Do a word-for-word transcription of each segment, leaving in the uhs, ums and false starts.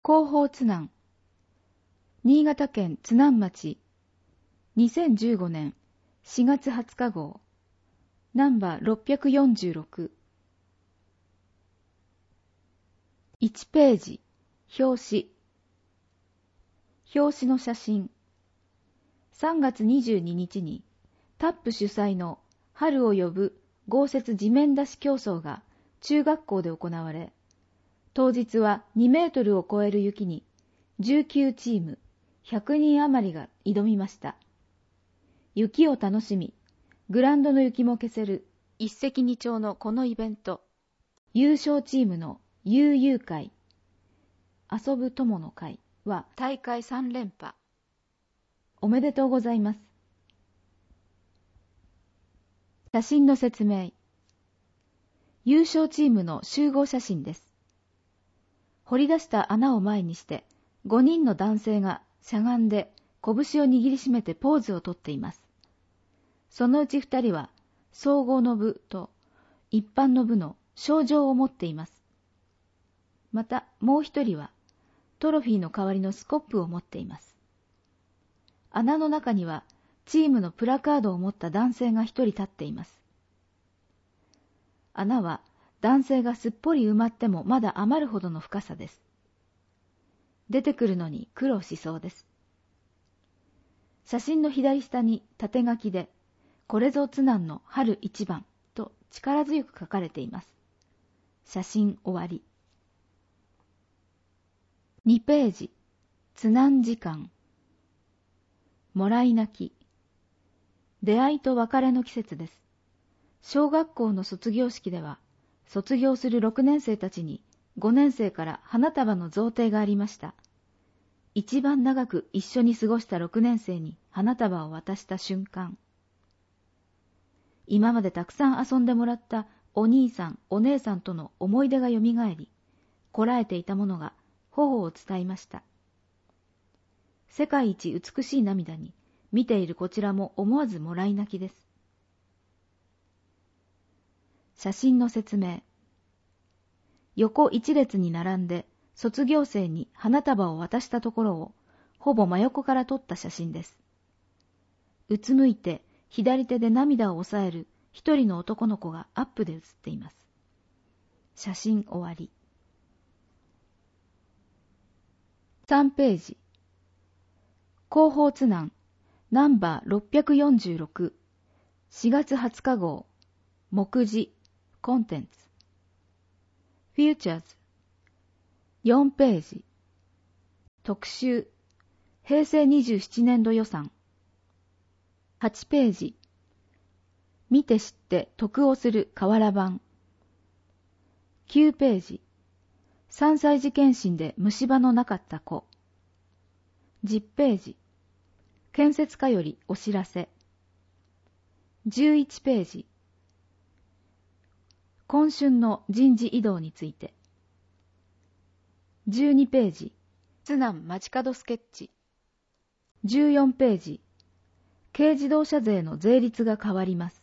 広報津南、新潟県津南町、にせんじゅうごねんしがつはつか号、ナンバーろっぴゃくよんじゅうろく。いちページ、表紙。表紙の写真。さんがつにじゅうににちに、タップ主催の春を呼ぶ豪雪地面出し競争が中学校で行われ、当日はにメートルを超える雪にじゅうきゅうチームひゃくにん余りが挑みました。雪を楽しみ、グラウンドの雪も消せる一石二鳥のこのイベント。優勝チームの悠々会、遊ぶ友の会は大会さんれんぱ。おめでとうございます。写真の説明。優勝チームの集合写真です。掘り出した穴を前にしてごにんの男性がしゃがんで拳を握りしめてポーズをとっています。そのうちふたりは総合の部と一般の部の賞状を持っています。またもう一人はトロフィーの代わりのスコップを持っています。穴の中にはチームのプラカードを持った男性が一人立っています。穴は男性がすっぽり埋まってもまだ余るほどの深さです。出てくるのに苦労しそうです。写真の左下に縦書きで、これぞ津南の春一番と力強く書かれています。写真終わり。にページ、津南時間。もらい泣き。出会いと別れの季節です。小学校の卒業式では、卒業するろくねんせいたちにごねんせいから花束の贈呈がありました。一番長く一緒に過ごしたろくねんせいに花束を渡した瞬間。今までたくさん遊んでもらったお兄さん、お姉さんとの思い出がよみがえり、こらえていたものが頬を伝いました。世界一美しい涙に、見ているこちらも思わずもらい泣きです。写真の説明。横一列に並んで卒業生に花束を渡したところをほぼ真横から撮った写真です。うつむいて左手で涙を抑える一人の男の子がアップで写っています。写真終わり。さんページ。広報津南ナンバーろっぴゃくよんじゅうろく、しがつはつか号、目次、コンテンツ。フューチャーズ。よんページ。特集、へいせいにじゅうななねんど予算。はちページ。見て知って得をする瓦版。きゅうページ。さんさい児検診で虫歯のなかった子。じゅっページ。建設課よりお知らせ。じゅういちページ。今春の人事異動について。じゅうにページ。津南街角スケッチ。じゅうよんページ。軽自動車税の税率が変わります。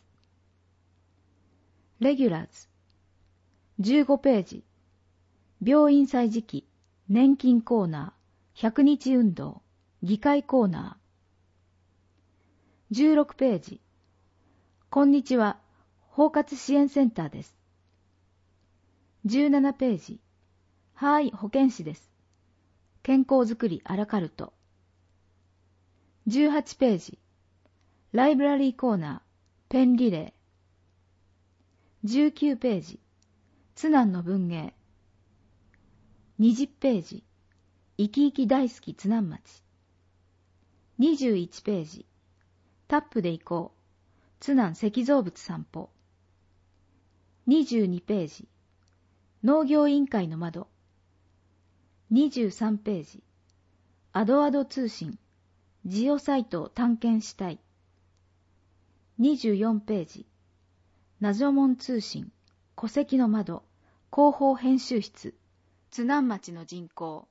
レギュラーズ。じゅうごページ。病院歳時期、年金コーナー、ひゃくにち運動、議会コーナー。じゅうろくページ。こんにちは、包括支援センターです。じゅうななページ。はーい、保健師です。健康づくりアラカルト。じゅうはちページ。ライブラリーコーナー、ペンリレー。じゅうきゅうページ。津南の文芸。にじゅうページ。生き生き大好き津南町。にじゅういちページ。タップで行こう。津南石造物散歩。にじゅうにページ。農業委員会の窓。にじゅうさんページ。アドアド通信。ジオサイトを探検したい。にじゅうよんページ。ナジョモン通信。戸籍の窓。広報編集室。津南町の人口。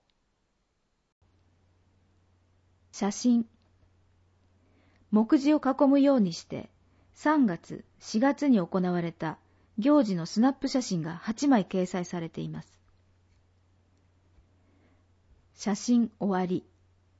写真。目次を囲むようにしてさんがつ、しがつに行われた行事のスナップ写真がはちまい掲載されています。 写真終わり。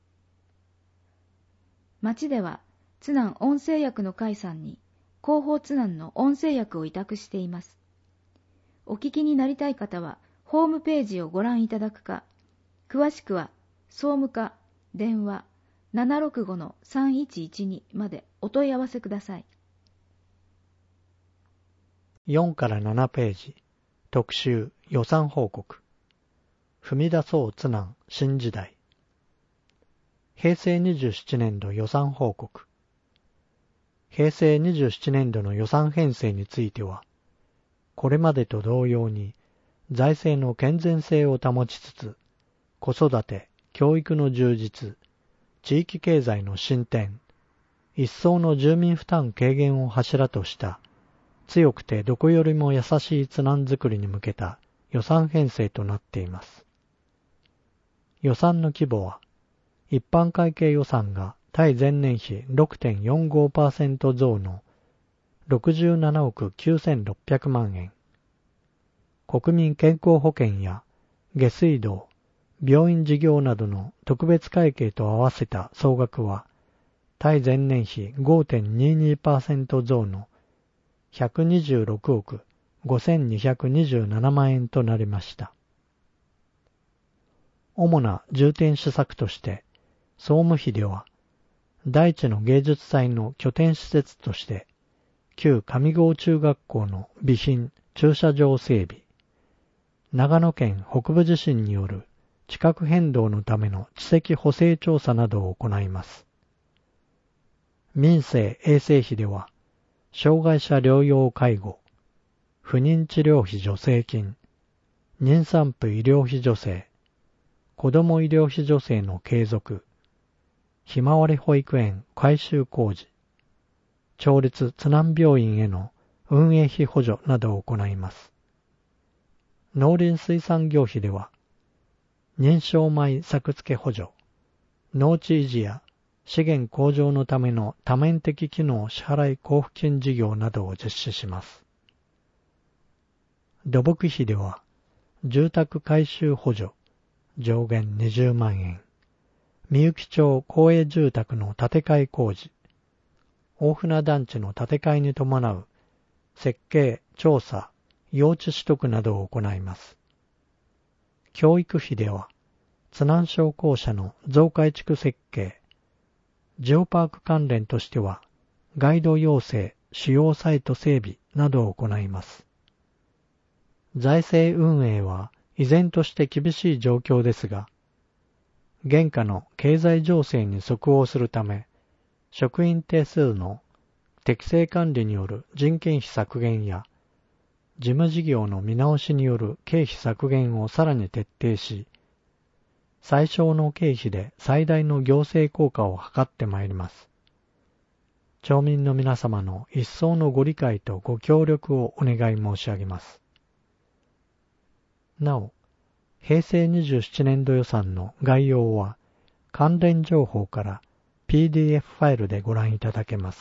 町では、津南音声薬の会さんに、広報津南の音声薬を委託しています。お聞きになりたい方は、ホームページをご覧いただくか、詳しくは、総務課、電話 ななろくごのさんいちいちに までお問い合わせください。 よんからななページ、特集予算報告。踏み出そう津南新時代。へいせいにじゅうななねんど予算報告。へいせいにじゅうななねんどの予算編成については、これまでと同様に財政の健全性を保ちつつ、子育て、教育の充実、地域経済の進展、一層の住民負担軽減を柱とした強くてどこよりも優しい津南づくりに向けた予算編成となっています。予算の規模は、一般会計予算が対前年比 ろくてんよんごパーセント 増のろくじゅうななおくきゅうせんろっぴゃくまんえん、国民健康保険や下水道、病院事業などの特別会計と合わせた総額は、対前年比 ごてんににパーセント 増のひゃくにじゅうろくおくごせんにひゃくにじゅうななまんえんとなりました。主な重点施策として、総務費では、大地の芸術祭の拠点施設として、旧上郷中学校の備品駐車場整備、長野県北部地震による地殻変動のための地籍補正調査などを行います。民生衛生費では、障害者療養介護、不妊治療費助成金、妊産婦医療費助成、子ども医療費助成の継続、ひまわり保育園改修工事、町立津南病院への運営費補助などを行います。農林水産業費では、認証米作付補助、農地維持や資源向上のための多面的機能支払い交付金事業などを実施します。土木費では、住宅改修補助、上限にじゅうまんえん、みゆき町公営住宅の建て替え工事、大船団地の建て替えに伴う設計、調査、用地取得などを行います。教育費では、津南商工社の増改築設計、ジオパーク関連としては、ガイド要請、主要サイト整備などを行います。財政運営は依然として厳しい状況ですが、現下の経済情勢に即応するため、職員定数の適正管理による人件費削減や、事務事業の見直しによる経費削減をさらに徹底し、最小の経費で最大の行政効果を図ってまいります。町民の皆様の一層のご理解とご協力をお願い申し上げます。なお、へいせいにじゅうななねんど予算の概要は関連情報から ピーディーエフ ファイルでご覧いただけます。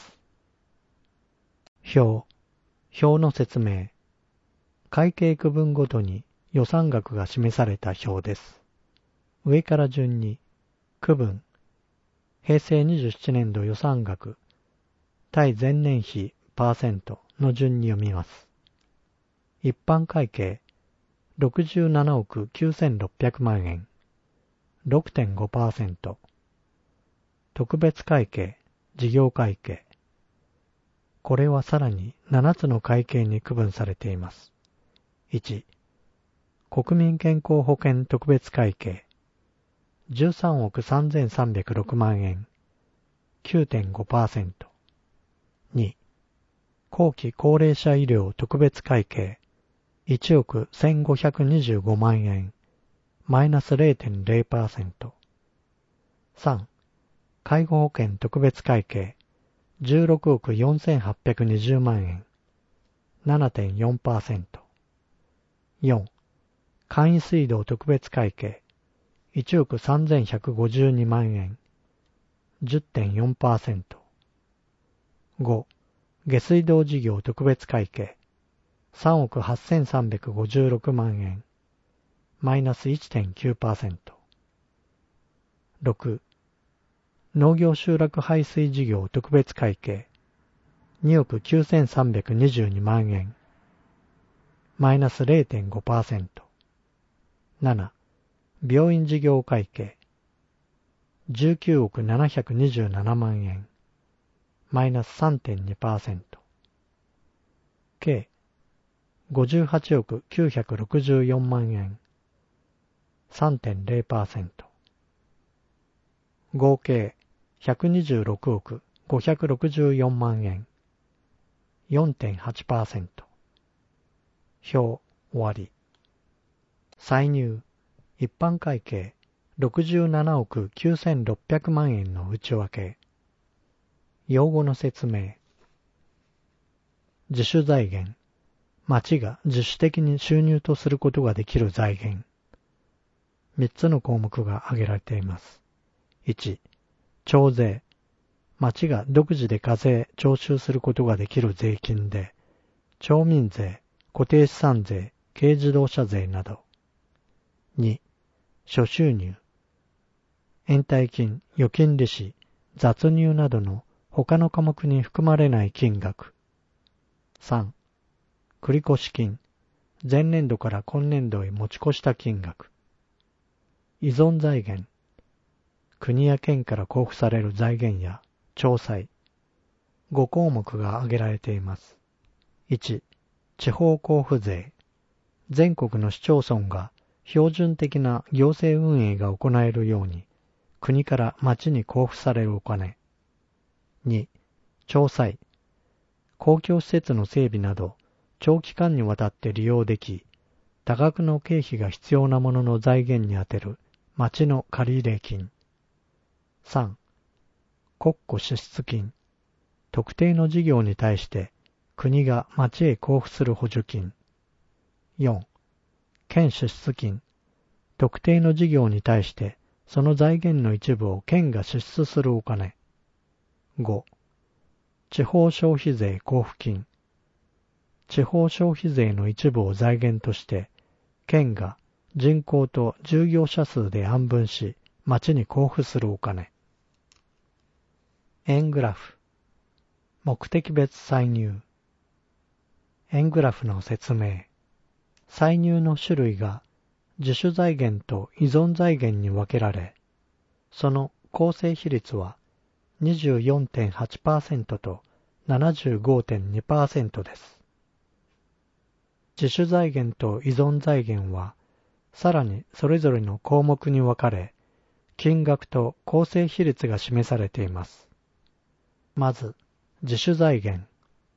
表、表の説明。会計区分ごとに予算額が示された表です。上から順に、区分、へいせいにじゅうななねんど予算額、対前年比パーセントの順に読みます。一般会計、ろくじゅうななおくきゅうせんろっぴゃくまんえん、ろくてんごパーセント。特別会計、事業会計。これはさらにななつの会計に区分されています。いち、国民健康保険特別会計、じゅうさんおくさんぜんさんびゃくろくまんえん、きゅうてんごパーセント。に、後期高齢者医療特別会計、いちおくせんごひゃくにじゅうごまんえん、マイナス れいてんれいパーセント。さん、介護保険特別会計、じゅうろくおくよんせんはっぴゃくにじゅうまんえん、ななてんよんパーセント。よん、簡易水道特別会計、いちおくさんぜんひゃくごじゅうにまんえん、じゅってんよんパーセント。ご、下水道事業特別会計、さんおくはっせんさんびゃくごじゅうろくまんえん、マイナス いちてんきゅうパーセント。 ろく、農業集落排水事業特別会計におくきゅうせんさんびゃくにじゅうにまんえん、マイナス れいてんごパーセント。なな、病院事業会計じゅうきゅうおくななひゃくにじゅうななまんえん、マイナス さんてんにパーセント。計ごじゅうはちおくきゅうひゃくろくじゅうよんまんえん、さんてんれいパーセント。合計ひゃくにじゅうろくおくごひゃくろくじゅうよんまんえん、よんてんはちパーセント。表終わり。歳入一般会計ろくじゅうななおくきゅうせんろっぴゃくまんえんの内訳。用語の説明。自主財源、町が自主的に収入とすることができる財源。みっつの項目が挙げられています。いち、徴税、町が独自で課税、徴収することができる税金で、町民税、固定資産税、軽自動車税など。に、諸収入、延滞金、預金利子、雑入などの他の科目に含まれない金額。さん、繰越金、前年度から今年度へ持ち越した金額。依存財源、国や県から交付される財源や徴歳。ご項目が挙げられています。いち、地方交付税。全国の市町村が標準的な行政運営が行えるように、国から町に交付されるお金。に、徴歳。公共施設の整備など、長期間にわたって利用でき、多額の経費が必要なものの財源に充てる町の借入金。さん、国庫支出金。特定の事業に対して国が町へ交付する補助金。よん、県支出金。特定の事業に対してその財源の一部を県が支出するお金。ご、地方消費税交付金。地方消費税の一部を財源として県が人口と従業者数で案分し町に交付するお金。円グラフ。目的別歳入。円グラフの説明。歳入の種類が自主財源と依存財源に分けられ、その構成比率は にじゅうよんてんはちパーセント と ななじゅうごてんにパーセント です。自主財源と依存財源は、さらにそれぞれの項目に分かれ、金額と構成比率が示されています。まず、自主財源。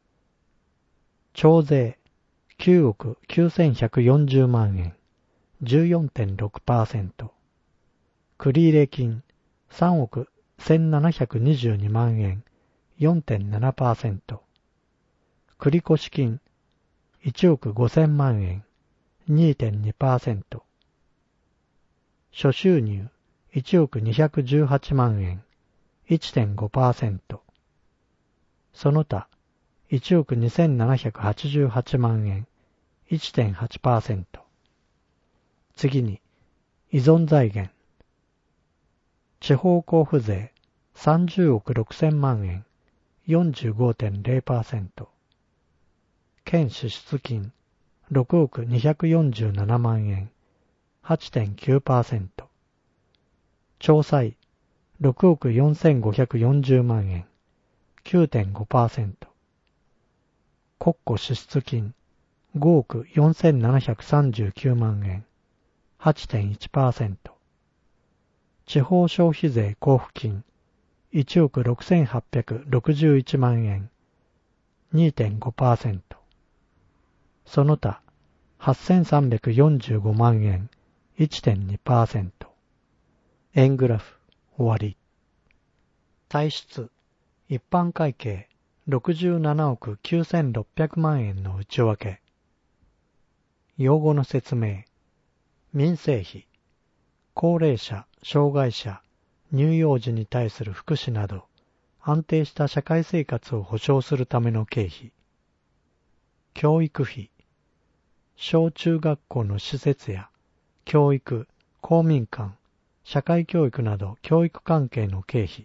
徴税きゅうおくきゅうせんひゃくよんじゅうまんえん、じゅうよんてんろくパーセント。繰入金さんおくせんななひゃくにじゅうにまんえん、よんてんななパーセント。繰越金いちおくごせんまんえん、にてんにパーセント。諸収入いちおくにひゃくじゅうはちまんえん、いってんごパーセント。その他いちおくにせんななひゃくはちじゅうはちまんえん、いってんはちパーセント。次に、依存財源。地方交付税さんじゅうおくろくせんまんえん、よんじゅうごてんれいパーセント。県支出金ろくおくにひゃくよんじゅうななまんえん、はちてんきゅうパーセント。徴歳ろくおくよんせんごひゃくよんじゅうまんえん、きゅうてんごパーセント。国庫支出金ごおくよんせんななひゃくさんじゅうきゅうまんえん、はちてんいちパーセント。地方消費税交付金いちおくろくせんはっぴゃくろくじゅういちまんえん、にてんごパーセント。その他はっせんさんびゃくよんじゅうごまんえん、いってんにパーセント。円グラフ終わり。歳出一般会計ろくじゅうななおくきゅうせんろっぴゃくまんえんの内訳。用語の説明。民生費、高齢者、障害者、乳幼児に対する福祉など安定した社会生活を保障するための経費。教育費、小中学校の施設や教育、公民館、 社会教育など教育関係の経費。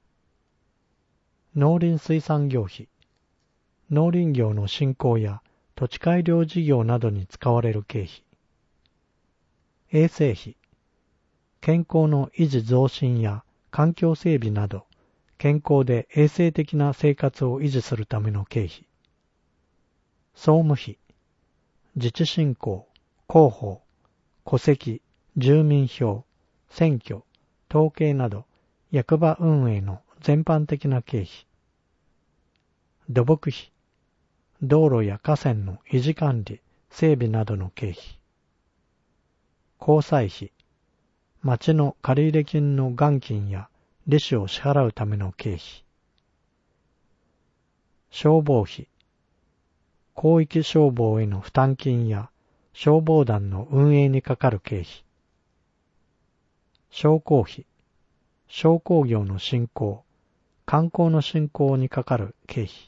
農林水産業費。農林業の振興や土地改良事業などに使われる経費。衛生費。健康の維持増進や環境整備など、健康で衛生的な生活を維持するための経費。総務費。自治振興、広報、戸籍、住民票、選挙、統計など役場運営の全般的な経費。土木費。道路や河川の維持管理、整備などの経費。交際費。町の借入金の元金や利子を支払うための経費。消防費。広域消防への負担金や消防団の運営にかかる経費。商工費。商工業の振興、観光の振興にかかる経費。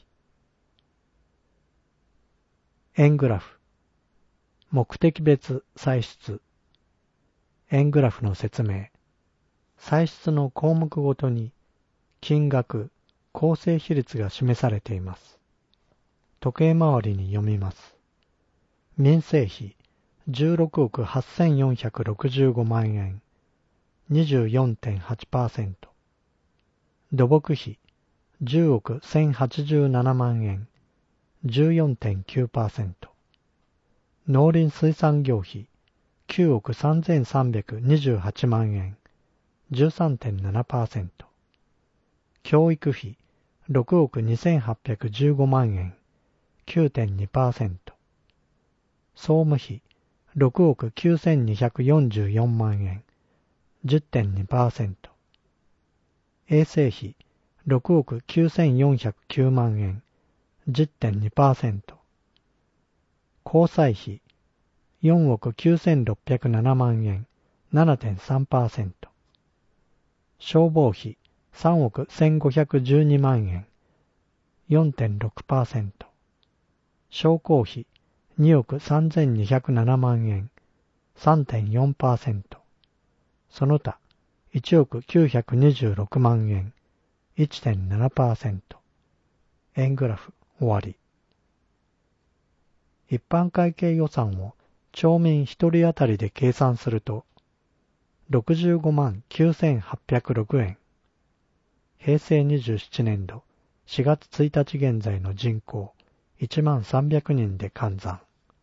円グラフ。目的別歳出。円グラフの説明。歳出の項目ごとに金額、構成比率が示されています。時計回りに読みます。民生費じゅうろくおくはっせんよんひゃくろくじゅうごまんえん、にじゅうよんてんはちパーセント。土木費じゅうおくせんはちじゅうななまんえん、じゅうよんてんきゅうパーセント。農林水産業費きゅうおくさんぜんさんびゃくにじゅうはちまんえん、じゅうさんてんななパーセント。教育費ろくおくにせんはっぴゃくじゅうごまんえん、きゅうてんにパーセント。総務費ろくおくきゅうせんにひゃくよんじゅうよんまんえん、じゅってんにパーセント。衛生費ろくおくきゅうせんよんひゃくきゅうまんえん、じゅってんにパーセント。交際費よんおくきゅうせんろっぴゃくななまんえん、ななてんさんパーセント。消防費さんおくせんごひゃくじゅうにまんえん、よんてんろくパーセント。商工費におくさんぜんにひゃくななまんえん、さんてんよんパーセント。その他いちおくきゅうひゃくにじゅうろくまんえん、いちてんななパーセント。円グラフ終わり。一般会計予算を町民一人当たりで計算すると、ろくじゅうごまんきゅうせんはっぴゃくろくえん。へいせいにじゅうななねんどしがつついたち現在の人口いちまんさんびゃくにんで換算。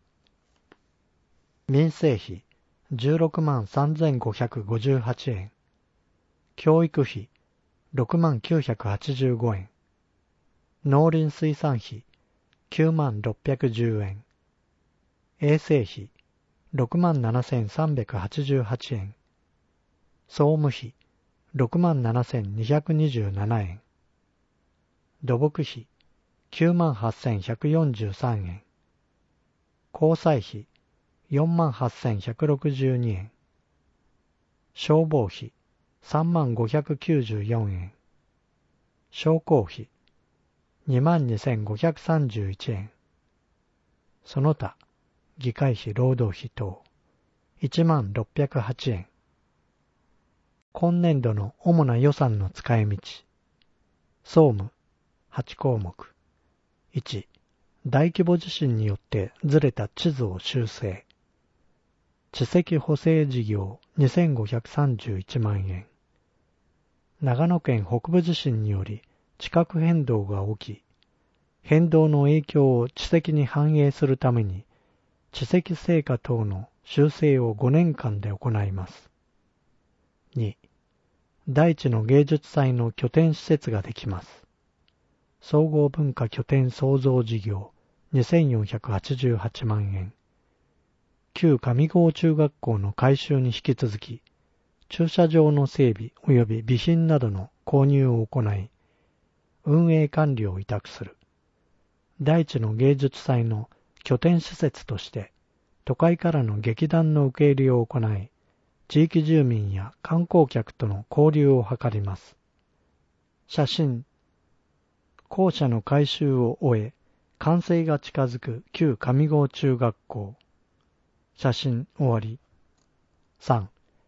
民生費じゅうろくまんさんぜんごひゃくごじゅうはちえん。教育費ろくまんきゅうひゃくはちじゅうごえん。農林水産費きゅうまんろっぴゃくじゅうえん。衛生費ろくまんななせんさんびゃくはちじゅうはちえん。総務費ろくまんななせんにひゃくにじゅうななえん。土木費きゅうまんはっせんひゃくよんじゅうさんえん。交際費よんまんはっせんひゃくろくじゅうにえん。消防費さんまんごひゃくきゅうじゅうよんえん。商工費にまんにせんごひゃくさんじゅういちえん。その他議会費労働費等いちまんろっぴゃくはちえん。今年度の主な予算の使い道。総務はちこうもく。いち、大規模地震によってずれた地図を修正。地籍補正事業にせんごひゃくさんじゅういちまんえん。長野県北部地震により地殻変動が起き、変動の影響を地籍に反映するために、地籍成果等の修正をごねんかんで行います。に、大地の芸術祭の拠点施設ができます。総合文化拠点創造事業にせんよんひゃくはちじゅうはちまんえん。旧上郷中学校の改修に引き続き、駐車場の整備及び備品などの購入を行い、運営管理を委託する。大地の芸術祭の拠点施設として、都会からの劇団の受け入れを行い、地域住民や観光客との交流を図ります。写真。校舎の改修を終え、完成が近づく旧上郷中学校。写真終わり。さん.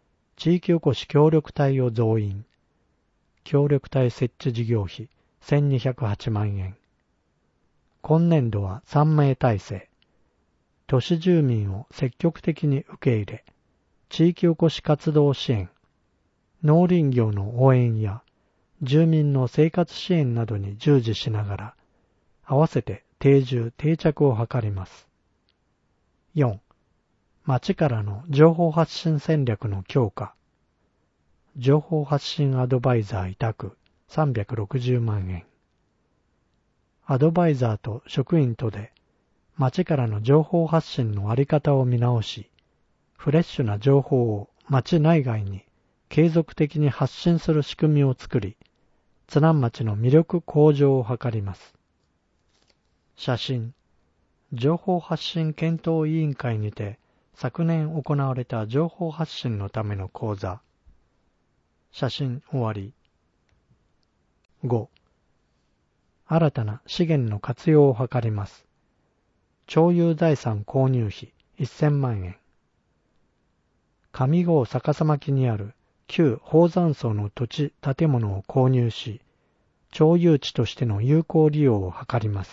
地域おこし協力隊を増員。協力隊設置事業費せんにひゃくはちまんえん。今年度はさん名体制。都市住民を積極的に受け入れ、地域おこし活動支援、農林業の応援や住民の生活支援などに従事しながら、合わせて定住定着を図ります。よん. 町からの情報発信戦略の強化。情報発信アドバイザー委託さんびゃくろくじゅうまんえん。アドバイザーと職員とで町からの情報発信のあり方を見直し、フレッシュな情報を町内外に継続的に発信する仕組みを作り、津南町の魅力向上を図ります。写真。情報発信検討委員会にて昨年行われた情報発信のための講座。写真終わり。ご. 新たな資源の活用を図ります。町有財産購入費せんまんえん。上郷逆さ巻にある旧宝山荘の土地建物を購入し、町有地としての有効利用を図ります。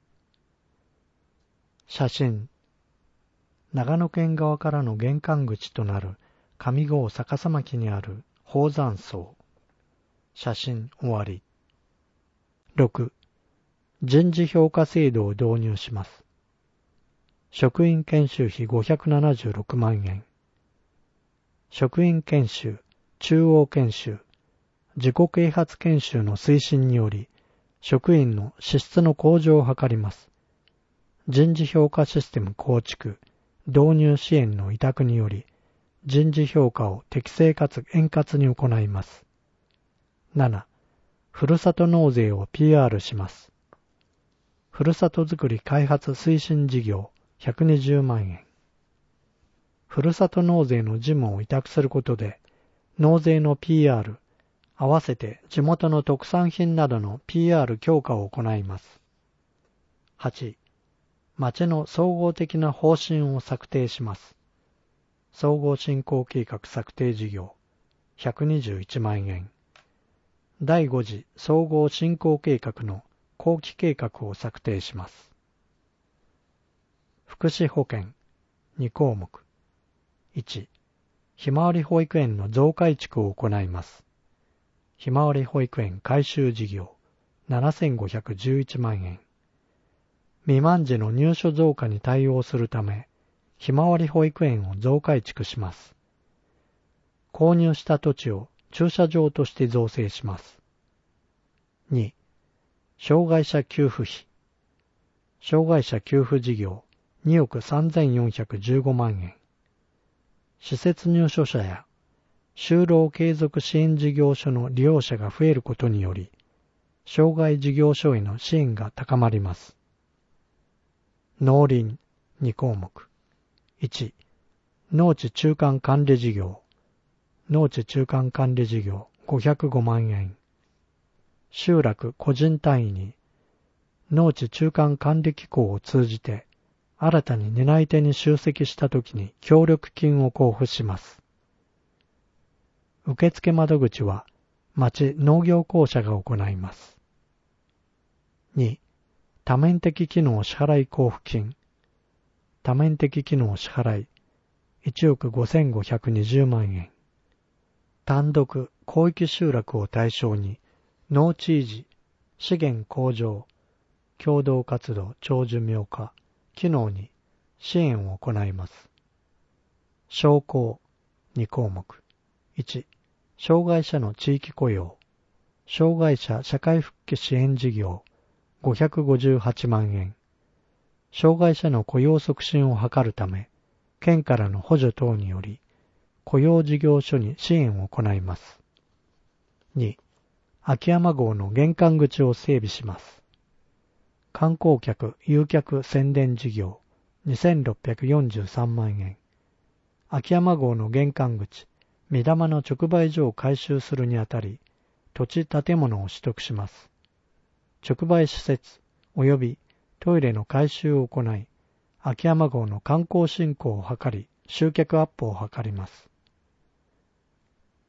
写真。長野県側からの玄関口となる上郷逆さ巻にある宝山荘。写真終わり。ろく. 人事評価制度を導入します。職員研修費ごひゃくななじゅうろくまんえん。職員研修、中央研修、自己啓発研修の推進により、職員の資質の向上を図ります。人事評価システム構築、導入支援の委託により、人事評価を適正かつ円滑に行います。なな. ふるさと納税を ピーアール します。ふるさとづくり開発推進事業ひゃくにじゅうまんえん。ふるさと納税の事務を委託することで、納税の ピーアール、合わせて地元の特産品などの ピーアール 強化を行います。はち. 町の総合的な方針を策定します。総合振興計画策定事業ひゃくにじゅういちまんえん。だいご次総合振興計画の後期計画を策定します。福祉保険に項目。いち. ひまわり保育園の増改築を行います。ひまわり保育園改修事業ななせんごひゃくじゅういちまんえん。未満児の入所増加に対応するため、ひまわり保育園を増改築します。購入した土地を駐車場として造成します。に. 障害者給付費。障害者給付事業におくさんぜんよんひゃくじゅうごまんえん。施設入所者や就労継続支援事業所の利用者が増えることにより、障害事業所への支援が高まります。農林に項目。いち. 農地中間管理事業。農地中間管理事業ごひゃくごまんえん。集落個人単位に農地中間管理機構を通じて新たに担い手に集積したときに協力金を交付します。受付窓口は町農業公社が行います。に. 多面的機能支払い交付金。多面的機能支払いいちおくごせんごひゃくにじゅうまんえん。単独広域集落を対象に農地維持、資源向上、共同活動長寿命化、機能に支援を行います。商工に項目。いち. 障害者の地域雇用。障害者社会復帰支援事業ごひゃくごじゅうはちまんえん。障害者の雇用促進を図るため、県からの補助等により、雇用事業所に支援を行います。に. 秋山郷の玄関口を整備します。観光客誘客宣伝事業にせんろっぴゃくよんじゅうさんまんえん。秋山郷の玄関口、御霊の直売所を改修するにあたり、土地建物を取得します。直売施設及びトイレの改修を行い、秋山郷の観光振興を図り、集客アップを図ります。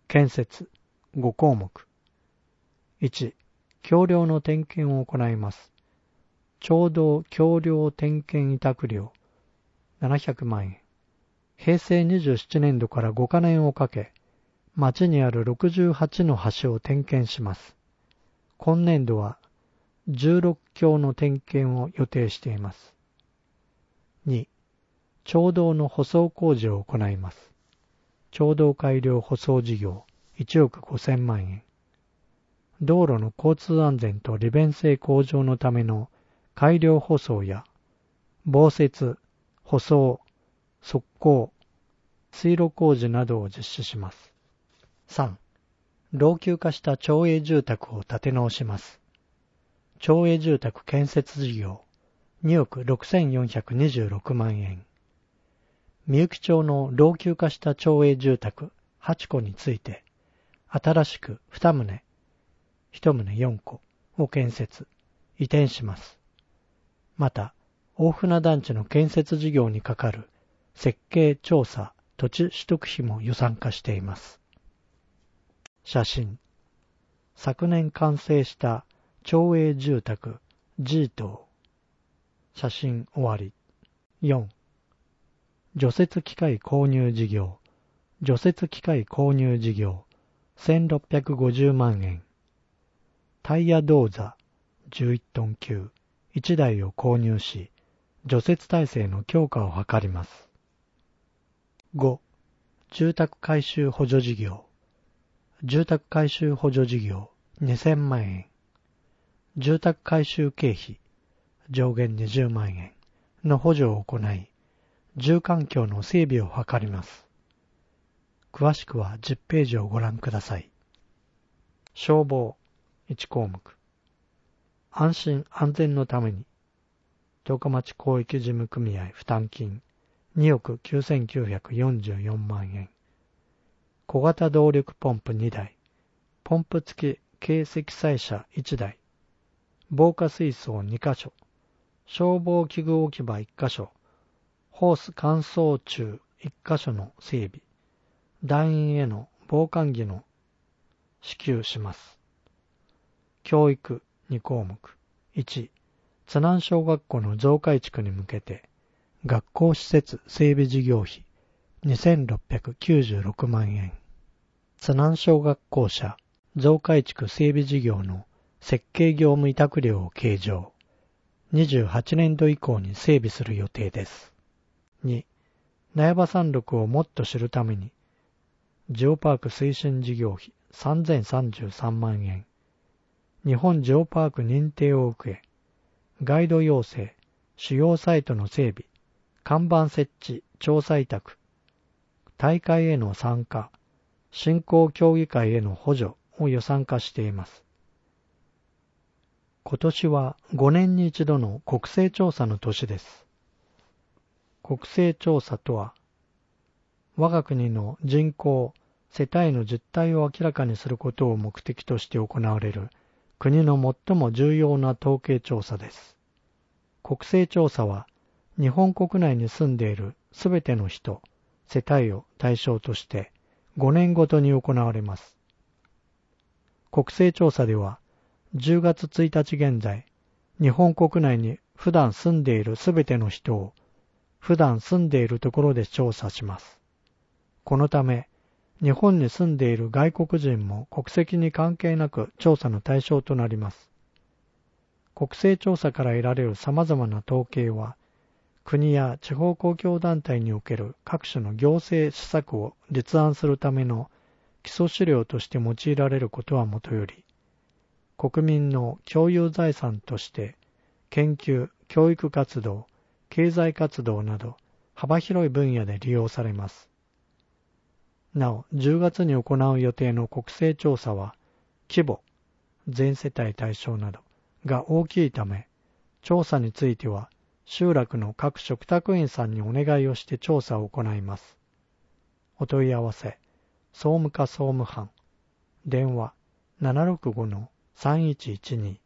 建設ご項目。いち、橋梁の点検を行います。町道橋梁点検委託料ななひゃくまんえん。へいせいにじゅうななねんどからごかねんをかけ、町にあるろくじゅうはちの橋を点検します。今年度はじゅうろくきょうの点検を予定しています。に、町道の舗装工事を行います。町道改良舗装事業いちおくごせんまんえん。道路の交通安全と利便性向上のための改良舗装や防雪、舗装、側溝、水路工事などを実施します。さん、老朽化した町営住宅を建て直します。町営住宅建設事業におくろくせんよんひゃくにじゅうろくまんえん。みゆき町の老朽化した町営住宅はちこについて、新しくにとう、いちとうよんこを建設、移転します。また、大船団地の建設事業にかかる設計調査土地取得費も予算化しています。写真。昨年完成した町営住宅 G 棟。写真終わり。よん、除雪機械購入事業。除雪機械購入事業せんろっぴゃくごじゅうまんえん。タイヤ銅座じゅういちトン級いちだいを購入し、除雪体制の強化を図ります。ご、住宅改修補助事業。住宅改修補助事業にせんまんえん。住宅改修経費上限にじゅうまんえんの補助を行い、住環境の整備を図ります。詳しくはじゅっページをご覧ください。消防いち項目。安心安全のために十日町広域事務組合負担金におくきゅうせんきゅうひゃくよんじゅうよんまんえん。小型動力ポンプにだい、ポンプ付き軽積載車いちだい、防火水槽にかしょ、消防器具置き場いっかしょ、ホース乾燥中いっかしょの整備、団員への防寒着の支給します。教育に項目。いち、津南小学校の増改築に向けて学校施設整備事業費にせんろっぴゃくきゅうじゅうろくまんえん。津南小学校舎増改築整備事業の設計業務委託料を計上。にじゅうはちねんど以降に整備する予定です。に、苗場山麓をもっと知るためにジオパーク推進事業費さんぜんさんじゅうさんまんえん。日本ジオパーク認定を受け、ガイド要請、主要サイトの整備、看板設置、調査委託、大会への参加、振興協議会への補助を予算化しています。今年はごねんに一度の国勢調査の年です。国勢調査とは、我が国の人口、世帯の実態を明らかにすることを目的として行われる国の最も重要な統計調査です。国勢調査は日本国内に住んでいるすべての人、世帯を対象としてごねんごとに行われます。国勢調査ではじゅうがつついたち現在、日本国内に普段住んでいるすべての人を普段住んでいるところで調査します。このため、日本に住んでいる外国人も国籍に関係なく調査の対象となります。国勢調査から得られる様々な統計は、国や地方公共団体における各種の行政施策を立案するための基礎資料として用いられることはもとより、国民の共有財産として研究、教育活動、経済活動など幅広い分野で利用されます。なお、じゅうがつに行う予定の国勢調査は、規模、全世帯対象などが大きいため、調査については、集落の各嘱託員さんにお願いをして調査を行います。お問い合わせ、総務課総務班、電話 ななろくごのさんいちいちに。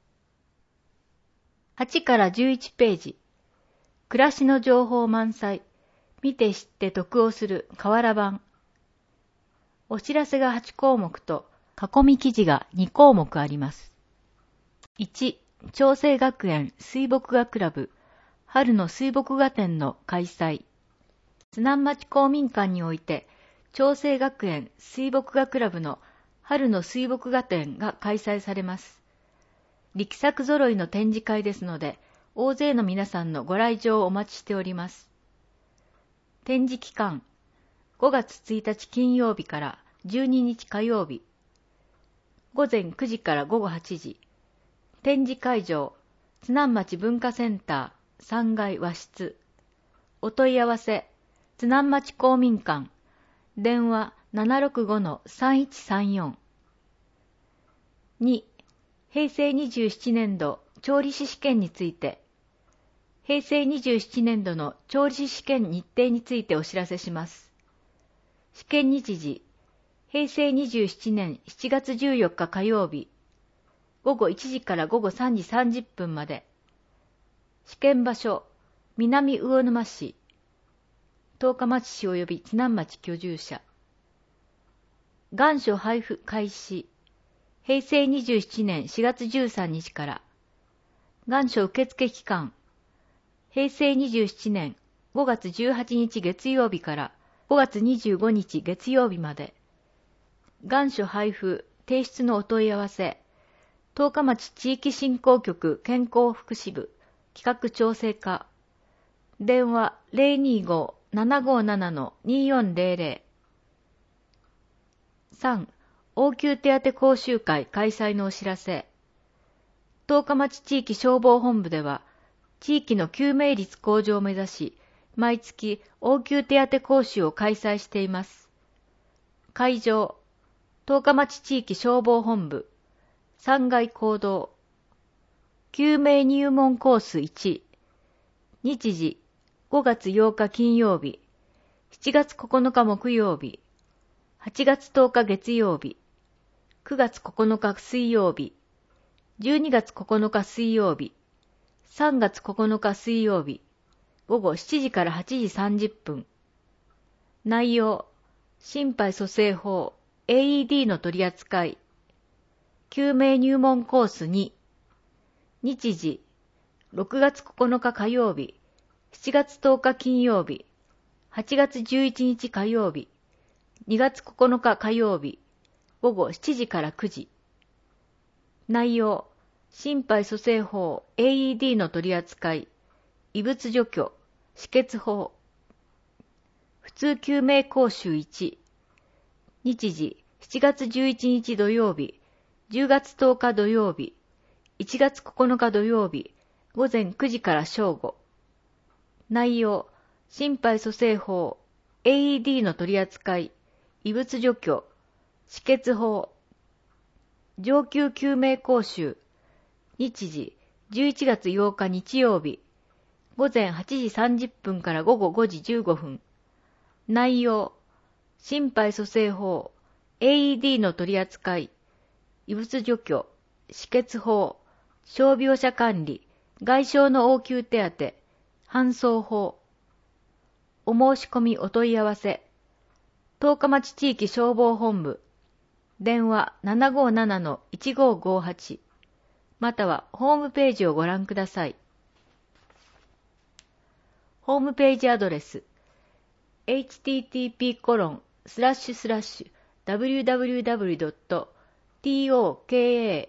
はちからじゅういちページ。暮らしの情報満載。見て知って得をする河原版。 お知らせがはちこうもくと囲み記事がにこうもくあります。いち、長生学園水墨画クラブ春の水墨画展の開催。津南町公民館において長生学園水墨画クラブの春の水墨画展が開催されます。力作揃いの展示会ですので、大勢の皆さんのご来場をお待ちしております。展示期間、ごがつついたち金曜日からじゅうににち火曜日、ごぜんくじからごごはちじ、展示会場、津南町文化センターさんがい和室、お問い合わせ、津南町公民館、電話 ななろくごのさんいちさんよん。に、平成にじゅうななねんど調理師試験について、平成にじゅうななねんどの調理師試験日程についてお知らせします。試験日時、平成にじゅうななねんしちがつじゅうよっか火曜日、ごごいちじからごごさんじさんじゅっぷんまで。試験場所、南魚沼市、十日町市及び津南町居住者。願書配布開始、平成にじゅうななねんしがつじゅうさんにちから。願書受付期間、平成にじゅうななねんごがつじゅうはちにち月曜日からごがつにじゅうごにち月曜日まで。願書配布、提出のお問い合わせ、十日町地域振興局健康福祉部企画調整課。電話 ゼロにーごーななごーななのにーよんゼロゼロ。さん. 応急手当講習会開催のお知らせ。十日町地域消防本部では、地域の救命率向上を目指し、毎月応急手当講習を開催しています。会場、十日町地域消防本部、さんがい講堂。救命入門コースいち。日時、ごがつようか金曜日、しちがつここのか木曜日、はちがつとおか月曜日、くがつここのか水曜日、じゅうにがつここのか水曜日、さんがつここのか水曜日、ごごしちじからはちじさんじゅっぷん。内容、心肺蘇生法、エーイーディー の取り扱い、救命入門コースに。日時、ろくがつここのか火曜日、しちがつとおか金曜日、はちがつじゅういちにち火曜日、にがつここのか火曜日、ごごしちじからくじ。内容、心肺蘇生法 エーイーディー の取り扱い、異物除去、止血法。普通救命講習いち。日時、しちがつじゅういちにち土曜日、じゅうがつとおか土曜日、いちがつここのか土曜日、ごぜんくじから正午。内容、心肺蘇生法 エーイーディー の取り扱い、異物除去、止血法。上級救命講習。日時、じゅういちがつようか日曜日、ごぜんはちじさんじゅっぷんからごごごじじゅうごふん。内容、心肺蘇生法 エーイーディー の取り扱い、異物除去、止血法、傷病者管理、外傷の応急手当、搬送法。お申し込みお問い合わせ。十日町地域消防本部。電話 ななごーななのいちごーごーはち。またはホームページをご覧ください。ホームページアドレス エイチティーティーピーコロンスラッシュスラッシュダブリューダブリューダブリュードットトーカマ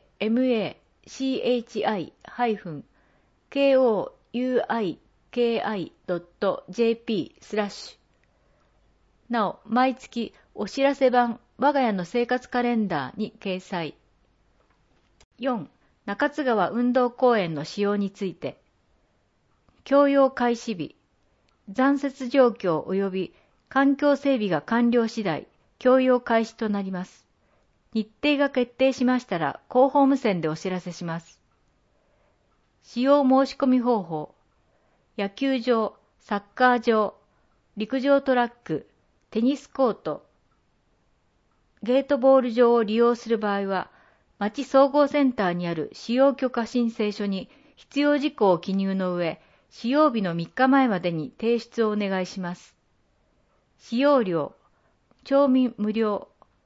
チドットジェーピースラッシュ。なお、毎月お知らせ版我が家の生活カレンダーに掲載。よん. 中津川運動公園の使用について。供用開始日、残雪状況及び環境整備が完了次第、供用開始となります。日程が決定しましたら、広報無線でお知らせします。使用申し込み方法、野球場、サッカー場、陸上トラック、テニスコート、ゲートボール場を利用する場合は、町総合センターにある使用許可申請書に必要事項を記入の上、使用日のみっかまえまでに提出をお願いします。使用料、町民無料、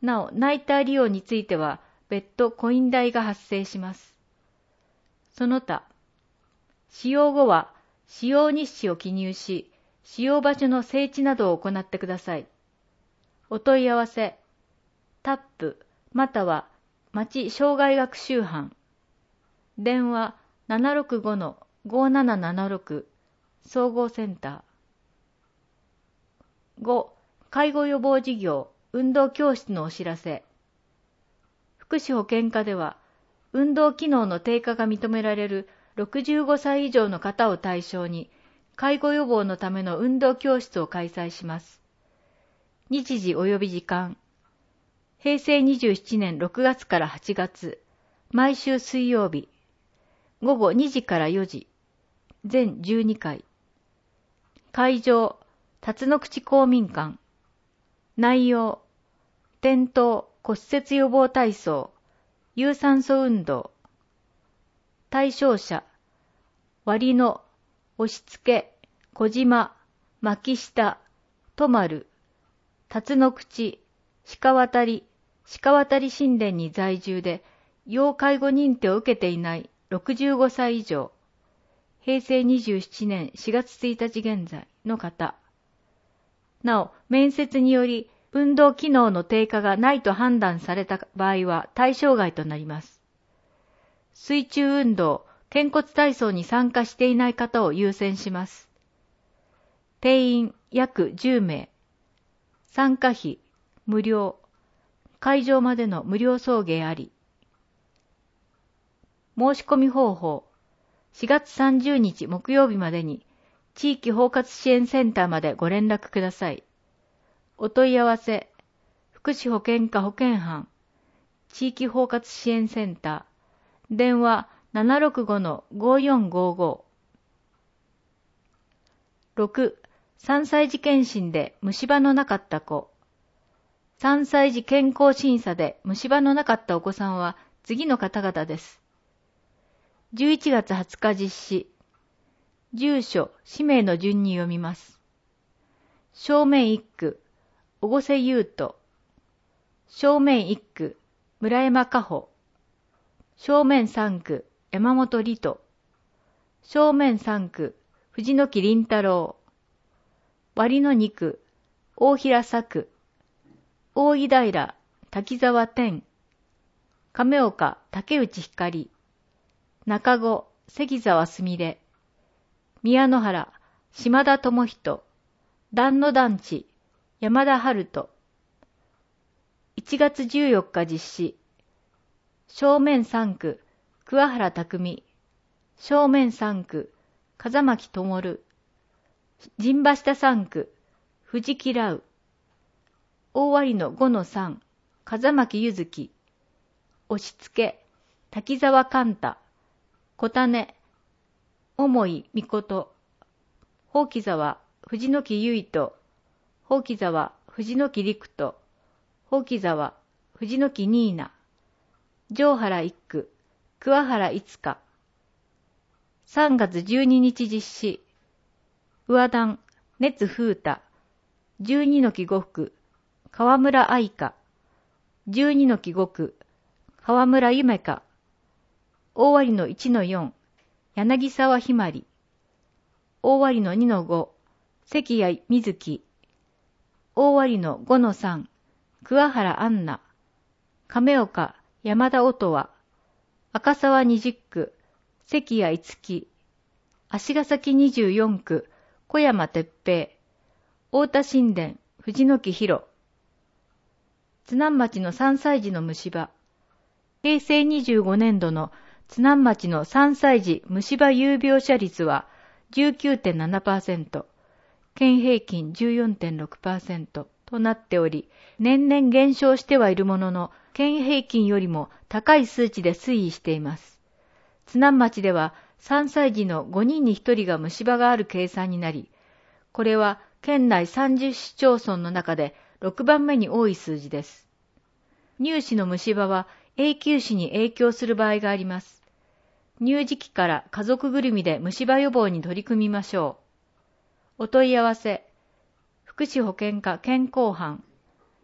なお、ナイター利用については別途コイン代が発生します。その他、使用後は使用日誌を記入し、使用場所の整地などを行ってください。お問い合わせ、タップまたは町障害学習班、電話 ななろくごのごななななろく 総合センター。ご. 介護予防事業運動教室のお知らせ。福祉保健課では、運動機能の低下が認められるろくじゅうごさい以上の方を対象に、介護予防のための運動教室を開催します。日時及び時間。へいせいにじゅうななねんろくがつからはちがつ、毎週水曜日、ごごにじからよじ、全じゅうにかい。会場、辰野口公民館。内容、転倒、骨折予防体操、有酸素運動。対象者、割野、押し付け、小島、牧下、泊丸、辰野口、鹿渡り、鹿渡り神殿に在住で、要介護認定を受けていないろくじゅうごさい以上、へいせいにじゅうななねんしがつついたち現在の方。なお、面接により運動機能の低下がないと判断された場合は対象外となります。水中運動、肩骨体操に参加していない方を優先します。定員約じゅうめい。参加費無料。会場までの無料送迎あり。申し込み方法。しがつさんじゅうにち木曜日までに地域包括支援センターまでご連絡ください。お問い合わせ。福祉保健課保健班。地域包括支援センター。電話 ななろくごのごよんごご。ろく. さんさい児検診で虫歯のなかった子。さんさい児健康審査で虫歯のなかったお子さんは次の方々です。じゅういちがつはつか実施。住所、氏名の順に読みます。正面いっく、小越優斗。正面いっく、村山加穂。正面さんく、山本理人。正面さんく、藤野木凛太郎。割のにく、大平作。大井平、滝沢天。亀岡、竹内光。中子、関沢すみれ。宮野原、島田智人。団野団地、山田春人。いちがつじゅうよっか実施。正面さんく、桑原匠。正面さんく、風巻灯。陣馬下さんく、藤木良。大割のごのさん、風巻ゆずき。押し付け、滝沢寛太。小種、重井美琴。宝木沢、藤野木結人。宝木沢、藤野木陸人。宝木沢、藤野木ニーナ。城原一区、桑原いつか。さんがつじゅうににち実施。上段、熱風太。じゅうにのきごく、河村愛香。じゅうにのきごく、河村夢香。大割のいちのよん、柳沢ひまり。大割のにのご、関谷瑞希。大割のごのさん、桑原杏奈。亀岡、山田音羽。赤沢にじゅっく、関谷五木。足ヶ崎にじゅうよんく、小山哲平。太田神殿、藤野木博。津南町のさんさい児の虫歯。へいせいにじゅうごねんどの津南町のさんさい児虫歯有病者率は じゅうきゅうてんななパーセント、県平均 じゅうよんてんろくパーセント となっており、年々減少してはいるものの、県平均よりも高い数値で推移しています。津南町ではさんさい児のごにんにひとりが虫歯がある計算になり、これは県内さんじゅうしちょうそんの中でろくばんめに多い数字です。乳歯の虫歯は永久歯に影響する場合があります。乳児期から家族ぐるみで虫歯予防に取り組みましょう。お問い合わせ、福祉保健課健康班、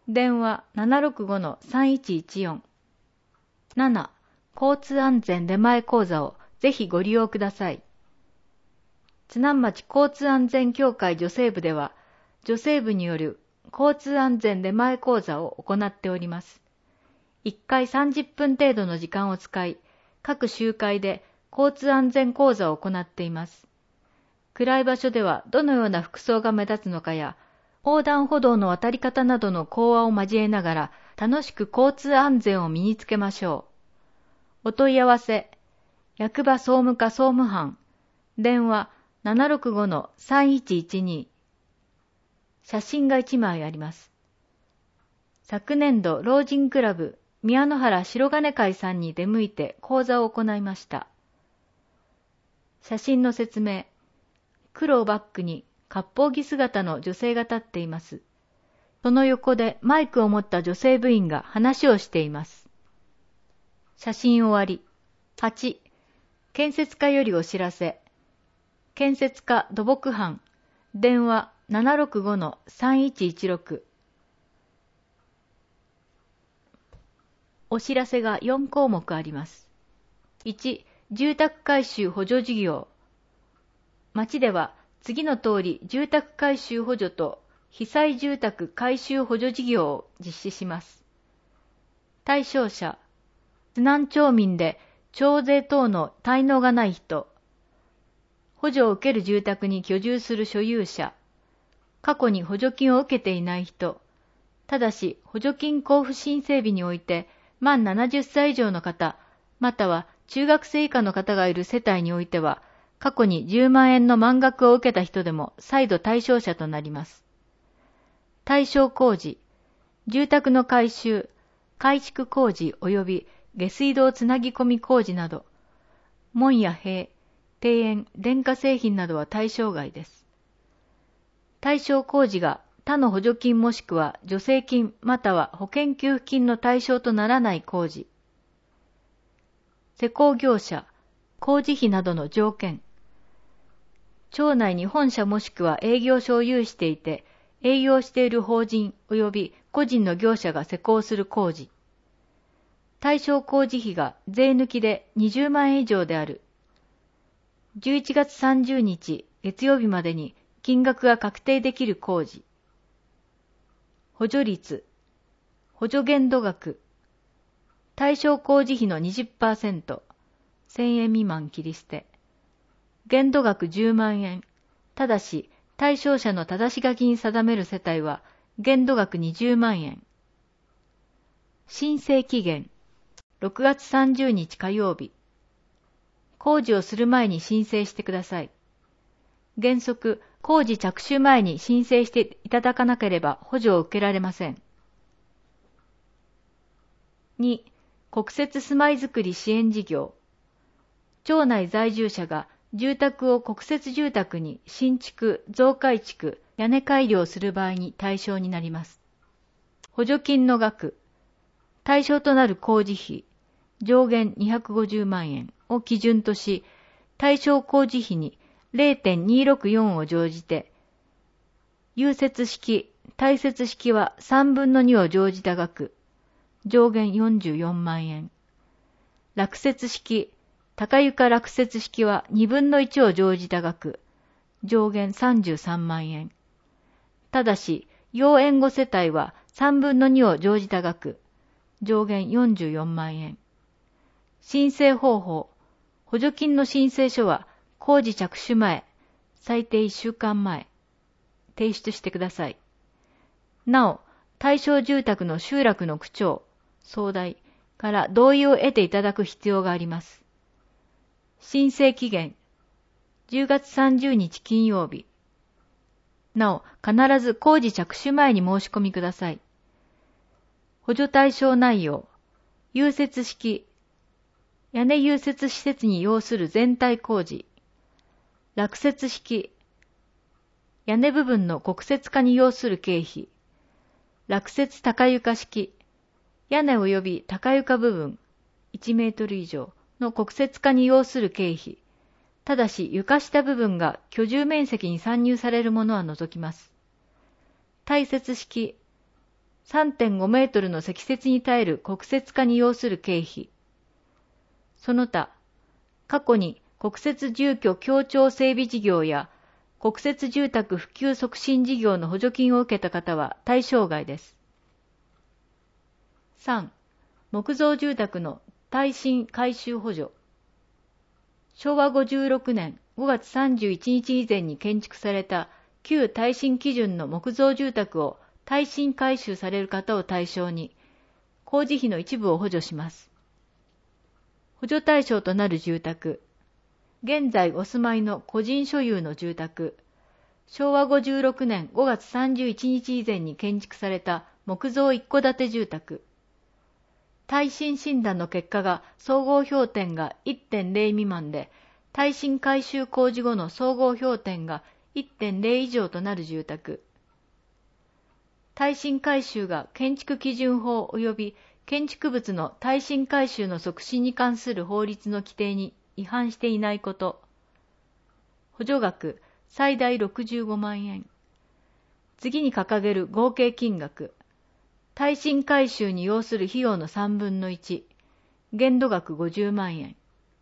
電話 ななろくごのさんいちいちよん。なな、交通安全出前講座をぜひご利用ください。津南町交通安全協会女性部では、女性部による交通安全出前講座を行っております。いっかいさんじゅっぷん程度の時間を使い、各集会で交通安全講座を行っています。暗い場所ではどのような服装が目立つのかや、横断歩道の渡り方などの講話を交えながら楽しく交通安全を身につけましょう。お問い合わせ、役場総務課総務班、電話 ななろくごのさんいちいちに。写真がいちまいあります。昨年度老人クラブ宮野原白金会さんに出向いて講座を行いました。写真の説明、黒をバックに割烹着姿の女性が立っています。その横でマイクを持った女性部員が話をしています。写真終わり。はち、建設課よりお知らせ。建設課土木班、電話 ななろくごのさんいちいちろく。お知らせがよんこうもくあります。いち、住宅改修補助事業。町では次の通り住宅改修補助と被災住宅改修補助事業を実施します。対象者、津南町民で徴税等の滞納がない人、補助を受ける住宅に居住する所有者、過去に補助金を受けていない人、ただし補助金交付申請日において満ななじゅっさい以上の方、または中学生以下の方がいる世帯においては、過去にじゅうまんえんの満額を受けた人でも再度対象者となります。対象工事、住宅の改修、改築工事及び下水道つなぎ込み工事など、門や塀、庭園、電化製品などは対象外です。対象工事が他の補助金もしくは助成金または保険給付金の対象とならない工事。施工業者、工事費などの条件。町内に本社もしくは営業所を有していて、営業している法人及び個人の業者が施工する工事。対象工事費が税抜きでにじゅうまんえん以上である。じゅういちがつさんじゅうにち月曜日までに金額が確定できる工事。補助率、補助限度額。対象工事費の にじゅっパーセント、せんえん未満切り捨て。限度額じゅうまんえん。ただし、対象者の正し書きに定める世帯は、限度額にじゅうまんえん。申請期限、ろくがつさんじゅうにち火曜日。工事をする前に申請してください。原則、工事着手前に申請していただかなければ補助を受けられません。に、国設住まいづくり支援事業。町内在住者が住宅を国設住宅に新築、増改築、屋根改良する場合に対象になります。補助金の額、対象となる工事費、上限にひゃくごじゅうまんえんを基準とし、対象工事費に れいてんにろくよん を乗じて、融雪式、耐雪式はさんぶんのにを乗じた額、上限よんじゅうよんまんえん。落雪式、高床落雪式はにぶんのいちを乗じた額、上限さんじゅうさんまんえん。ただし、要援護世帯はさんぶんのにを乗じた額、上限よんじゅうよんまんえん。申請方法、補助金の申請書は工事着手前、最低いっしゅうかんまえ、提出してください。なお、対象住宅の集落の区長、総代から同意を得ていただく必要があります。申請期限、じゅうがつさんじゅうにち金曜日。なお、必ず工事着手前に申し込みください。補助対象内容、融雪式、屋根融雪施設に要する全体工事、落雪式、屋根部分の国設化に要する経費、落雪高床式、屋根及び高床部分いちメートル以上の国設化に要する経費、ただし床下部分が居住面積に算入されるものは除きます。耐雪式、 さんてんごメートルの積雪に耐える国設化に要する経費。その他、過去に国設住居協調整備事業や国設住宅普及促進事業の補助金を受けた方は対象外です。さん. 木造住宅の耐震改修補助。しょうわごじゅうろくねんごがつさんじゅういちにち以前に建築された旧耐震基準の木造住宅を耐震改修される方を対象に、工事費の一部を補助します。補助対象となる住宅。現在お住まいの個人所有の住宅。しょうわごじゅうろくねんごがつさんじゅういちにち以前に建築された木造一戸建て住宅。耐震診断の結果が総合評点が いってんれい 未満で、耐震改修工事後の総合評点が いってんれい 以上となる住宅。耐震改修が建築基準法及び建築物の耐震改修の促進に関する法律の規定に違反していないこと。補助額最大ろくじゅうごまんえん。次に掲げる合計金額。耐震改修に要する費用のさんぶんのいち、限度額ごじゅうまんえん。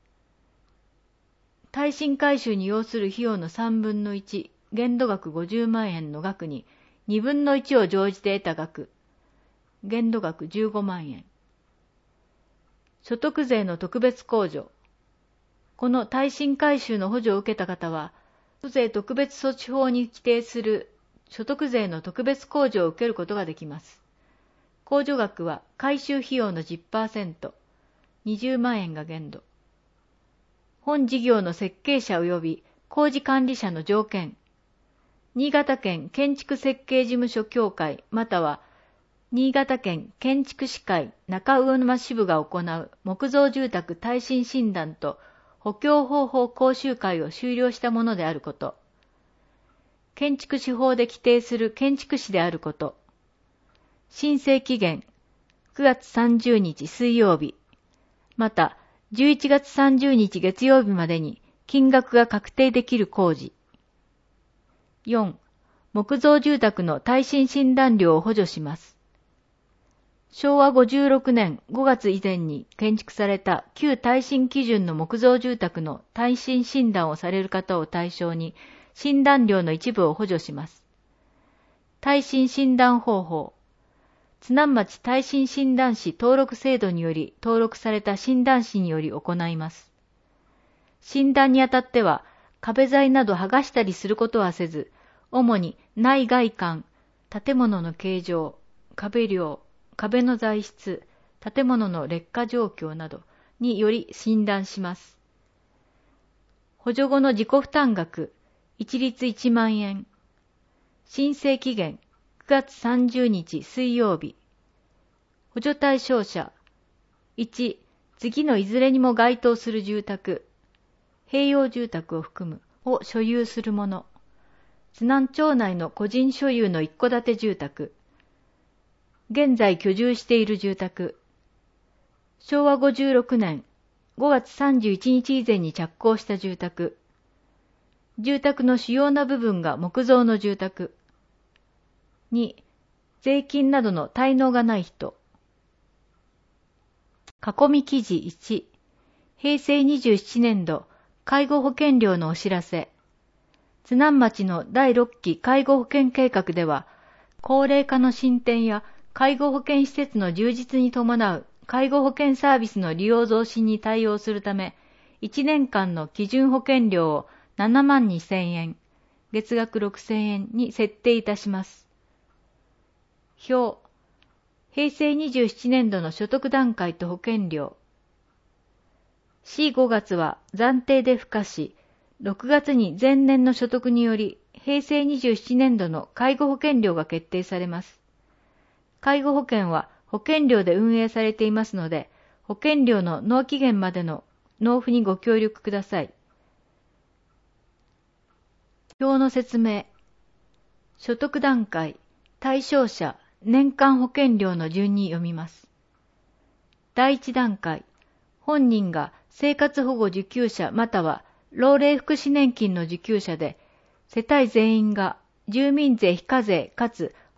耐震改修に要する費用のさんぶんのいち、限度額ごじゅうまんえんの額ににぶんのいちを乗じて得た額、限度額じゅうごまんえん。所得税の特別控除。この耐震改修の補助を受けた方は、所得税特別措置法に規定する所得税の特別控除を受けることができます。控除額は改修費用の じゅっパーセント、にじゅうまんえんが限度。本事業の設計者及び工事管理者の条件。新潟県建築設計事務所協会または新潟県建築士会中魚沼支部が行う木造住宅耐震診断と補強方法講習会を終了したものであること。建築士法で規定する建築士であること。申請期限くがつさんじゅうにち水曜日、またじゅういちがつさんじゅうにち月曜日までに金額が確定できる工事。よん. 木造住宅の耐震診断料を補助します。しょうわごじゅうろくねんごがつ以前に建築された旧耐震基準の木造住宅の耐震診断をされる方を対象に診断料の一部を補助します。耐震診断方法。津南町耐震診断士登録制度により登録された診断士により行います。診断にあたっては壁材など剥がしたりすることはせず、主に内外観、建物の形状、壁量、壁の材質、建物の劣化状況などにより診断します。補助後の自己負担額、一律いちまんえん。申請期限、くがつさんじゅうにち水曜日。補助対象者。いち. 次のいずれにも該当する住宅、併用住宅を含むを所有する者。津南町内の個人所有の一戸建て住宅。現在居住している住宅。しょうわごじゅうろくねんごがつさんじゅういちにち以前に着工した住宅。住宅の主要な部分が木造の住宅。に. 税金などの滞納がない人。囲み記事いち。へいせいにじゅうななねんど介護保険料のお知らせ。津南町のだいろっき介護保険計画では、高齢化の進展や介護保険施設の充実に伴う介護保険サービスの利用増進に対応するため、いちねんかんの基準保険料をななまんにせんえん、月額ろくせんえんに設定いたします。表。へいせいにじゅうななねんどの所得段階と保険料。しごがつは暫定で付加し、ろくがつに前年の所得により、へいせいにじゅうななねんどの介護保険料が決定されます。介護保険は保険料で運営されていますので、保険料の納期限までの納付にご協力ください。表の説明。所得段階、対象者、年間保険料の順に読みます。だいいち段階、本人が生活保護受給者または老齢福祉年金の受給者で、世帯全員が住民税非課税かつ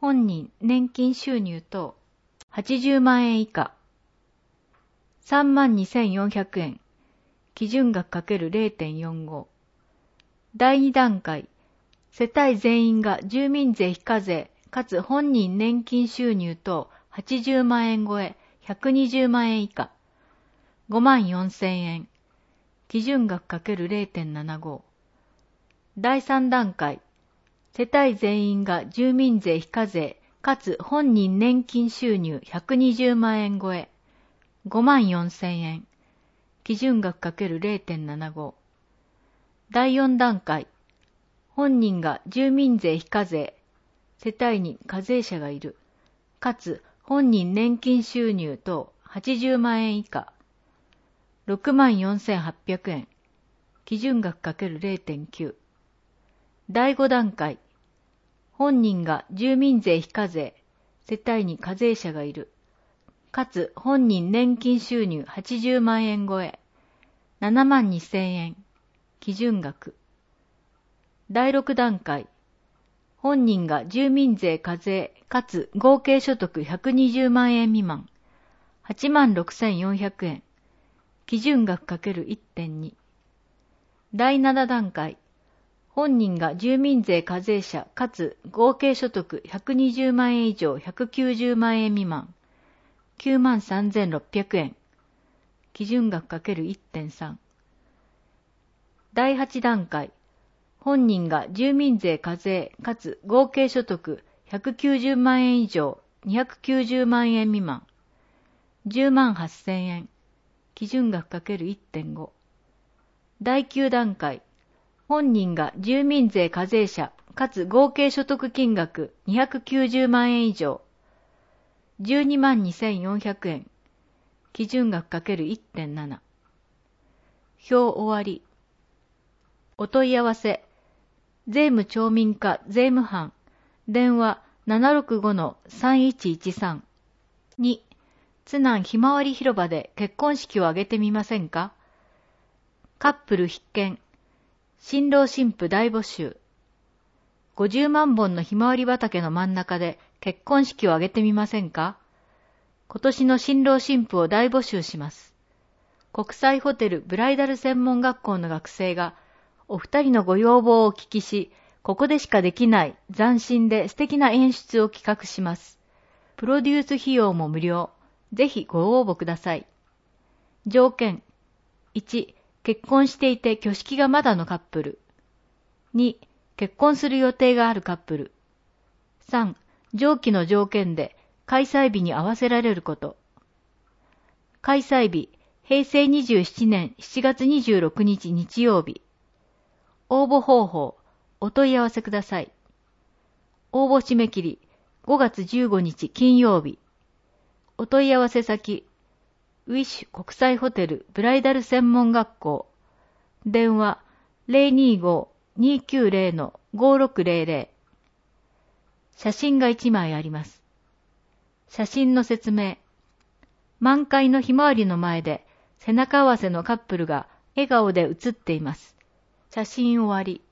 本人年金収入等はちじゅうまんえん以下、さんまんにせんよんひゃくえん、基準額 かけるゼロてんよんご。だいに段階、世帯全員が住民税非課税かつ本人年金収入等はちじゅうまんえん超えひゃくにじゅうまんえん以下、ごまんよんせんえん、基準額 かけるゼロてんななご。だいさん段階、世帯全員が住民税非課税かつ本人年金収入ひゃくにじゅうまんえん超え、ごまんよんせんえん、基準額 かけるゼロてんななご。だいよん段階、本人が住民税非課税、世帯に課税者がいる、かつ本人年金収入等はちじゅうまんえん以下、ろくまんよんせんはっぴゃくえん、基準額 かけるゼロてんきゅう。だいご段階、本人が住民税非課税、世帯に課税者がいる、かつ本人年金収入はちじゅうまんえん超え、ななまんにせんえん、基準額。だいろく段階、本人が住民税課税かつ合計所得ひゃくにじゅうまんえん未満、はちまんろくせんよんひゃくえん、基準額 かけるいってんに。だいなな段階、本人が住民税課税者かつ合計所得ひゃくにじゅうまんえん以上ひゃくきゅうじゅうまんえん未満、きゅうまんさんぜんろっぴゃくえん、基準額 かけるいってんさん。だいはち段階、本人が住民税課税かつ合計所得ひゃくきゅうじゅうまんえん以上にひゃくきゅうじゅうまんえん未満、じゅうまんはっせんえん、基準額 かけるいってんご。だいきゅう段階、本人が住民税課税者かつ合計所得金額にひゃくきゅうじゅうまんえん以上、じゅうにまんにせんよんひゃくえん、基準額 かけるいってんなな。表終わり。お問い合わせ、税務調民課税務班、電話 ななろくごのさんいちいちさん。に、津南ひまわり広場で結婚式を挙げてみませんか？カップル必見。新郎新婦大募集。ごじゅうまんぼんのひまわり畑の真ん中で結婚式を挙げてみませんか？今年の新郎新婦を大募集します。国際ホテルブライダル専門学校の学生がお二人のご要望をお聞きし、ここでしかできない斬新で素敵な演出を企画します。プロデュース費用も無料。ぜひご応募ください。条件。いち、結婚していて挙式がまだのカップル。に、結婚する予定があるカップル。さん、上記の条件で開催日に合わせられること。開催日、へいせいにじゅうななねんしちがつにじゅうろくにち日曜日。応募方法、お問い合わせください。応募締め切り、ごがつじゅうごにち金曜日。お問い合わせ先、ウィッシュ国際ホテルブライダル専門学校。電話 ゼロにご にきゅうゼロ のごろくゼロゼロ。写真がいちまいあります。写真の説明。満開のひまわりの前で背中合わせのカップルが笑顔で写っています。写真終わり。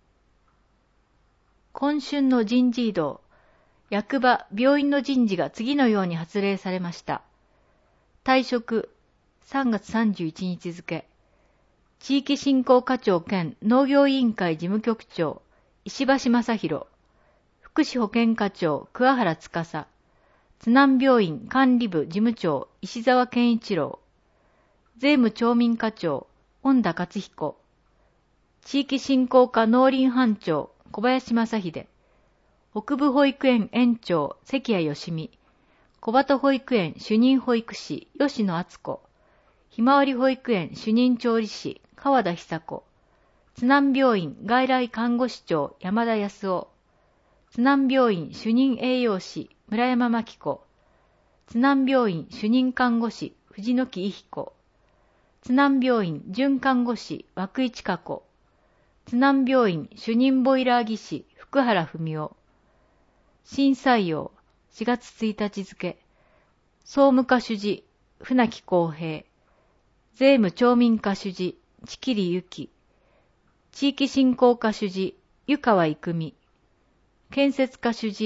今春の人事異動。役場、病院の人事が次のように発令されました。退職、さんがつさんじゅういちにち付。地域振興課長兼農業委員会事務局長、石橋正弘。福祉保健課長、桑原司。津南病院管理部事務長、石澤健一郎。税務調民課長、恩田勝彦。地域振興課農林班長、小林正秀。北部保育園園長、関谷義美。小鳩保育園主任保育士、吉野敦子。ひまわり保育園主任調理師、川田久子。津南病院外来看護師長、山田康夫。津南病院主任栄養士、村山真紀子。津南病院主任看護師、藤野木伊彦。津南病院准看護師、涌井千佳子。津南病院主任ボイラー技師、福原文夫。新採用、しがつついたち付。総務課主事、船木公平。税務調民課主事、千切由紀。地域振興課主事、湯川育美。建設課主事、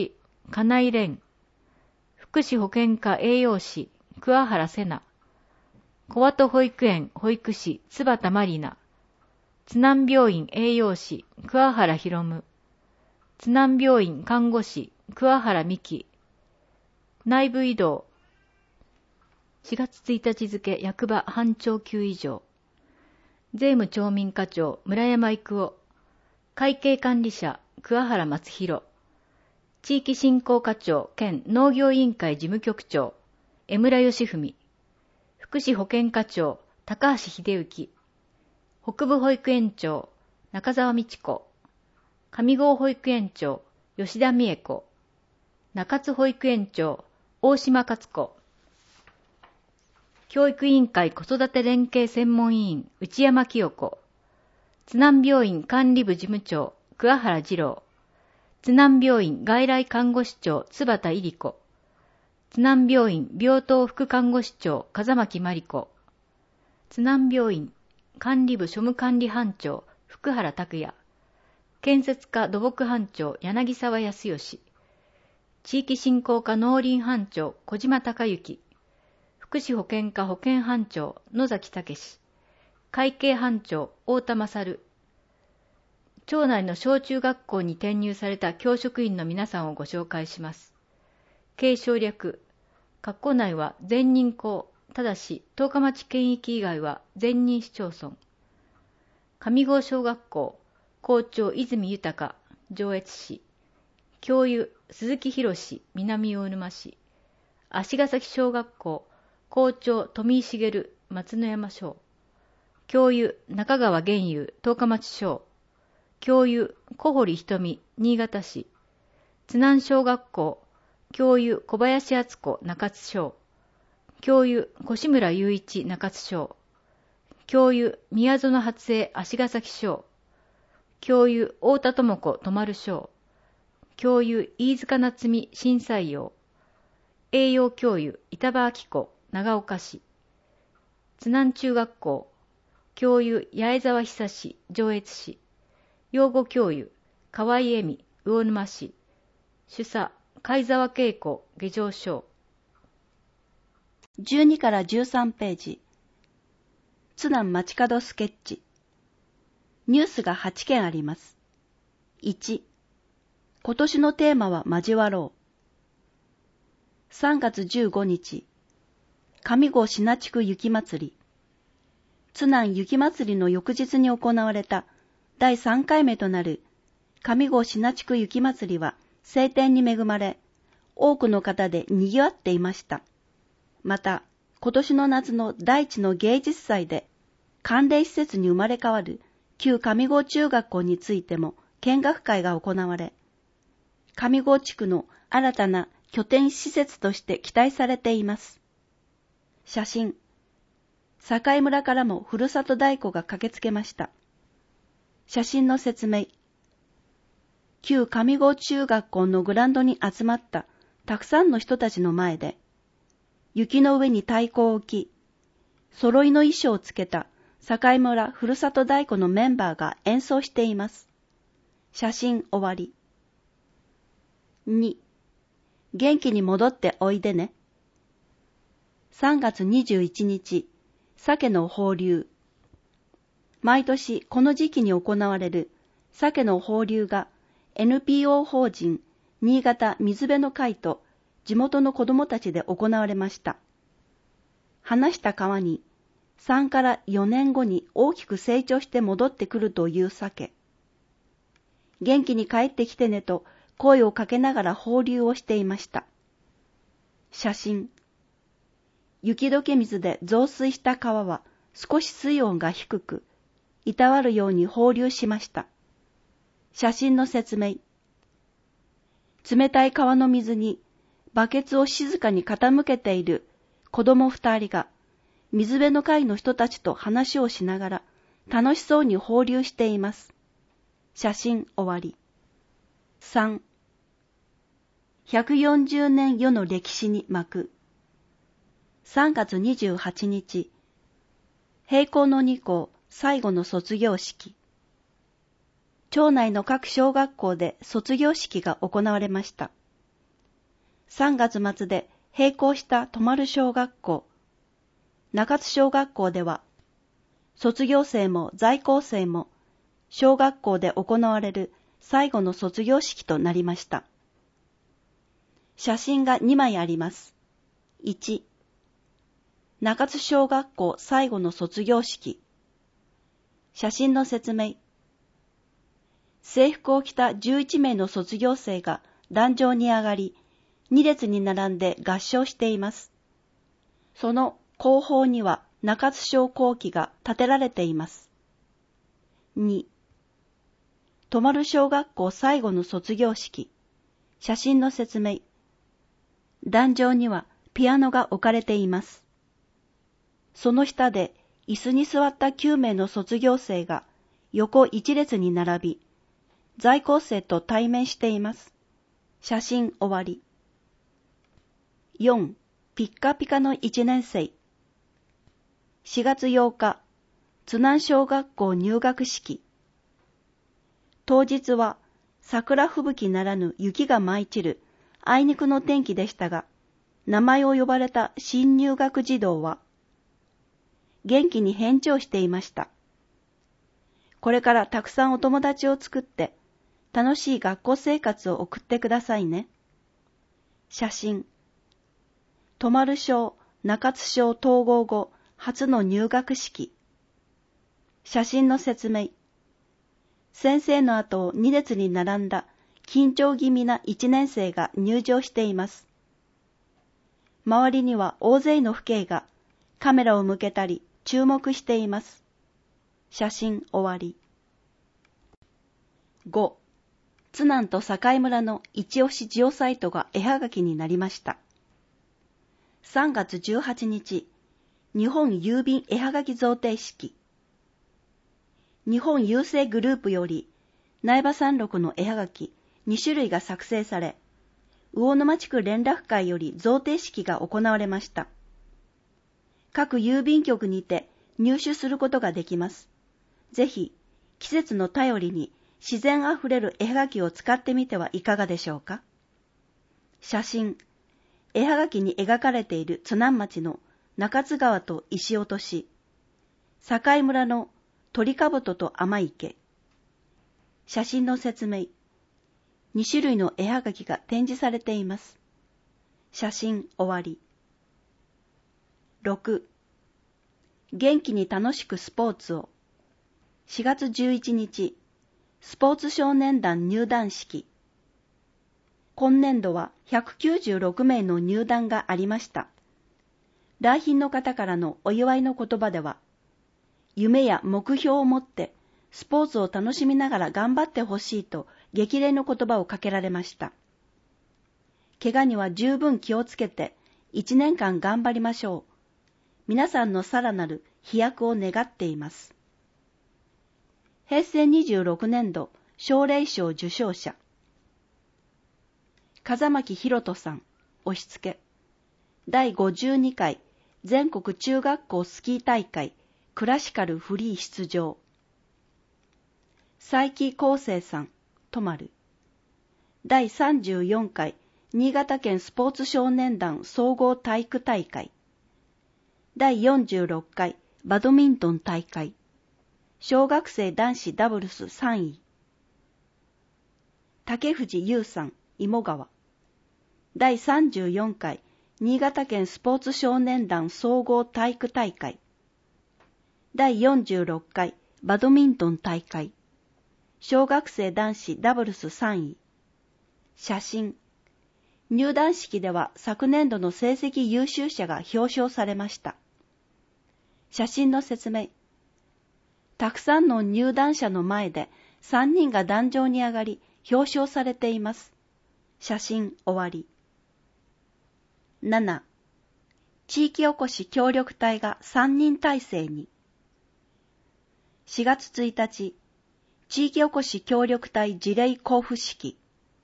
金井蓮、福祉保健科栄養士、桑原瀬奈、小鳩保育園保育士、津畑まりな、津南病院栄養士、桑原博夢、津南病院看護師、桑原美希、内部移動、しがつついたち付役場班長級以上、税務町民課長村山育夫、会計管理者桑原松弘、地域振興課長兼農業委員会事務局長江村義文、福祉保健課長高橋秀幸、北部保育園長中澤美智子、上郷保育園長吉田美恵子、中津保育園長大島勝子、教育委員会子育て連携専門委員内山清子、津南病院管理部事務長桑原二郎、津南病院外来看護師長津畑入子、津南病院病棟副看護師長風巻真理子、津南病院管理部庶務管理班長福原拓也、建設課土木班長柳沢康義、地域振興課農林班長小島隆之、福祉保健課保健班長野崎武史、会計班長太田勝、町内の小中学校に転入された教職員の皆さんをご紹介します。継承略、括弧内は全任校、ただし十日町県域以外は全任市町村。上郷小学校、校長泉豊、上越市。教諭鈴木博、南魚沼市。足ヶ崎小学校、校長富井茂、松野山小。教諭中川玄友、十日町小。教諭小堀瞳、新潟市。津南小学校、教諭小林敦子、中津小。教諭越村雄一、中津小。教諭宮園初江、足ヶ崎小。教諭太田智子、泊丸小。教諭飯塚夏美、新採用。栄養教諭板場明子、長岡市。津南中学校、教諭八重沢久、上越市。養護教諭河合恵美、魚沼市。主査貝沢恵子、下城小。 じゅうにからじゅうさんページ。津南街角スケッチ。ニュースがはちけんあります。いち、今年のテーマは交わろう。さんがつじゅうごにち、上郷品地区雪まつり。津南雪まつりの翌日に行われただいさんかいめとなる上郷品地区雪まつりは晴天に恵まれ、多くの方で賑わっていました。また、今年の夏の第一の芸術祭で、関連施設に生まれ変わる旧上郷中学校についても見学会が行われ、上郷地区の新たな拠点施設として期待されています。写真。境村からもふるさと太鼓が駆けつけました。写真の説明。旧上郷中学校のグラウンドに集まったたくさんの人たちの前で、雪の上に太鼓を置き、揃いの衣装をつけた境村ふるさと太鼓のメンバーが演奏しています。写真終わり。に、元気に戻っておいでね。さんがつにじゅういちにち、鮭の放流。毎年この時期に行われる鮭の放流が エヌピーオー 法人新潟水辺の会と地元の子どもたちで行われました。離した川にさんからよねんごに大きく成長して戻ってくるという鮭。元気に帰ってきてねと声をかけながら放流をしていました。写真。雪解け水で増水した川は少し水温が低く、いたわるように放流しました。写真の説明。冷たい川の水にバケツを静かに傾けている子供二人が水辺の会の人たちと話をしながら楽しそうに放流しています。写真終わり。さん、ひゃくよんじゅうねん世の歴史に幕。さんがつにじゅうはちにち、閉校のに校最後の卒業式。町内の各小学校で卒業式が行われました。 さんがつ末で閉校した泊まる小学校、中津小学校では、卒業生も在校生も小学校で行われる最後の卒業式となりました。写真がにまいあります。いち、中津小学校最後の卒業式。写真の説明。制服を着たじゅういちめいの卒業生が壇上に上がり、に列に並んで合唱しています。その後方には中津小校旗が立てられています。に、泊まる小学校最後の卒業式。写真の説明。壇上にはピアノが置かれています。その下で椅子に座ったきゅうめいの卒業生が横一列に並び、在校生と対面しています。写真終わり。よん、ピッカピカのいちねん生。しがつようか、津南小学校入学式。当日は桜吹雪ならぬ雪が舞い散るあいにくの天気でしたが、名前を呼ばれた新入学児童は、元気に返事をしていました。これからたくさんお友達を作って、楽しい学校生活を送ってくださいね。写真。泊まる小、中津小統合後、初の入学式。写真の説明。先生の後をに列に並んだ緊張気味ないちねん生が入場しています。周りには大勢の父兄がカメラを向けたり注目しています。写真終わり。ご、津南と境村の一押しジオサイトが絵はがきになりました。さんがつじゅうはちにち、日本郵便絵はがき贈呈式。日本郵政グループより、苗場山麓の絵はがきにしゅるいが作成され、魚沼地区連絡会より贈呈式が行われました。各郵便局にて入手することができます。ぜひ、季節の便りに自然あふれる絵はがきを使ってみてはいかがでしょうか。写真。絵はがきに描かれている津南町の中津川と石落とし、境村の鳥かぶとと天池。写真の説明。にしゅるいの絵はがきが展示されています。写真終わり。ろく、元気に楽しくスポーツを。しがつじゅういちにち、スポーツ少年団入団式。今年度はひゃくきゅうじゅうろくめいの入団がありました。来賓の方からのお祝いの言葉では、夢や目標を持ってスポーツを楽しみながら頑張ってほしいと激励の言葉をかけられました。怪我には十分気をつけていちねんかん頑張りましょう。皆さんのさらなる飛躍を願っています。へいせいにじゅうろくねんど奨励賞受賞者。風巻博人さん、押し付け。だいごじゅうにかい全国中学校スキー大会クラシカルフリー出場。佐伯康生さん、泊まる。だいさんじゅうよんかい新潟県スポーツ少年団総合体育大会。だいよんじゅうろっかいバドミントン大会。小学生男子ダブルスさんい。竹藤優さん、芋川。だいさんじゅうよんかい新潟県スポーツ少年団総合体育大会。だいよんじゅうろっかいバドミントン大会。小学生男子ダブルスさんい。写真。入団式では昨年度の成績優秀者が表彰されました。写真の説明。たくさんの入団者の前でさんにんが壇上に上がり表彰されています。写真終わり。なな、地域おこし協力隊がさんにん体制に。しがつついたち、地域おこし協力隊事例交付式。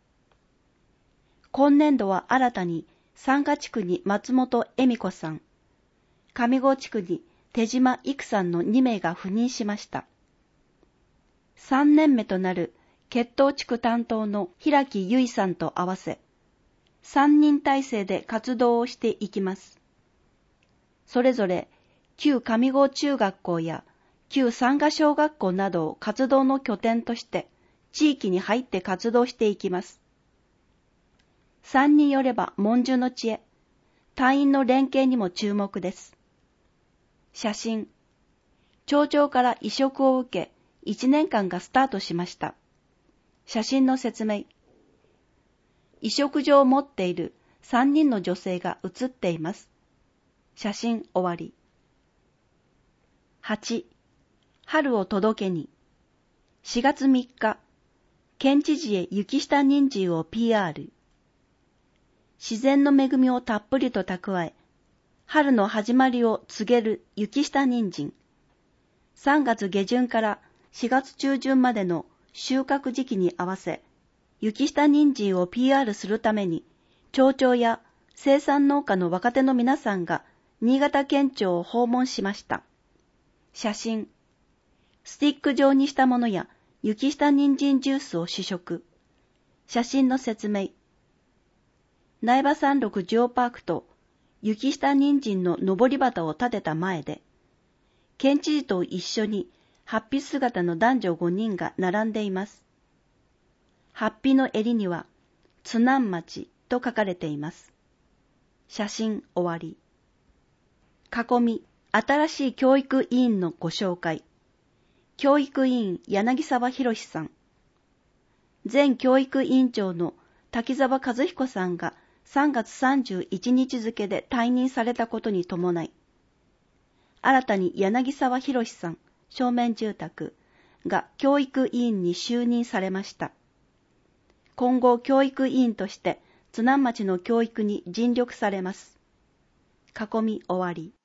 今年度は新たに三賀地区に松本恵美子さん、上郷地区に手島育さんのにめいが赴任しました。さんねんめとなる血統地区担当の平木由衣さんと合わせ、 さんにん体制で活動をしていきます。それぞれ旧上郷中学校や旧山河小学校などを活動の拠点として地域に入って活動していきます。さんによれば文殊の知恵、隊員の連携にも注目です。写真。町長から委嘱を受け、いちねんかんがスタートしました。写真の説明。委嘱状を持っているさんにんの女性が写っています。写真終わり。はち. 春を届けに。しがつみっか、県知事へ雪下人参を ピーアール。自然の恵みをたっぷりと蓄え、春の始まりを告げる雪下人参。さんがつげじゅんからしがつちゅうじゅんまでの収穫時期に合わせ、雪下人参を ピーアール するために、町長や生産農家の若手の皆さんが新潟県庁を訪問しました。写真。スティック状にしたものや雪下人参ジュースを試食。写真の説明。苗場山麓ジオパークと雪下人参の登り旗を立てた前で、県知事と一緒に法被姿の男女ごにんが並んでいます。法被の襟には、津南町と書かれています。写真終わり。囲み、新しい教育委員のご紹介。教育委員柳沢博さん。前教育委員長の滝沢和彦さんがさんがつさんじゅういちにち付で退任されたことに伴い、新たに柳沢博さん、正面住宅が教育委員に就任されました。今後教育委員として津南町の教育に尽力されます。囲み終わり。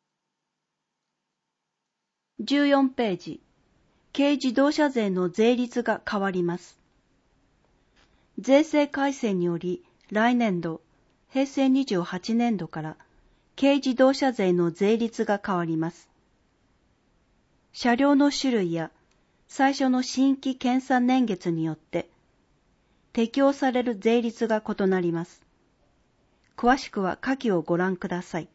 じゅうよんページ。軽自動車税の税率が変わります。税制改正により来年度、へいせいにじゅうはちねんどから軽自動車税の税率が変わります。車両の種類や最初の新規検査年月によって適用される税率が異なります。詳しくは下記をご覧ください。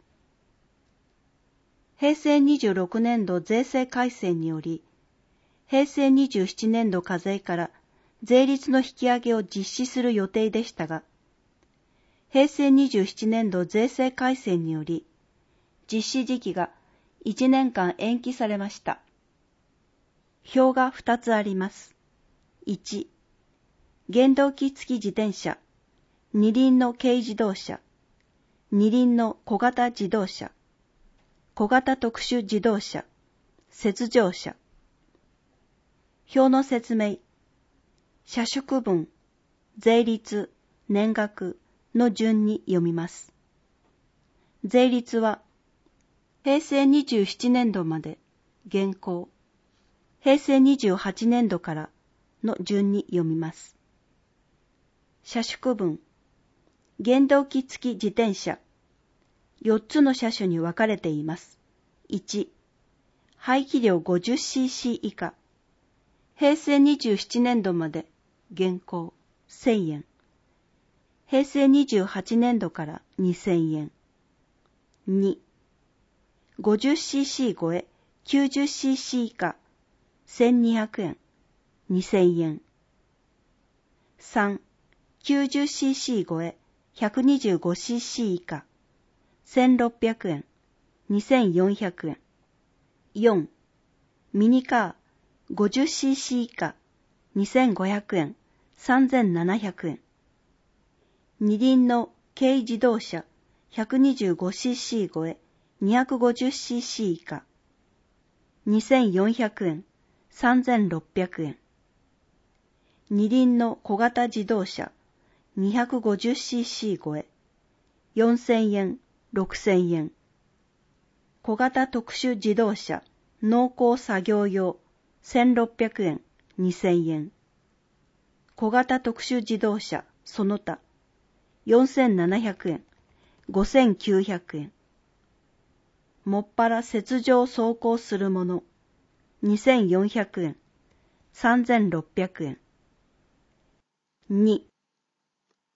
へいせいにじゅうろくねんど税制改正により、へいせいにじゅうななねんど課税から税率の引き上げを実施する予定でしたが、へいせいにじゅうななねんど税制改正により、実施時期がいちねんかん延期されました。表がふたつあります。いち、原動機付き自転車、二輪の軽自動車、二輪の小型自動車、小型特殊自動車、雪上車。表の説明。車種区分、税率、年額の順に読みます。税率は、へいせいにじゅうななねんどまで現行、へいせいにじゅうはちねんどからの順に読みます。車種区分、原動機付き自転車、よっつの車種に分かれています。いち、排気量 ごじゅっシーシー 以下、へいせいにじゅうななねんどまで現行せんえん、へいせいにじゅうはちねんどからにせんえん。に、ごじゅっシーシー 超え きゅうじゅっシーシー 以下せんにひゃくえん、にせんえん。さん、きゅうじゅっシーシー 超え ひゃくにじゅうごシーシー 以下せんろっぴゃくえん、にせんよんひゃくえん。よん、ミニカー ごじゅっシーシー 以下にせんごひゃくえん、さんぜんななひゃくえん。二輪の軽自動車 ひゃくにじゅうごシーシー 超え にひゃくごじゅっシーシー 以下にせんよんひゃくえん、さんぜんろっぴゃくえん。二輪の小型自動車 にひゃくごじゅっシーシー 超えよんせんえん、ろくせんえん。小型特殊自動車農耕作業用せんろっぴゃくえん、にせんえん。小型特殊自動車その他よんせんななひゃくえん、ごせんきゅうひゃくえん。もっぱら雪上走行するものにせんよんひゃくえん、さんぜんろっぴゃくえん。に、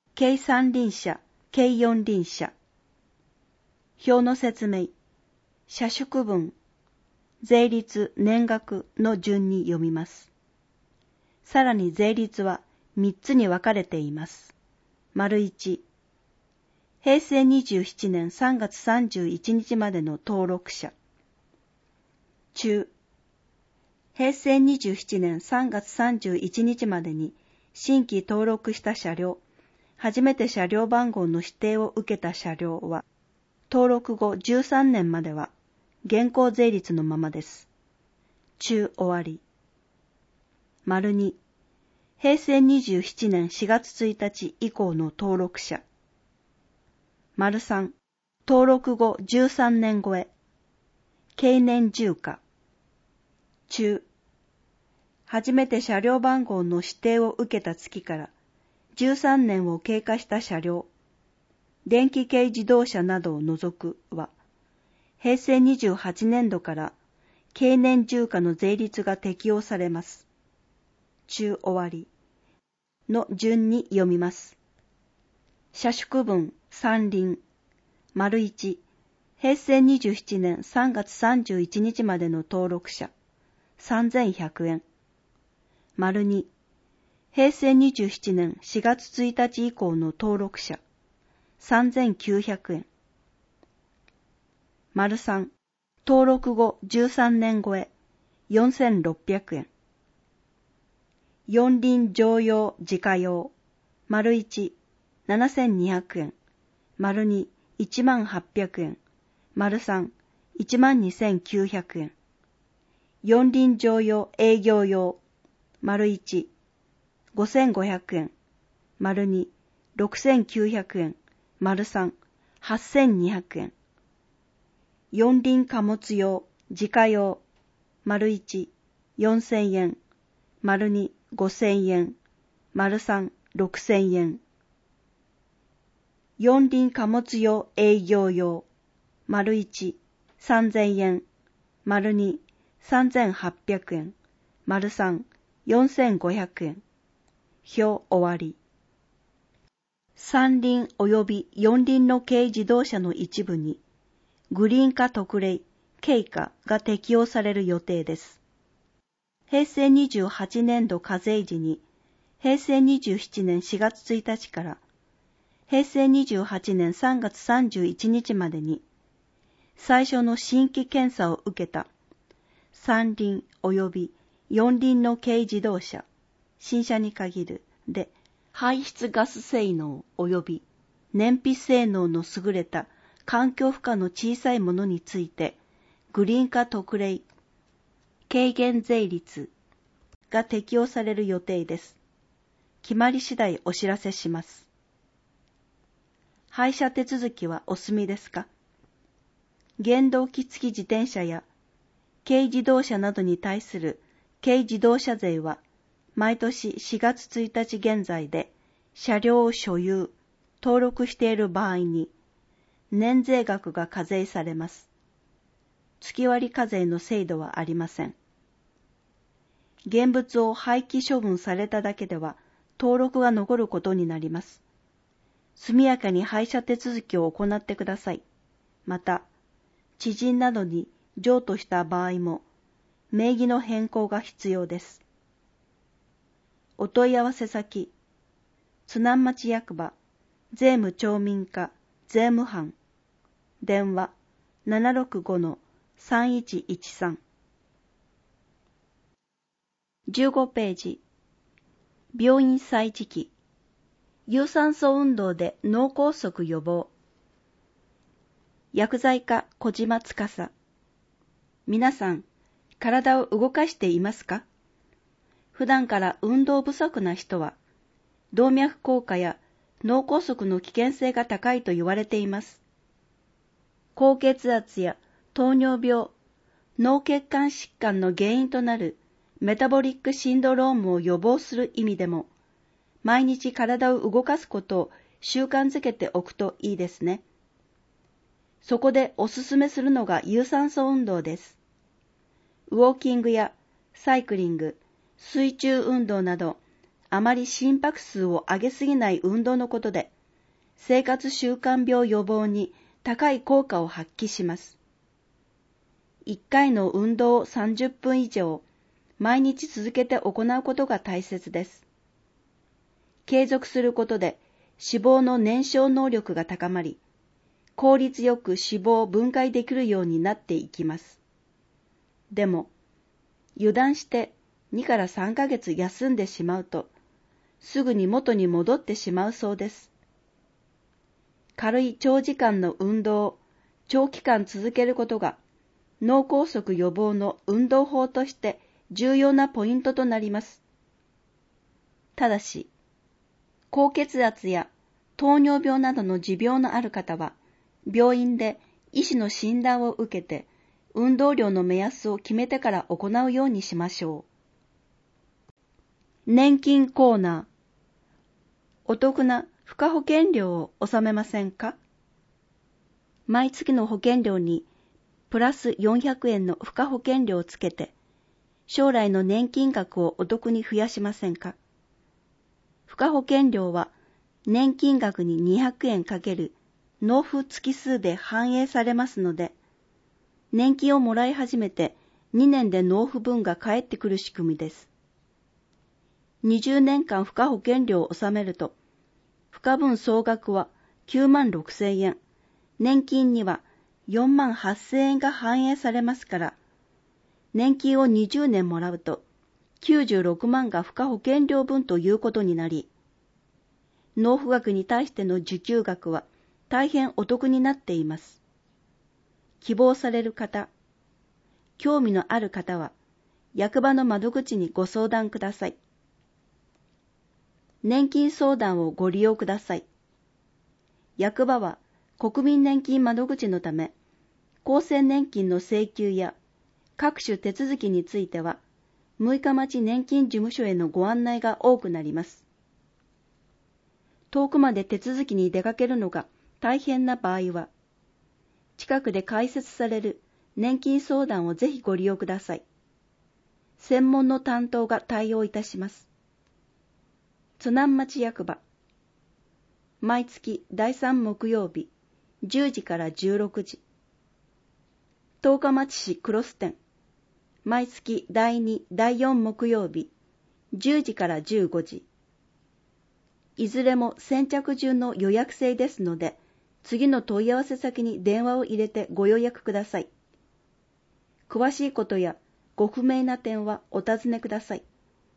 計三輪車、計四輪車。表の説明。車種分、税率、年額の順に読みます。さらに税率はみっつに分かれています。丸いち、へいせいにじゅうななねんさんがつさんじゅういちにちまでの登録者。中、へいせいにじゅうななねんさんがつさんじゅういちにちまでに新規登録した車両、初めて車両番号の指定を受けた車両は、登録後じゅうさんねんまでは現行税率のままです。中終わり。丸に、へいせいにじゅうななねんしがつついたち以降の登録者。丸さん、登録後じゅうさんねん超え。経年重化。中、初めて車両番号の指定を受けた月からじゅうさんねんを経過した車両、電気系自動車などを除くは、へいせいにじゅうはちねんどから経年重化の税率が適用されます。中終わりの順に読みます。車種分三輪、丸いち、へいせいにじゅうななねんさんがつさんじゅういちにちまでの登録者、さんぜんひゃくえん。丸に、へいせいにじゅうななねんしがつついたち以降の登録者、さんぜんきゅうひゃくえん。丸さん、登録後じゅうさんねん超え、よんせんろっぴゃくえん。四輪乗用自家用、丸いち、ななせんにひゃくえん。丸に、いちまんはっぴゃくえん。丸さん、いちまんにせんきゅうひゃくえん。四輪乗用営業用、丸いち、ごせんごひゃくえん。丸に、ろくせんきゅうひゃくえん。丸さん、はっせんにひゃくえん。四輪貨物用、自家用、丸いち、よんせんえん。丸に、ごせんえん。丸さん、ろくせんえん。四輪貨物用営業用、丸いち、さんぜんえん。丸に、さんぜんはっぴゃくえん。丸さん、よんせんごひゃくえん。表終わり。三輪及び四輪の軽自動車の一部に、グリーン化特例、軽化が適用される予定です。へいせいにじゅうはちねんど課税時に、へいせいにじゅうななねんしがつついたちから、へいせいにじゅうはちねんさんがつさんじゅういちにちまでに、最初の新規検査を受けた三輪及び四輪の軽自動車、新車に限るで、排出ガス性能及び燃費性能の優れた環境負荷の小さいものについて、グリーン化特例、軽減税率が適用される予定です。決まり次第お知らせします。廃車手続きはお済みですか？原動機付き自転車や軽自動車などに対する軽自動車税は、毎年しがつついたち現在で車両を所有、登録している場合に、年税額が課税されます。月割課税の制度はありません。現物を廃棄処分されただけでは、登録が残ることになります。速やかに廃車手続きを行ってください。また、知人などに譲渡した場合も、名義の変更が必要です。お問い合わせ先、津南町役場、税務町民課、税務班、電話 ななろくごのさんいちいちさん。じゅうごページ、病院歳時期、有酸素運動で脳梗塞予防。薬剤科小島司。皆さん、体を動かしていますか？普段から運動不足な人は、動脈硬化や脳梗塞の危険性が高いと言われています。高血圧や糖尿病、脳血管疾患の原因となるメタボリックシンドロームを予防する意味でも、毎日体を動かすことを習慣づけておくといいですね。そこでおすすめするのが有酸素運動です。ウォーキングやサイクリング、水中運動など、 あまり心拍数を上げすぎない運動のことで、生活習慣病予防に高い効果を発揮します。いっかいの運動をさんじゅっぷん以上、毎日続けて行うことが大切です。継続することで脂肪の燃焼能力が高まり、効率よく脂肪を分解できるようになっていきます。でも、油断してにからさんかげつ休んでしまうと、すぐに元に戻ってしまうそうです。軽い長時間の運動を長期間続けることが、脳梗塞予防の運動法として重要なポイントとなります。ただし、高血圧や糖尿病などの持病のある方は、病院で医師の診断を受けて、運動量の目安を決めてから行うようにしましょう。年金コーナー。お得な付加保険料を納めませんか？毎月の保険料にプラスよんひゃくえんの付加保険料をつけて、将来の年金額をお得に増やしませんか？付加保険料は年金額ににひゃくえんかける納付月数で反映されますので、年金をもらい始めてにねんで納付分が返ってくる仕組みです。にじゅうねんかん付加保険料を納めると、付加分総額はきゅうまんろくせんえん、年金にはよんまんはっせんえんが反映されますから、年金をにじゅうねんもらうときゅうじゅうろくまんが付加保険料分ということになり、納付額に対しての受給額は大変お得になっています。希望される方、興味のある方は、役場の窓口にご相談ください。年金相談をご利用ください。役場は国民年金窓口のため、厚生年金の請求や各種手続きについては、むいか町年金事務所へのご案内が多くなります。遠くまで手続きに出かけるのが大変な場合は、近くで開設される年金相談をぜひご利用ください。専門の担当が対応いたします。津南町役場。毎月だいさん木曜日、じゅうじからじゅうろくじ。十日町市黒須店。毎月だいに、だいよん木曜日、じゅうじからじゅうごじ。いずれも先着順の予約制ですので、次の問い合わせ先に電話を入れてご予約ください。詳しいことやご不明な点はお尋ねください。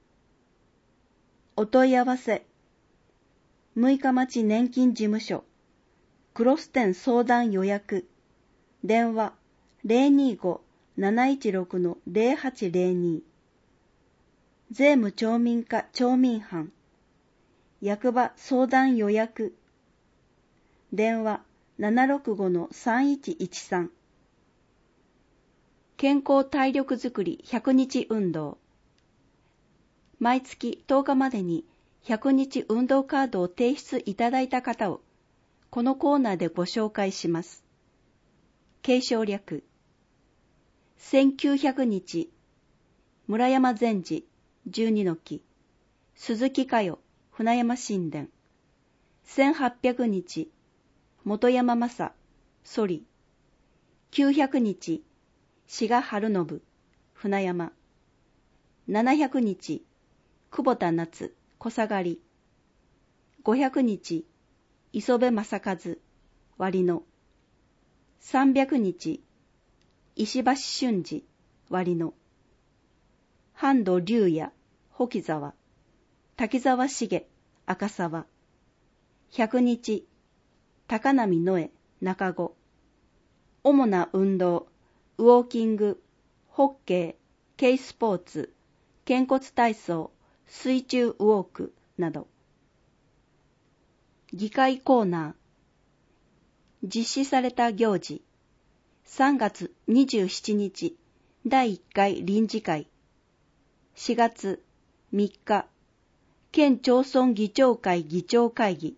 お問い合わせ、六日町年金事務所、黒須店相談予約、電話 ゼロにーご なないちろく ゼロはちゼロに、税務町民課町民班、役場相談予約、電話 ななろくご さんいちいちさん、健康体力づくりひゃくにち運動。毎月とおかまでにひゃくにち運動カードを提出いただいた方を、このコーナーでご紹介します。継承略。せんきゅうひゃくにち、村山禅師、じゅうにのき、鈴木佳代、船山神殿。せんはっぴゃくにち、本山正、ソリ。きゅうひゃくにち、志賀春信、船山。ななひゃくにち、久保田夏、小下がり。ごひゃくにち、磯部正和、割野。さんびゃくにち、石橋俊二、割野。半渡龍也、保木沢。滝沢重、赤沢。百日、高波野江、中子。主な運動、ウォーキング、ホッケー、軽スポーツ、肩骨体操、水中ウォークなど。議会コーナー。実施された行事。さんがつにじゅうしちにち、だいいっかい臨時会。しがつみっか、県町村議長会議長会議。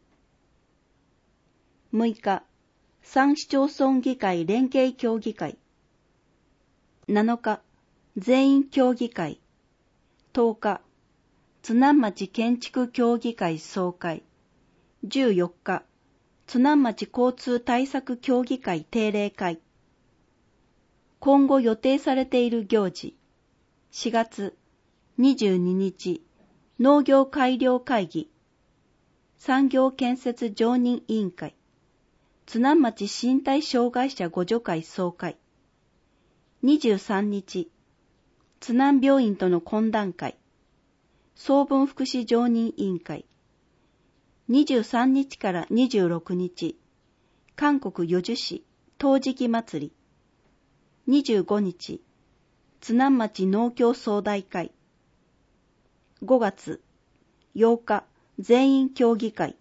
むいか、三市町村議会連携協議会。なのか、全員協議会。とおか、 津南町建築協議会総会。じゅうよっか、津南町交通対策協議会定例会。今後予定されている行事。しがつにじゅうににち、農業改良会議。産業建設常任委員会。津南町身体障害者互助会総会。にじゅうさんにち、津南病院との懇談会。総分福祉常任委員会。にじゅうさんにちからにじゅうろくにち、韓国余樹市陶磁器祭り。にじゅうごにち、津南町農協総代会。ごがつようか、全員協議会。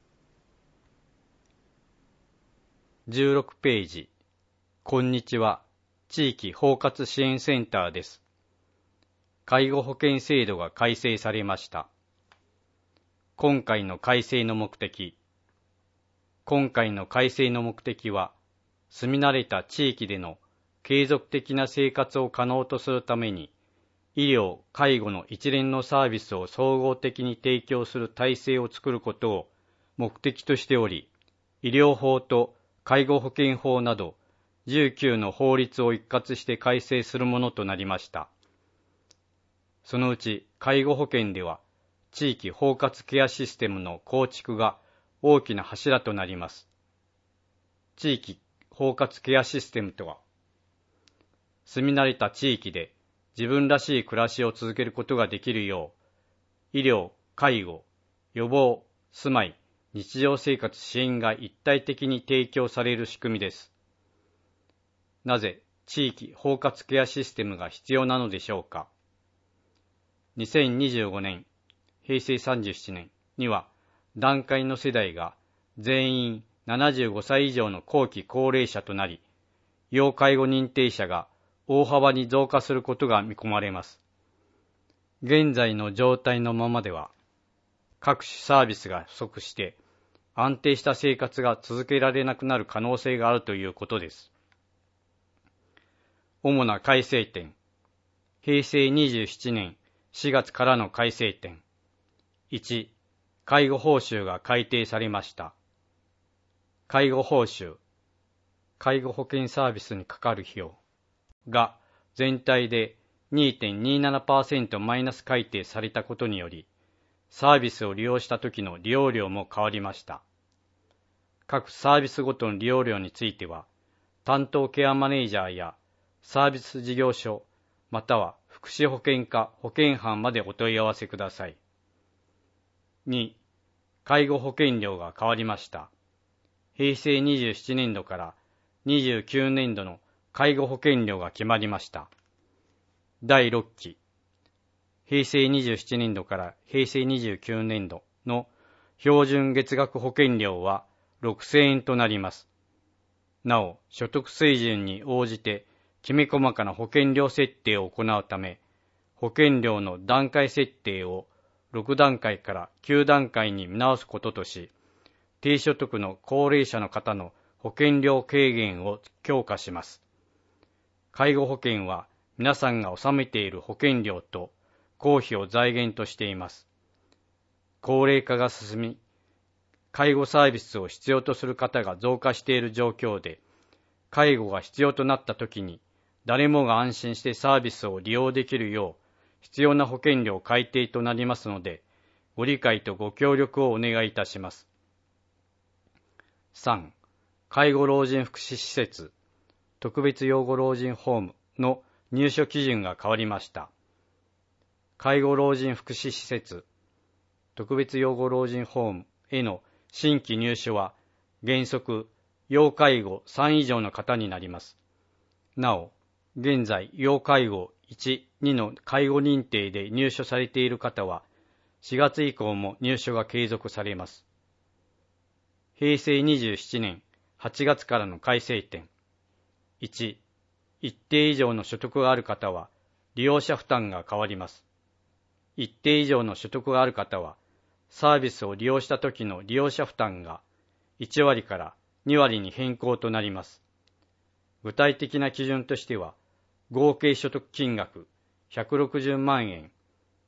じゅうろくページ。こんにちは。地域包括支援センターです。介護保険制度が改正されました。今回の改正の目的。今回の改正の目的は、住み慣れた地域での継続的な生活を可能とするために、医療・介護の一連のサービスを総合的に提供する体制を作ることを目的としており、医療法と介護保険法などじゅうきゅうの法律を一括して改正するものとなりました。そのうち介護保険では、地域包括ケアシステムの構築が大きな柱となります。地域包括ケアシステムとは、住み慣れた地域で自分らしい暮らしを続けることができるよう、医療、介護、予防、住まい、日常生活支援が一体的に提供される仕組みです。なぜ地域包括ケアシステムが必要なのでしょうか。にせんにじゅうごねん、へいせいさんじゅうななねんには、団塊の世代が全員ななじゅうごさい以上の後期高齢者となり、要介護認定者が大幅に増加することが見込まれます。現在の状態のままでは、各種サービスが不足して、安定した生活が続けられなくなる可能性があるということです。主な改正点。へいせいにじゅうななねんしがつからの改正点。いち、介護報酬が改定されました。介護報酬、介護保険サービスにかかる費用が全体で にてんにじゅうななパーセント マイナス改定されたことにより、サービスを利用した時の利用料も変わりました。各サービスごとの利用料については、担当ケアマネージャーやサービス事業所、または福祉保険課保険班までお問い合わせください。に、介護保険料が変わりました。へいせいにじゅうななねんどからにじゅうきゅうねんどの介護保険料が決まりました。だいろっき、へいせいにじゅうななねんどからへいせいにじゅうきゅうねんどの標準月額保険料はろくせんえんとなります。なお、所得水準に応じてきめ細かな保険料設定を行うため、保険料の段階設定をろくだんかいからきゅうだんかいに見直すこととし、低所得の高齢者の方の保険料軽減を強化します。介護保険は皆さんが納めている保険料と公費を財源としています。高齢化が進み、介護サービスを必要とする方が増加している状況で、介護が必要となったときに、誰もが安心してサービスを利用できるよう、必要な保険料改定となりますので、ご理解とご協力をお願いいたします。さん. 介護老人福祉施設、特別養護老人ホームの入所基準が変わりました。介護老人福祉施設、特別養護老人ホームへの新規入所は、原則、要介護さん以上の方になります。なお、現在、要介護いち、にの介護認定で入所されている方は、しがつ以降も入所が継続されます。へいせいにじゅうななねんはちがつからの改正点。いち、一定以上の所得がある方は、利用者負担が変わります。一定以上の所得がある方は、サービスを利用した時の利用者負担がいちわりからにわりに変更となります。具体的な基準としては、合計所得金額ひゃくろくじゅうまんえん、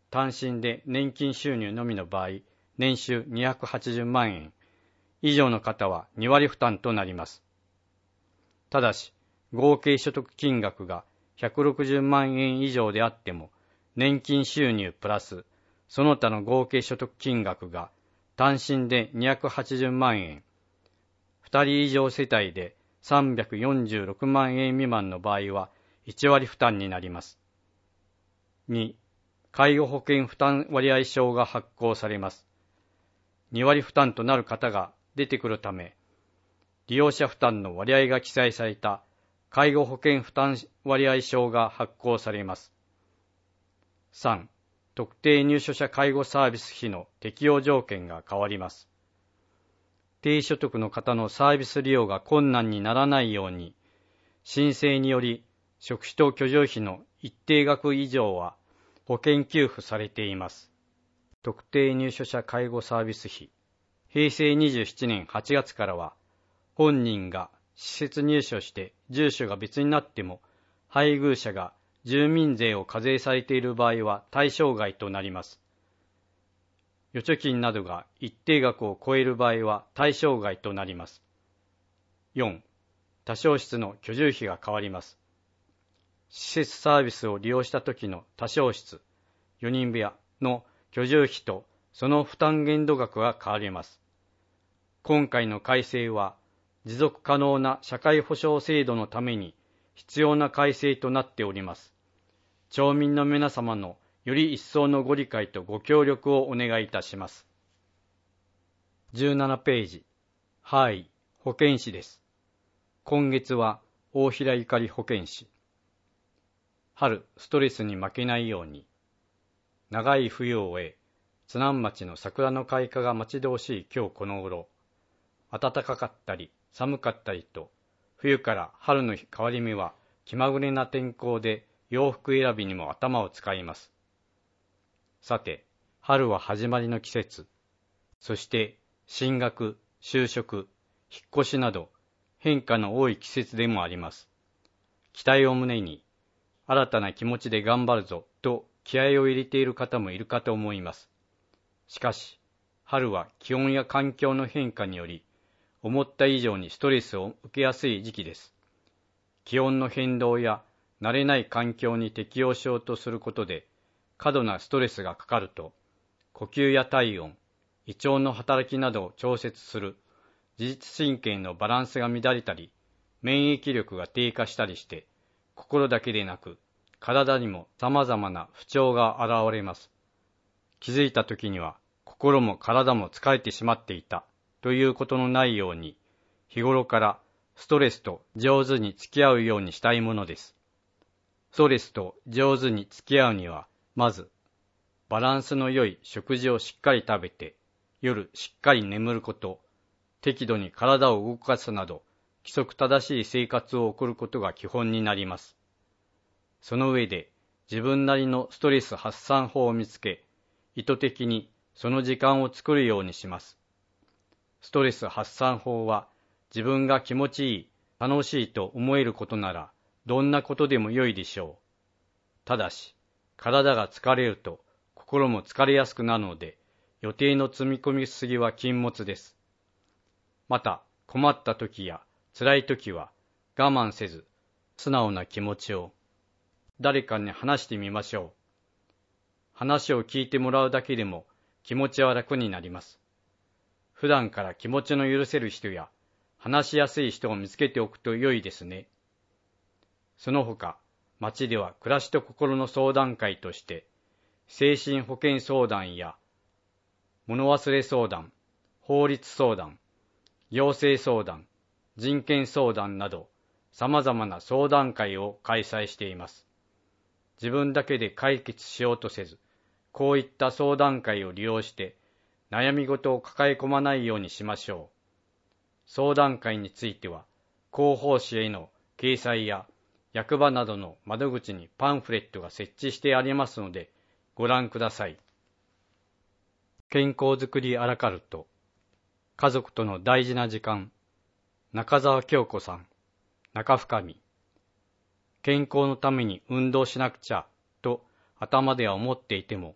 単身で年金収入のみの場合、年収にひゃくはちじゅうまんえん以上の方はにわり負担となります。ただし、合計所得金額がひゃくろくじゅうまんえん以上であっても、年金収入プラス、その他の合計所得金額が単身でにひゃくはちじゅうまんえん、ふたり以上世帯でさんびゃくよんじゅうろくまんえん未満の場合はいちわり負担になります。に、介護保険負担割合証が発行されます。にわり負担となる方が出てくるため、利用者負担の割合が記載された介護保険負担割合証が発行されます。さん、特定入所者介護サービス費の適用条件が変わります。低所得の方のサービス利用が困難にならないように、申請により食費と居住費の一定額以上は保険給付されています。特定入所者介護サービス費。へいせいにじゅうななねんはちがつからは、本人が施設入所して住所が別になっても、配偶者が住民税を課税されている場合は対象外となります。預貯金などが一定額を超える場合は対象外となります。よん、多床室の居住費が変わります。施設サービスを利用した時の多床室、よにんぶやの居住費とその負担限度額が変わります。今回の改正は、持続可能な社会保障制度のために必要な改正となっております。町民の皆様のより一層のご理解とご協力をお願いいたします。じゅうななページ、はい、保健師です。今月は大平ゆかり保健師。春、ストレスに負けないように。長い冬を終え、津南町の桜の開花が待ち遠しい今日この頃、暖かかったり寒かったりと、冬から春の変わり目は気まぐれな天候で洋服選びにも頭を使います。さて、春は始まりの季節。そして、進学、就職、引っ越しなど、変化の多い季節でもあります。期待を胸に、新たな気持ちで頑張るぞと気合を入れている方もいるかと思います。しかし、春は気温や環境の変化により、思った以上にストレスを受けやすい時期です。気温の変動や慣れない環境に適応しようとすることで、過度なストレスがかかると、呼吸や体温、胃腸の働きなどを調節する自律神経のバランスが乱れたり、免疫力が低下したりして、心だけでなく、体にも様々な不調が現れます。気づいた時には、心も体も疲れてしまっていたということのないように、日頃からストレスと上手に付き合うようにしたいものです。ストレスと上手に付き合うには、まず、バランスの良い食事をしっかり食べて、夜しっかり眠ること、適度に体を動かすなど、規則正しい生活を送ることが基本になります。その上で、自分なりのストレス発散法を見つけ、意図的にその時間を作るようにします。ストレス発散法は、自分が気持ちいい、楽しいと思えることなら、どんなことでも良いでしょう。ただし、体が疲れると心も疲れやすくなるので、予定の積み込みすぎは禁物です。また、困った時や辛い時は我慢せず、素直な気持ちを誰かに話してみましょう。話を聞いてもらうだけでも気持ちは楽になります。普段から気持ちの許せる人や話しやすい人を見つけておくと良いですね。その他、町では暮らしと心の相談会として、精神保健相談や物忘れ相談、法律相談、行政相談、人権相談など様々な相談会を開催しています。自分だけで解決しようとせず、こういった相談会を利用して悩み事を抱え込まないようにしましょう。相談会については、広報誌への掲載や役場などの窓口にパンフレットが設置してありますので、ご覧ください。健康づくりアラカルト。家族との大事な時間。中澤京子さん。中深見。健康のために運動しなくちゃと頭では思っていても、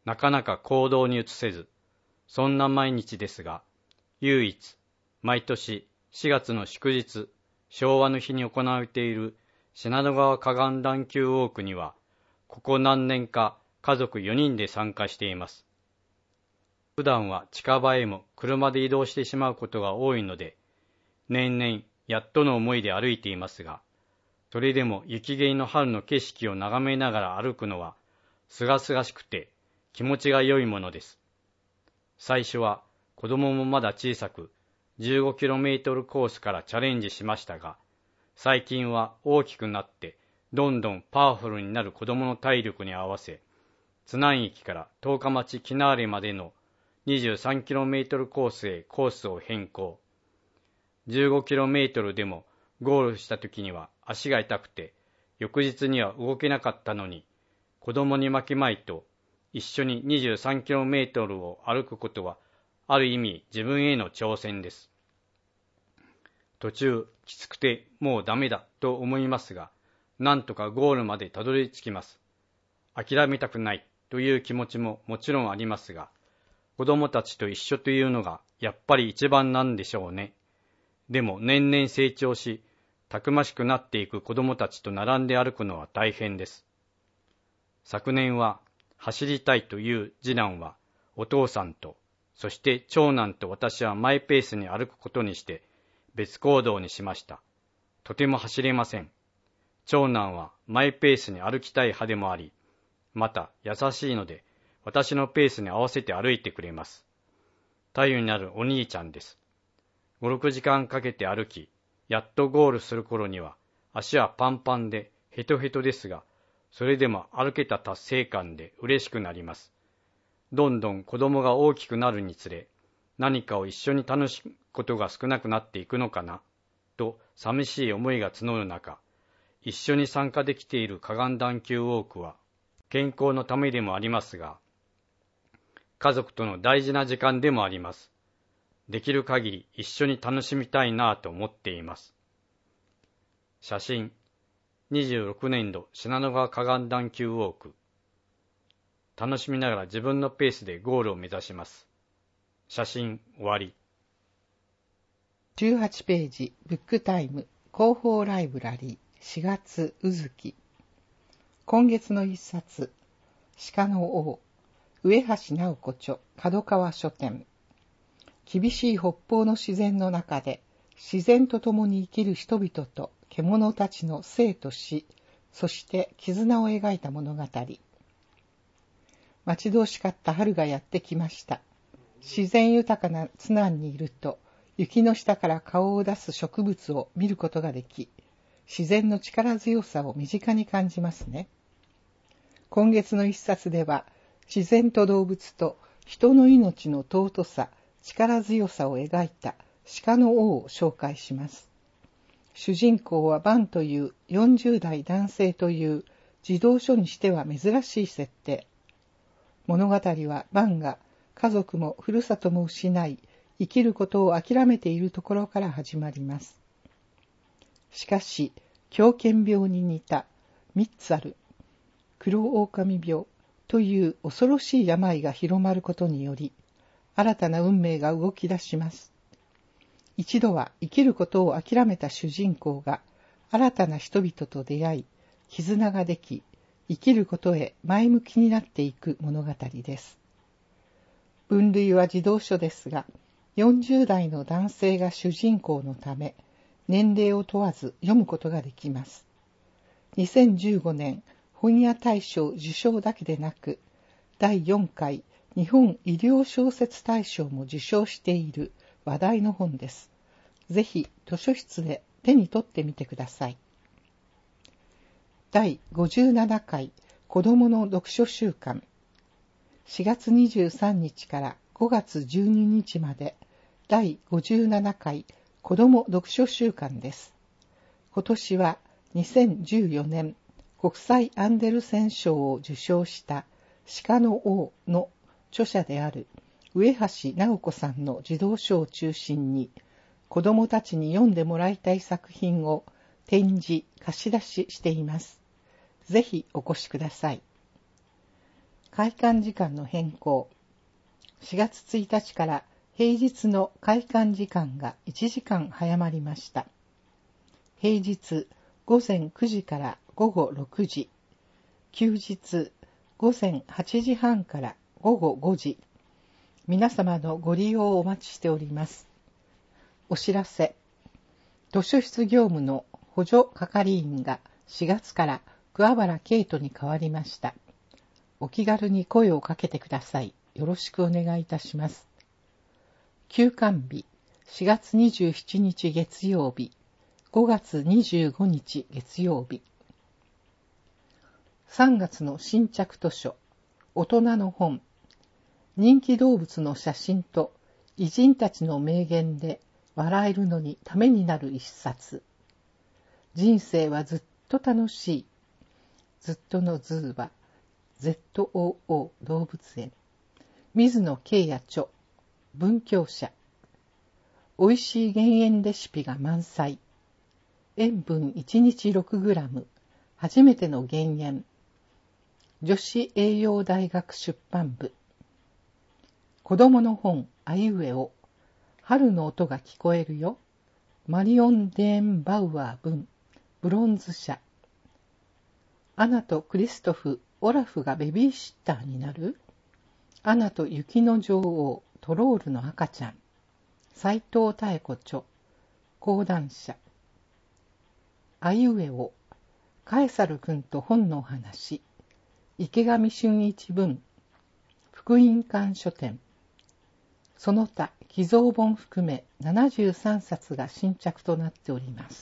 なかなか行動に移せず、そんな毎日ですが、唯一、毎年しがつの祝日、昭和の日に行われている信濃川河岸段丘ウォークには、ここ何年か家族よにんで参加しています。普段は近場へも車で移動してしまうことが多いので、年々やっとの思いで歩いていますが、それでも雪景の春の景色を眺めながら歩くのは、すがすがしくて気持ちが良いものです。最初は子供もまだ小さく、じゅうごキロメートル コースからチャレンジしましたが、最近は大きくなってどんどんパワフルになる子供の体力に合わせ、津南駅から十日町キナーレまでの にじゅうさんキロメートル コースへコースを変更。じゅうごキロメートル でもゴールした時には足が痛くて、翌日には動けなかったのに、子供に負けまいと一緒に にじゅうさんキロメートル を歩くことは、ある意味自分への挑戦です。途中きつくてもうダメだと思いますが、なんとかゴールまでたどり着きます。諦めたくないという気持ちももちろんありますが、子供たちと一緒というのがやっぱり一番なんでしょうね。でも年々成長し、たくましくなっていく子供たちと並んで歩くのは大変です。昨年は走りたいという次男はお父さんと、そして長男と私はマイペースに歩くことにして別行動にしました。とても走れません。長男はマイペースに歩きたい派でもあり、また優しいので私のペースに合わせて歩いてくれます。頼りになるお兄ちゃんです。ご、ろくじかんかけて歩き、やっとゴールする頃には足はパンパンでヘトヘトですが、それでも歩けた達成感で嬉しくなります。どんどん子供が大きくなるにつれ、何かを一緒に楽しむことが少なくなっていくのかな、と寂しい思いが募る中、一緒に参加できている河岸段丘ウォークは、健康のためでもありますが、家族との大事な時間でもあります。できる限り一緒に楽しみたいなと思っています。写真、にじゅうろくねんど信濃川河岸段丘ウォーク。楽しみながら自分のペースでゴールを目指します。写真終わり。 じゅうはちページ、ブックタイム、広報ライブラリー、しがつうずき。今月の一冊、鹿の王、上橋直子著、角川書店。厳しい北方の自然の中で、自然と共に生きる人々と獣たちの生と死、そして絆を描いた物語。待ち遠しかった春がやってきました。自然豊かな津南にいると、雪の下から顔を出す植物を見ることができ、自然の力強さを身近に感じますね。今月の一冊では、自然と動物と人の命の尊さ、力強さを描いた鹿の王を紹介します。主人公はバンというよんじゅう代男性という児童書にしては珍しい設定。物語はバンが家族もふるさとも失い、生きることを諦めているところから始まります。しかし、狂犬病に似たみっつある黒狼病という恐ろしい病が広まることにより、新たな運命が動き出します。一度は生きることを諦めた主人公が新たな人々と出会い、絆ができ、生きることへ前向きになっていく物語です。分類は児童書ですが、よんじゅう代の男性が主人公のため、年齢を問わず読むことができます。にせんじゅうごねん本屋大賞受賞だけでなく、だいよんかい日本医療小説大賞も受賞している話題の本です。ぜひ図書室で手に取ってみてください。だいごじゅうななかい子どもの読書週間。しがつにじゅうさんにちからごがつじゅうににちまでだいごじゅうななかい子ども読書週間です。今年はにせんじゅうよねん国際アンデルセン賞を受賞した鹿の王の著者である上橋直子さんの児童書を中心に、子どもたちに読んでもらいたい作品を展示、貸し出ししています。ぜひお越しください。 開館時間の変更。しがつついたちから平日の開館時間がいちじかん早まりました。平日ごぜんくじからごごろくじ、休日ごぜんはちじはんからごごごじ、皆様のご利用をお待ちしております。お知らせ。図書室業務の補助係員がしがつから桑原圭人に変わりました。お気軽に声をかけてください。よろしくお願いいたします。休館日、しがつにじゅうしちにち月曜日、ごがつにじゅうごにち月曜日。さんがつの新着図書、大人の本、人気動物の写真と偉人たちの名言で笑えるのにためになる一冊。人生はずっと楽しい。ずっとのズーは ゼットオーオー 動物園。水野慶也著、文教社。おいしい減塩レシピが満載。塩分いちにち ろくグラム。初めての減塩。女子栄養大学出版部。子供の本あいうえお。春の音が聞こえるよ。マリオン・デーンバウアー文。ブロンズ社。アナとクリストフ・オラフがベビーシッターになる。アナと雪の女王トロールの赤ちゃん。斎藤妙子著。講談社。あいうえお。カエサル君と本の話。池上俊一文。福音館書店。その他寄贈本含めななじゅうさんさつが新着となっております。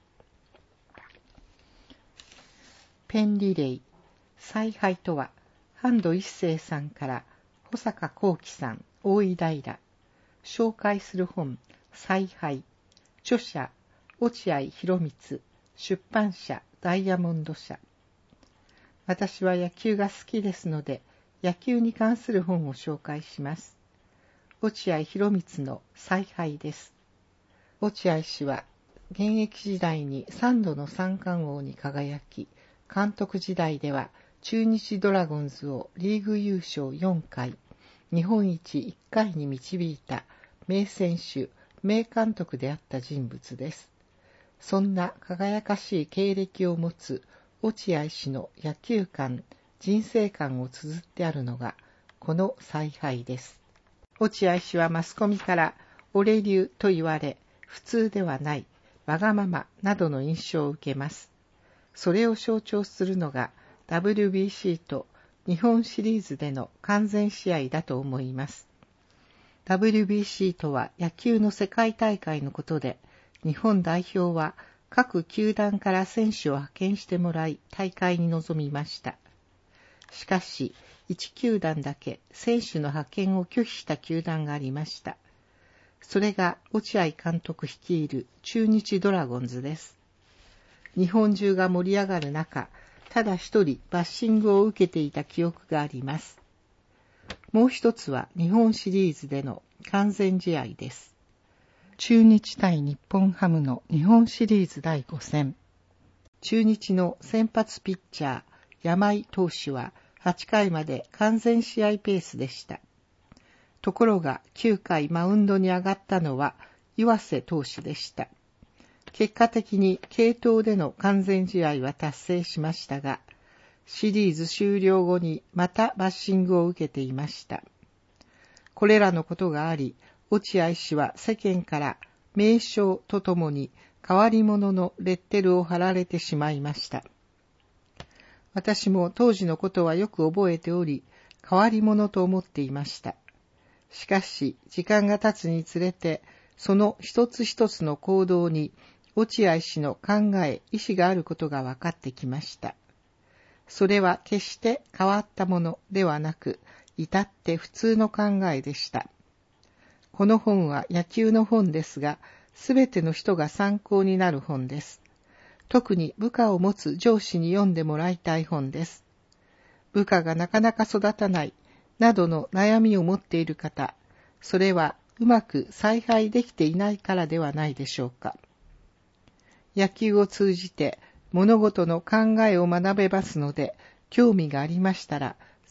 ペンリレー。采配とは、半藤一生さんから保坂幸喜さん、大井平。紹介する本、采配。著者、落合博満。出版社、ダイヤモンド社。私は野球が好きですので、野球に関する本を紹介します。落合博満の采配です。落合氏は、現役時代にさんどの三冠王に輝き、監督時代では中日ドラゴンズをリーグ優勝よんかい、日本一いっかいに導いた名選手、名監督であった人物です。そんな輝かしい経歴を持つ落合氏の野球観、人生観を綴ってあるのがこの采配です。落合氏はマスコミから俺流と言われ、普通ではない、わがままなどの印象を受けます。それを象徴するのが ダブリュービーシー と日本シリーズでの完全試合だと思います。ダブリュービーシー とは野球の世界大会のことで、日本代表は各球団から選手を派遣してもらい大会に臨みました。しかし、いちきゅうだんだけ選手の派遣を拒否した球団がありました。それが落合監督率いる中日ドラゴンズです。日本中が盛り上がる中、ただ一人バッシングを受けていた記憶があります。もう一つは日本シリーズでの完全試合です。中日対日本ハムの日本シリーズだいごせん。中日の先発ピッチャー、山井投手ははちかいまで完全試合ペースでした。ところがきゅうかいマウンドに上がったのは岩瀬投手でした。結果的に継投での完全試合は達成しましたが、シリーズ終了後にまたバッシングを受けていました。これらのことがあり、落合氏は世間から名称とともに変わり者のレッテルを貼られてしまいました。私も当時のことはよく覚えており、変わり者と思っていました。しかし、時間が経つにつれて、その一つ一つの行動に落合氏の考え、意思があることが分かってきました。それは決して変わったものではなく、至って普通の考えでした。この本は野球の本ですが、すべての人が参考になる本です。特に部下を持つ上司に読んでもらいたい本です。部下がなかなか育たないなどの悩みを持っている方、それはうまく采配できていないからではないでしょうか。野球を通じて物事の考えを学べますので、興味がありましたら、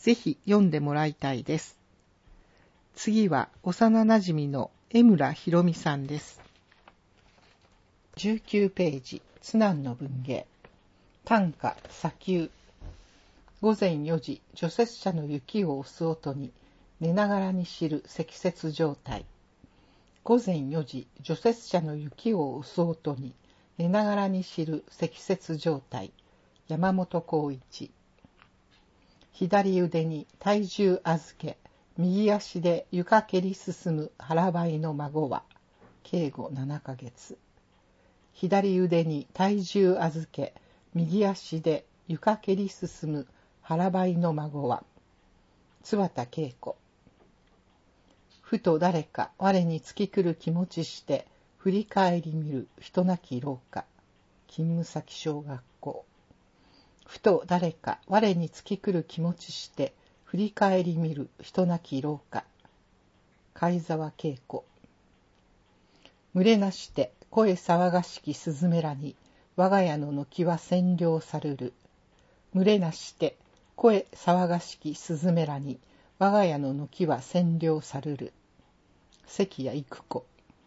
ぜひ読んでもらいたいです。次は幼なじみの江村ひろみさんです。じゅうきゅうページ、津南の文芸。短歌、砂丘。午前よじ、除雪車の雪を押す音に、寝ながらに知る積雪状態。午前よじ、除雪車の雪を押す音に、寝ながらに知る積雪状態。山本浩一。左腕に体重預け、右足で床蹴り進む腹ばいの孫は、警護ななかげつ。左腕に体重預け、右足で床蹴り進む腹ばいの孫は、津幡恵子。ふと誰か我に突き来る気持ちして、振り返り見る人なき廊下。勤務先小学校。ふと誰か我に突き来る気持ちして、振り返り見る人なき廊下。貝沢恵子。群れなして声騒がしきスズメらに、我が家の軒は占領さるる。群れなして声騒がしきスズメらに、我が家の軒は占領さるる。関谷育子。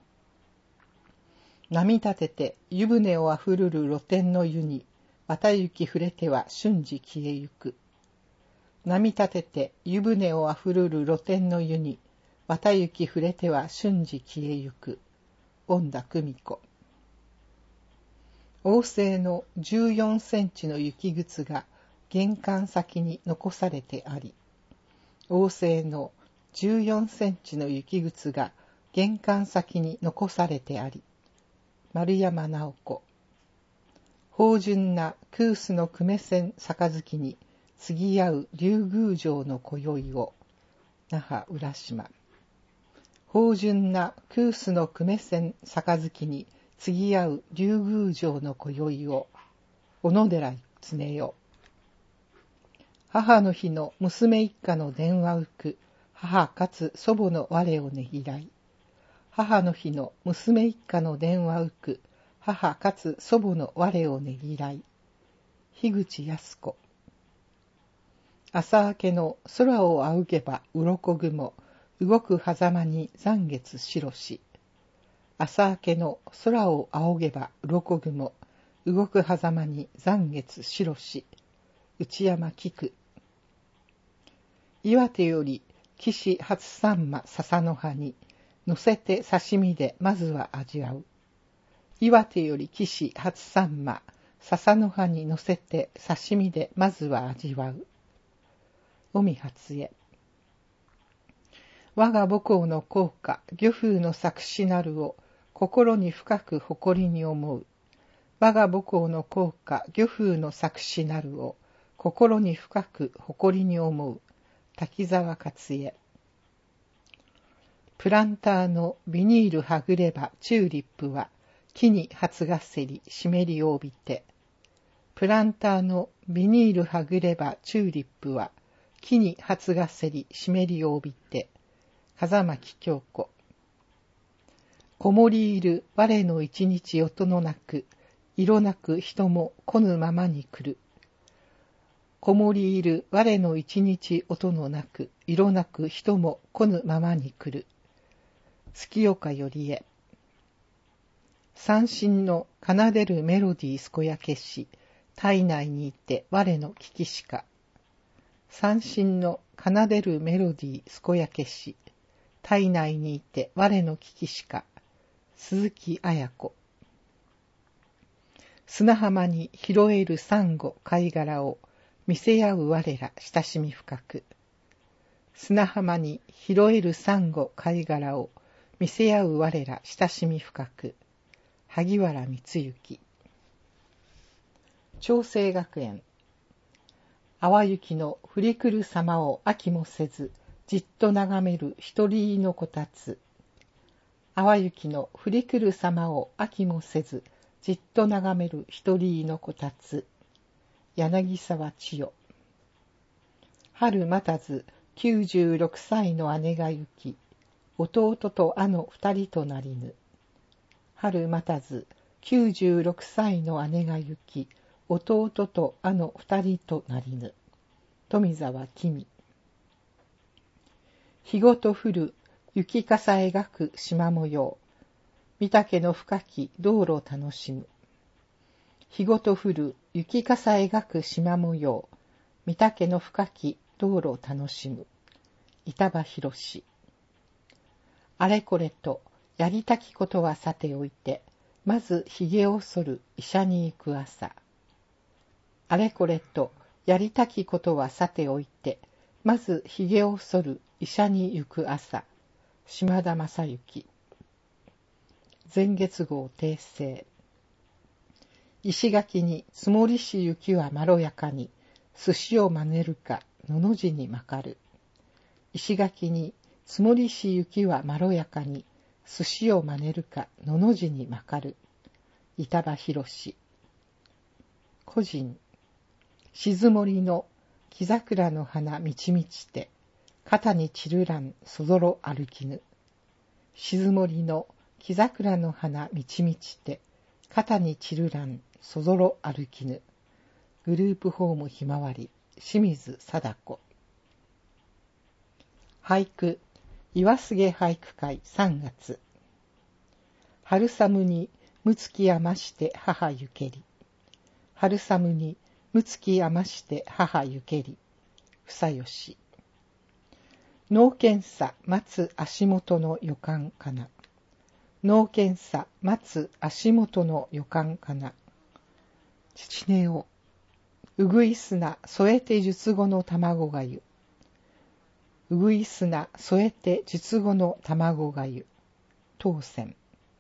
波立てて湯船をあふるる露天の湯に、綿雪触れては瞬時消えゆく。波立てて湯船をあふるる露天の湯に、綿雪触れては瞬時消えゆく。恩田久美子。王政のじゅうよんセンチの雪靴が玄関先に残されてあり、王政のじゅうよんセンチの雪靴が玄関先に残されてあり、丸山直子。芳醇な空須の久米線杯に継ぎ合う竜宮城の今宵を、那覇浦島。芳醇な空須の久米線杯に継ぎ合う竜宮城の今宵を、小野寺常代。母の日の娘一家の電話受く、母かつ祖母の我をねぎらい。母の日の娘一家の電話受く、母かつ祖母の我をねぎらい。樋口靖子。朝明けの空を仰げば鱗雲、動く狭間に残月白し。朝明けの空を仰げば鱗雲、動く狭間に残月白し。内山菊。岩手より岸初サンマ笹の葉に、乗せて刺身でまずは味わう。岩手より岸初サンマ笹の葉に乗せて刺身でまずは味わう。尾身初江。我が母校の校歌漁風の作詞なるを心に深く誇りに思う。我が母校の校歌漁風の作詞なるを心に深く誇りに思う。滝沢勝恵。プランターのビニールはぐればチューリップは木に初がせり湿り帯びて。プランターのビニールはぐればチューリップは木に初がせり湿り帯びて。風巻京子。こもりいる我の一日音のなく、色なく人も来ぬままに来る。こもりいる我の一日音のなく、色なく人も来ぬままに来る。月岡よりえ。三振の奏でるメロディー健やけし、体内にいて我の聞きしか。三振の奏でるメロディー健やけし、体内にいて我の聞きしか。鈴木綾子。砂浜に拾えるサンゴ貝殻を見せ合う我ら親しみ深く。砂浜に拾えるサンゴ貝殻を見せ合う我ら親しみ深く。萩原光之。長生学園。淡雪の降り来る様を飽きもせず、じっと眺める一人のこたつ。淡雪の降り来る様を飽きもせず、じっと眺める一人のこたつ。柳沢千代。春待たずきゅうじゅうろくさいの姉が行き、弟と姉の二人となりぬ。春待たずきゅうじゅうろくさいの姉が行き、弟と姉の二人となりぬ。富沢公。 日ごと降る雪かさ描く縞模様。御嶽の深き道路を楽しむ。日ごと降る雪かさ描く縞模様。御嶽の深き道路を楽しむ。板場博士。あれこれとやりたきことはさておいて、まずひげを剃る医者に行く朝。あれこれとやりたきことはさておいて、まずひげを剃る医者に行く朝。島田正幸。前月号訂正。石垣に積もりし雪はまろやかに、寿司を真似るかのの字にまかる。石垣に積もりし雪はまろやかに、寿司を真似るかのの字にまかる。板場博士。個人。静森の木桜の花みちみちて、肩に散るらんそぞろ歩きぬ。静森の木桜の花みちみちて、肩に散るらんそぞろ歩きぬ。グループホームひまわり、清水貞子。俳句、岩菅俳句会さんがつ。春寒にむつき余して母ゆけり。春寒にむつき余して母ゆけり。房吉。脳検査待つ足元の予感かな。脳検査待つ足元の予感かな。父根を。うぐいすな添えて術後の卵がゆ。うぐいすな添えて術後の卵がゆ。当選。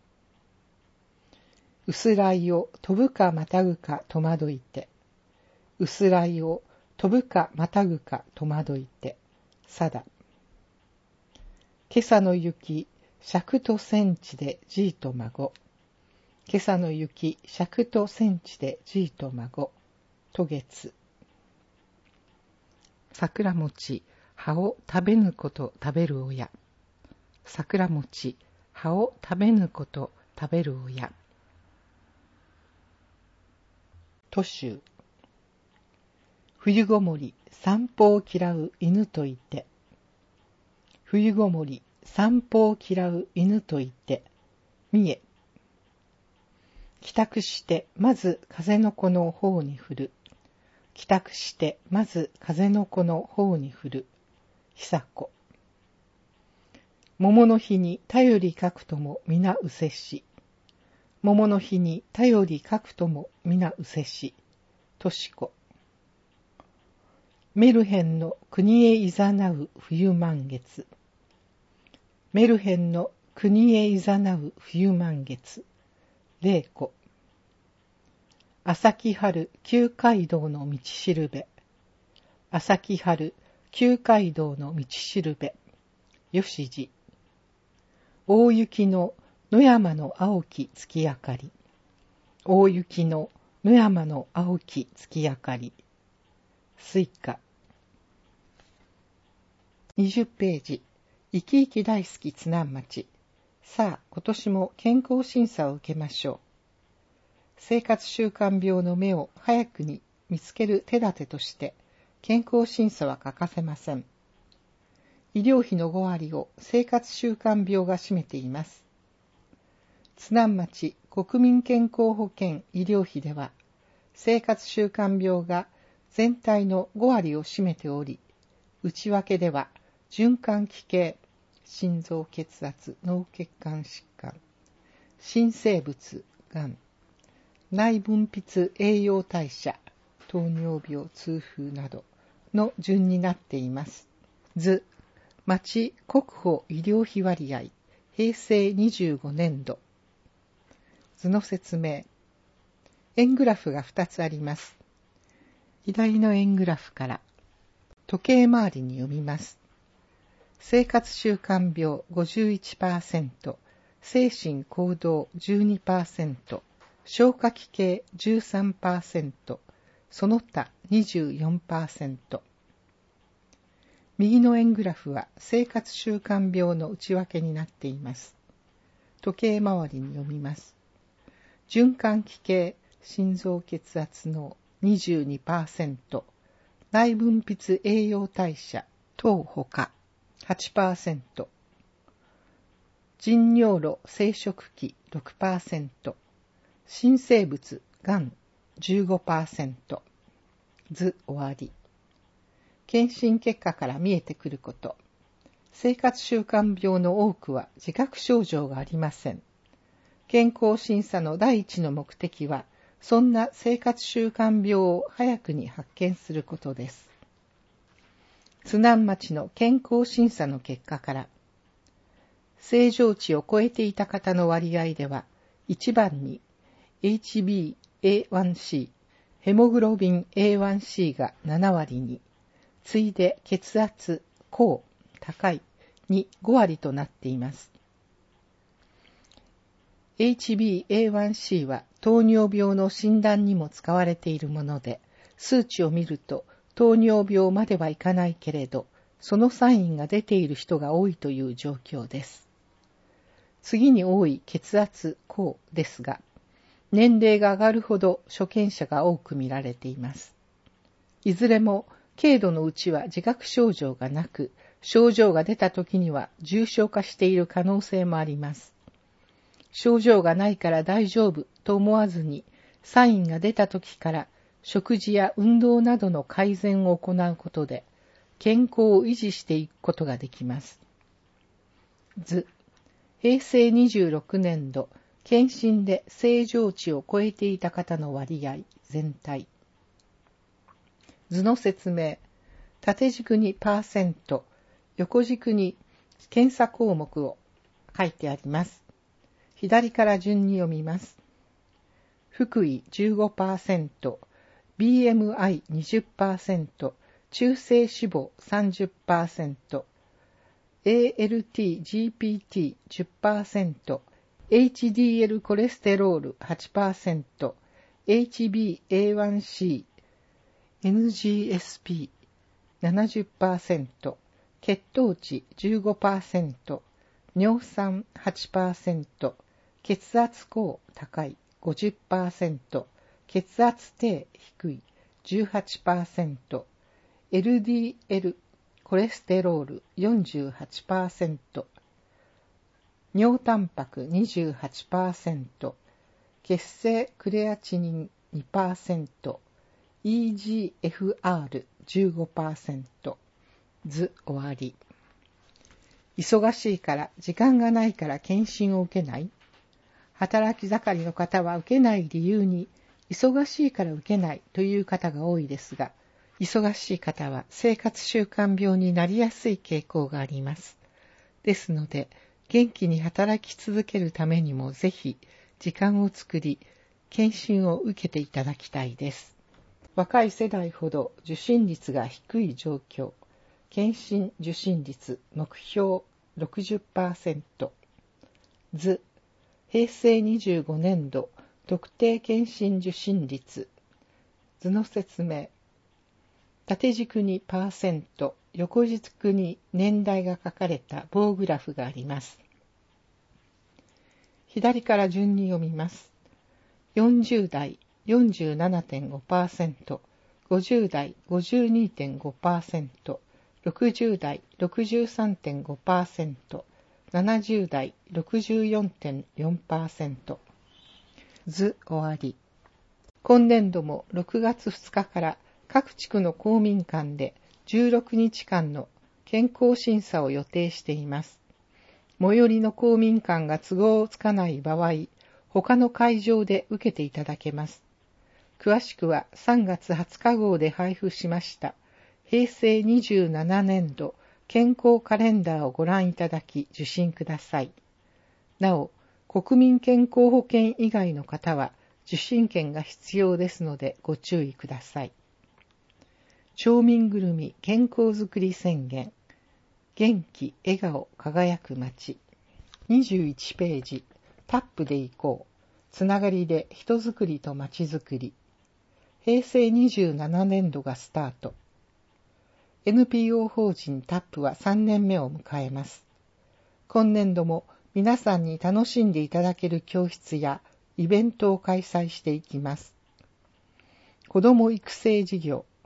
うすらいを飛ぶかまたぐか戸惑いて。うすらいを飛ぶかまたぐか戸惑いて。さだ。今朝の雪、尺とセンチでじいと孫。今朝の雪、尺とセンチでじいと孫。渡月。桜餅、葉を食べぬこと食べる親。桜餅、葉を食べぬこと食べる親。都州。冬ごもり、散歩を嫌う犬といて。冬ごもり、散歩を嫌う犬といて。三重。帰宅して、まず風の子の方に振る。帰宅して、まず風の子の方に振る。久子。桃の日に頼りかくとも皆うせし。桃の日に頼りかくとも皆うせし。とし子。メルヘンの国へいざなう冬満月。メルヘンの国へいざなう冬満月。玲子。朝木春旧街道の道しるべ。朝木春旧街道の道しるべ。吉次。大雪の野山の青き月明かり。大雪の野山の青き月明かり。スイカ。にじゅっページ。生き生き大好き津南町。さあ、今年も健康審査を受けましょう。生活習慣病の芽を早くに見つける手立てとして、健康審査は欠かせません。医療費のごわりを生活習慣病が占めています。津南町国民健康保険医療費では、生活習慣病が全体のごわりを占めており、内訳では循環器系、心臓血圧、脳血管疾患、新生物、がん、内分泌栄養代謝、糖尿病、痛風などの順になっています。図、町国保医療費割合、へいせいにじゅうごねんど。図の説明。円グラフがふたつあります。左の円グラフから時計回りに読みます。生活習慣病 ごじゅういちパーセント、精神行動 じゅうにパーセント、消化器系 じゅうさんパーセント、その他 にじゅうよんパーセント。右の円グラフは生活習慣病の内訳になっています。時計回りに読みます。循環器系、心臓血圧の にじゅうにパーセント、内分泌栄養代謝等他はちパーセント、腎尿路生殖器 ろくパーセント、新生物がん じゅうごパーセント。図終わり。検診結果から見えてくること。生活習慣病の多くは自覚症状がありません。健康審査の第一の目的は、そんな生活習慣病を早くに発見することです。津南町の健康審査の結果から、正常値を超えていた方の割合では、いちばんに エイチビーエーワンシー、ヘモグロビン エーワンシー がななわりに、次いで血圧、高、高いにごわりとなっています。エイチビーエーワンシー は糖尿病の診断にも使われているもので、数値を見ると糖尿病まではいかないけれど、そのサインが出ている人が多いという状況です。次に多い血圧、高ですが、年齢が上がるほど所見者が多く見られています。いずれも軽度のうちは自覚症状がなく、症状が出た時には重症化している可能性もあります。症状がないから大丈夫と思わずに、サインが出た時から食事や運動などの改善を行うことで、健康を維持していくことができます。図、へいせいにじゅうろくねんど、検診で正常値を超えていた方の割合、全体。図の説明。縦軸にパーセント、横軸に検査項目を書いてあります。左から順に読みます。腹囲 じゅうごパーセント、ビーエムアイにじゅっパーセント、中性脂肪 さんじゅっパーセント、エーエルティージーピーティーじゅっパーセント、エイチディーエル コレステロール はちパーセント、エイチビーエーワンシー、エヌジーエスピーななじゅっパーセント、血糖値 じゅうごパーセント、尿酸 はちパーセント、血圧高高い ごじゅっパーセント、血圧低低い じゅうはちパーセント、エルディーエル コレステロール よんじゅうはちパーセント、尿タンパク にじゅうはちパーセント、血清クレアチニン にパーセント、イージーエフアールじゅうごパーセント。図終わり。忙しいから時間がないから検診を受けない。働き盛りの方は受けない理由に、忙しいから受けないという方が多いですが、忙しい方は生活習慣病になりやすい傾向があります。ですので、元気に働き続けるためにもぜひ時間を作り、検診を受けていただきたいです。若い世代ほど受診率が低い状況。検診受診率目標 ろくじゅっパーセント。図、へいせいにじゅうごねんど特定検診受診率。図の説明。縦軸にパーセント、横軸に年代が書かれた棒グラフがあります。左から順に読みます。よんじゅうだい よんじゅうななてんごパーセント、ごじゅうだい ごじゅうにてんごパーセント、ろくじゅうだい ろくじゅうさんてんごパーセント、ななじゅうだい ろくじゅうよんてんよんパーセント。図終わり。今年度もろくがつふつかから各地区の公民館でじゅうろくにちかんの健康審査を予定しています。最寄りの公民館が都合をつかない場合、他の会場で受けていただけます。詳しくはさんがつはつか号で配布しましたへいせいにじゅうななねんど健康カレンダーをご覧いただき受診ください。なお、国民健康保険以外の方は受診券が必要ですのでご注意ください。町民ぐるみ健康づくり宣言。元気、笑顔、輝く街。にじゅういちページ。タップで行こう。つながりで人づくりと街づくり。へいせいにじゅうななねんどがスタート。エヌピーオー 法人タップはさんねんめを迎えます。今年度も皆さんに楽しんでいただける教室やイベントを開催していきます。子ども育成事業、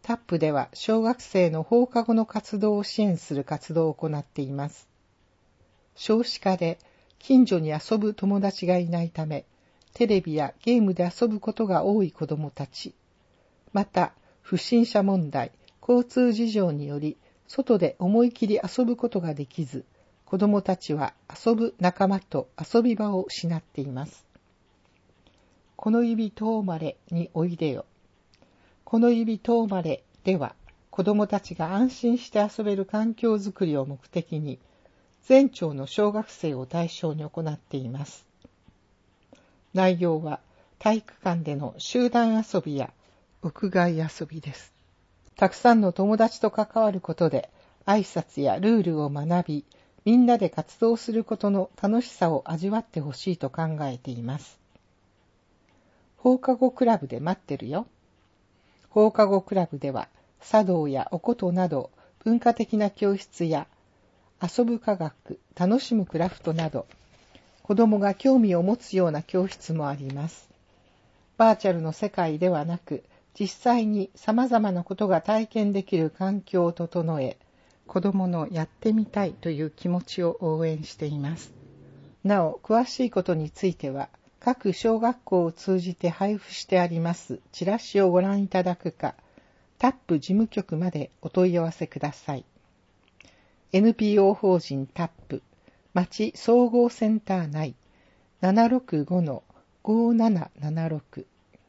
タップでは小学生の放課後の活動を支援する活動を行っています。少子化で近所に遊ぶ友達がいないため、テレビやゲームで遊ぶことが多い子どもたち、また不審者問題、交通事情により外で思い切り遊ぶことができず、子どもたちは遊ぶ仲間と遊び場を失っています。この指とまれにおいでよ。この指とまれでは、子どもたちが安心して遊べる環境づくりを目的に、全町の小学生を対象に行っています。内容は体育館での集団遊びや屋外遊びです。たくさんの友達と関わることで挨拶やルールを学び、みんなで活動することの楽しさを味わってほしいと考えています。放課後クラブで待ってるよ。放課後クラブでは茶道やお琴など文化的な教室や遊ぶ科学、楽しむクラフトなど子どもが興味を持つような教室もあります。バーチャルの世界ではなく、実際に様々なことが体験できる環境を整え、子どものやってみたいという気持ちを応援しています。なお、詳しいことについては、各小学校を通じて配布してありますチラシをご覧いただくか、タップ事務局までお問い合わせください。エヌピーオー 法人タップ町総合センター内 ななろくごのごななななろく。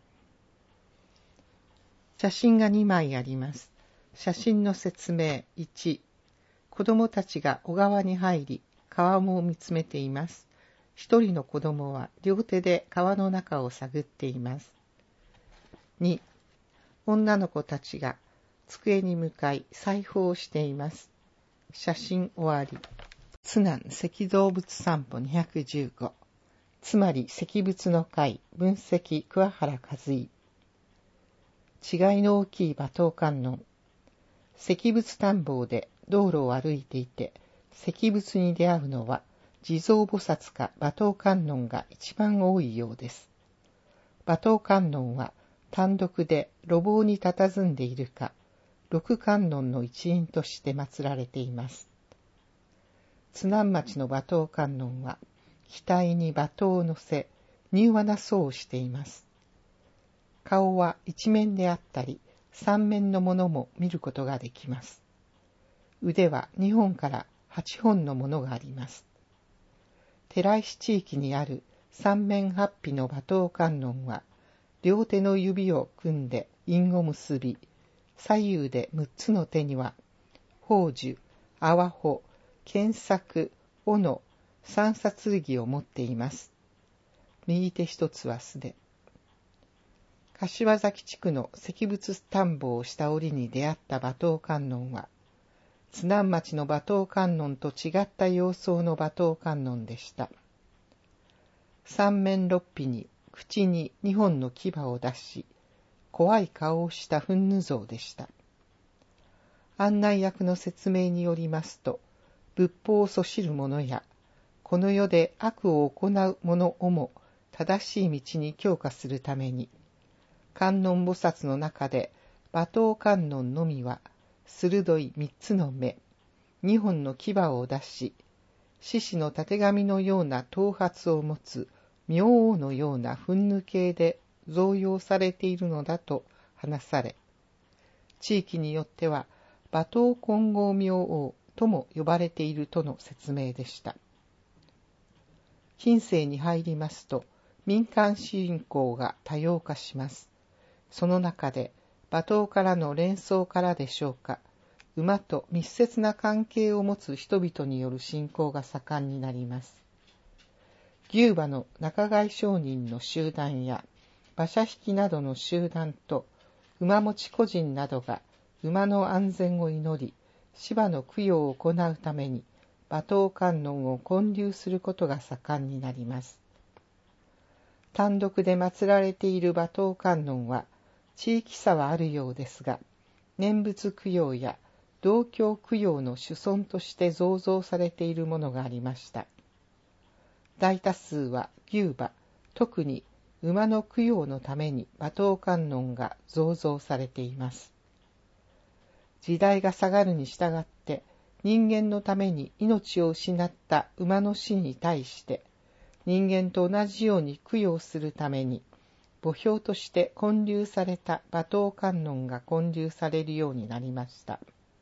写真がにまいあります。写真の説明いち、子供たちが小川に入り、川面を見つめています。一人の子供は両手で川の中を探っています。に、女の子たちが机に向かい裁縫をしています。写真終わり。津南石動物散歩にひゃくじゅうご。つまり石仏の会分析桑原和井。違いの大きい馬頭観音。石仏探訪で道路を歩いていて、石仏に出会うのは地蔵菩薩か馬頭観音が一番多いようです。馬頭観音は単独で路傍に佇んでいるか、六観音の一員として祀られています。津南町の馬頭観音は、額に馬頭を乗せ、柔和な装をしています。顔は一面であったり、三面のものも見ることができます。腕は二本から八本のものがあります。寺石地域にある三面八臂の馬頭観音は、両手の指を組んで印を結び、左右で六つの手には、宝珠、阿波穂、剣作、斧、三冊剣を持っています。右手一つは素手。柏崎地区の石仏探訪をした折に出会った馬頭観音は、津南町の馬頭観音と違った様相の馬頭観音でした。三面六臂に口に二本の牙を出し、怖い顔をした憤怒像でした。案内役の説明によりますと、仏法をそしる者や、この世で悪を行う者をも正しい道に強化するために、観音菩薩の中で馬頭観音のみは、鋭い三つの目、二本の牙を出し、獅子のたてがみのような頭髪を持つ明王のような憤怒形で造用されているのだと話され、地域によっては馬頭金剛明王とも呼ばれているとの説明でした。近世に入りますと、民間信仰が多様化します。その中で、馬頭からの連想からでしょうか、馬と密接な関係を持つ人々による信仰が盛んになります。牛馬の仲買商人の集団や、馬車引きなどの集団と、馬持ち個人などが馬の安全を祈り、芝の供養を行うために、馬頭観音を建立することが盛んになります。単独で祀られている馬頭観音は、地域差はあるようですが、念仏供養や道教供養の主尊として造像されているものがありました。大多数は牛馬、特に馬の供養のために馬頭観音が造像されています。 時代が下がるに従って、人間のために命を失った馬の死に対して、人間と同じように供養するために、墓標として建立された馬頭観音が建立されるようになりました。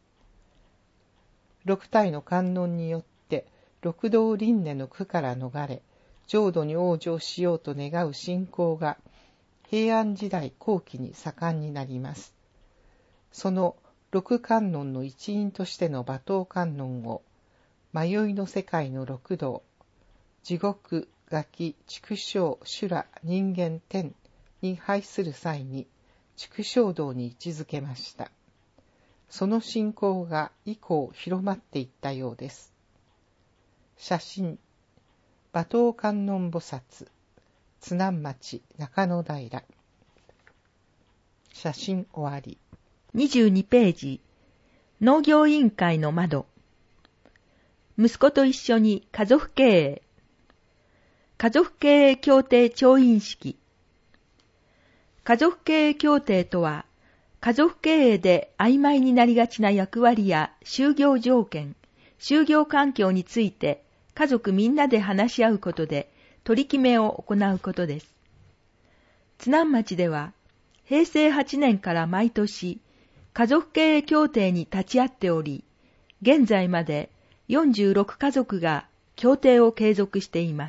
六体の観音によって六道輪廻の苦から逃れ、浄土に往生しようと願う信仰が平安時代後期に盛んになります。その六観音の一員としての馬頭観音を、迷いの世界の六道、地獄、餓鬼、畜生、修羅、人間、天に配する際に、畜生道に位置づけました。その信仰が以降広まっていったようです。写真、馬頭観音菩薩、津南町中野平。写真終わり。 にじゅうにページ、農業委員会の窓。息子と一緒に家族経営。家族経営協定調印式。家族経営協定とは、家族経営で曖昧になりがちな役割や就業条件、就業環境について家族みんなで話し合うことで取り決めを行うことです。津南町では、へいせいはちねんから毎年、家族経営協定に立ち会っており、現在までよんじゅうろくかぞくが協定を継続しています。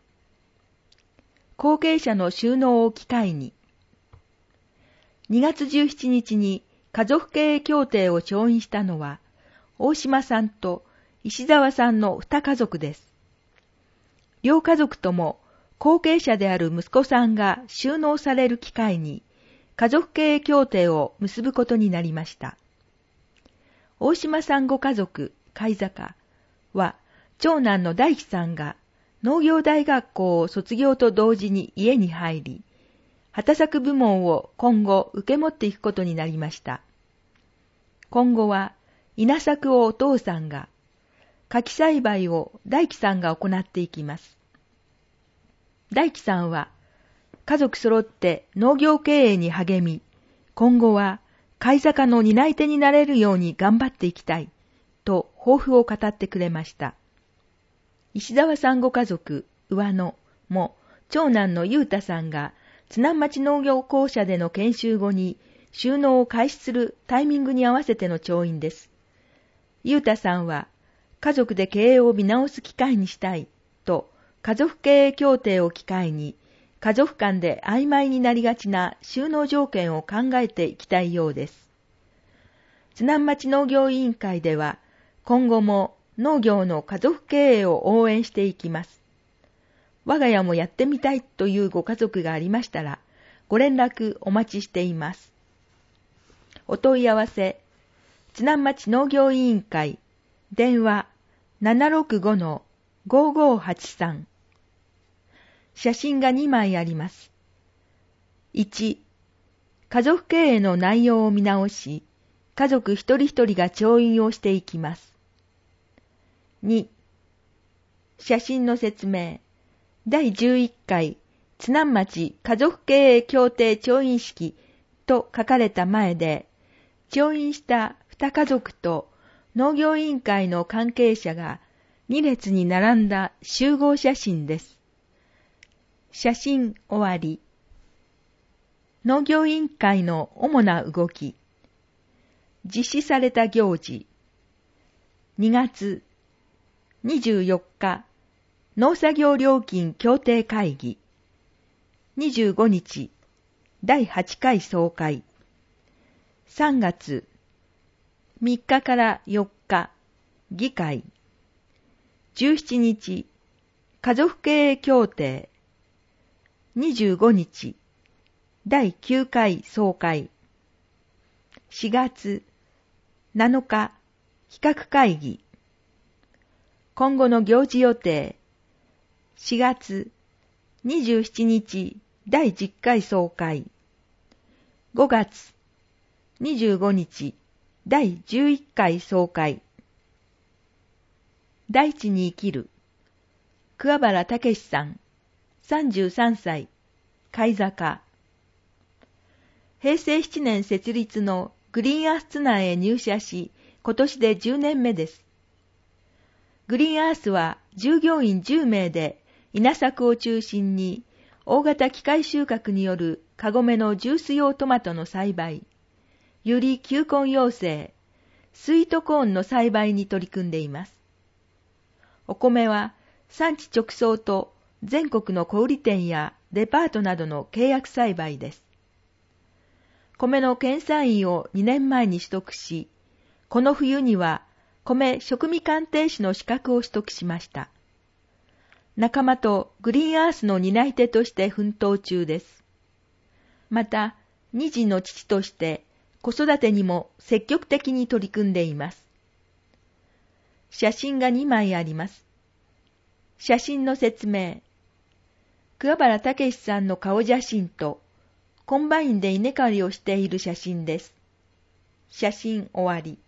後継者の就農を機会に、にがつじゅうしちにちに家族経営協定を調印したのは、大島さんと石沢さんの二家族です。両家族とも後継者である息子さんが就農される機会に、家族経営協定を結ぶことになりました。大島さんご家族、貝坂は、長男の大樹さんが農業大学校を卒業と同時に家に入り、畑作部門を今後受け持っていくことになりました。今後は稲作をお父さんが、柿栽培を大樹さんが行っていきます。大樹さんは家族揃って農業経営に励み、今後は貝坂の担い手になれるように頑張っていきたいと抱負を語ってくれました。石沢さんご家族、上野も長男の裕太さんが津南町農業公社での研修後に就農を開始するタイミングに合わせての調印です。裕太さんは家族で経営を見直す機会にしたいと家族経営協定を機会に家族間で曖昧になりがちな就農条件を考えていきたいようです。津南町農業委員会では今後も農業の家族経営を応援していきます。我が家もやってみたいというご家族がありましたら、ご連絡お待ちしています。お問い合わせ、津南町農業委員会、電話 ななろくごのごごはちさん。写真がにまいあります。いち、家族経営の内容を見直し、家族一人一人が調印をしていきます。に、写真の説明。だいじゅういっかい津南町家族経営協定調印式と書かれた前で、調印した二家族と農業委員会の関係者がに列に並んだ集合写真です。写真終わり。農業委員会の主な動き。実施された行事。にがつにじゅうよっか、農作業料金協定会議。にじゅうごにち、だいはちかい総会。さんがつみっかからよっか、議会。じゅうしちにち、家族経営協定。にじゅうごにち、だいきゅうかい総会。しがつなのか、比較会議。今後の行事予定。しがつにじゅうしちにち、だいじゅっかい総会。ごがつにじゅうごにち、だいじゅういっかい総会。大地に生きる。桑原武さん、さんじゅうさんさい、貝坂。へいせいななねん設立のグリーンアースツナーへ入社し、今年でじゅうねんめです。グリーンアースは従業員じゅうめいで稲作を中心に大型機械収穫によるカゴメのジュース用トマトの栽培、ユリ球根養成、スイートコーンの栽培に取り組んでいます。お米は産地直送と全国の小売店やデパートなどの契約栽培です。米の検査員をにねんまえに取得し、この冬には米食味鑑定士の資格を取得しました。仲間とグリーンアースの担い手として奮闘中です。また、二児の父として子育てにも積極的に取り組んでいます。写真がにまいあります。写真の説明。桑原武史さんの顔写真と、コンバインで稲刈りをしている写真です。写真終わり。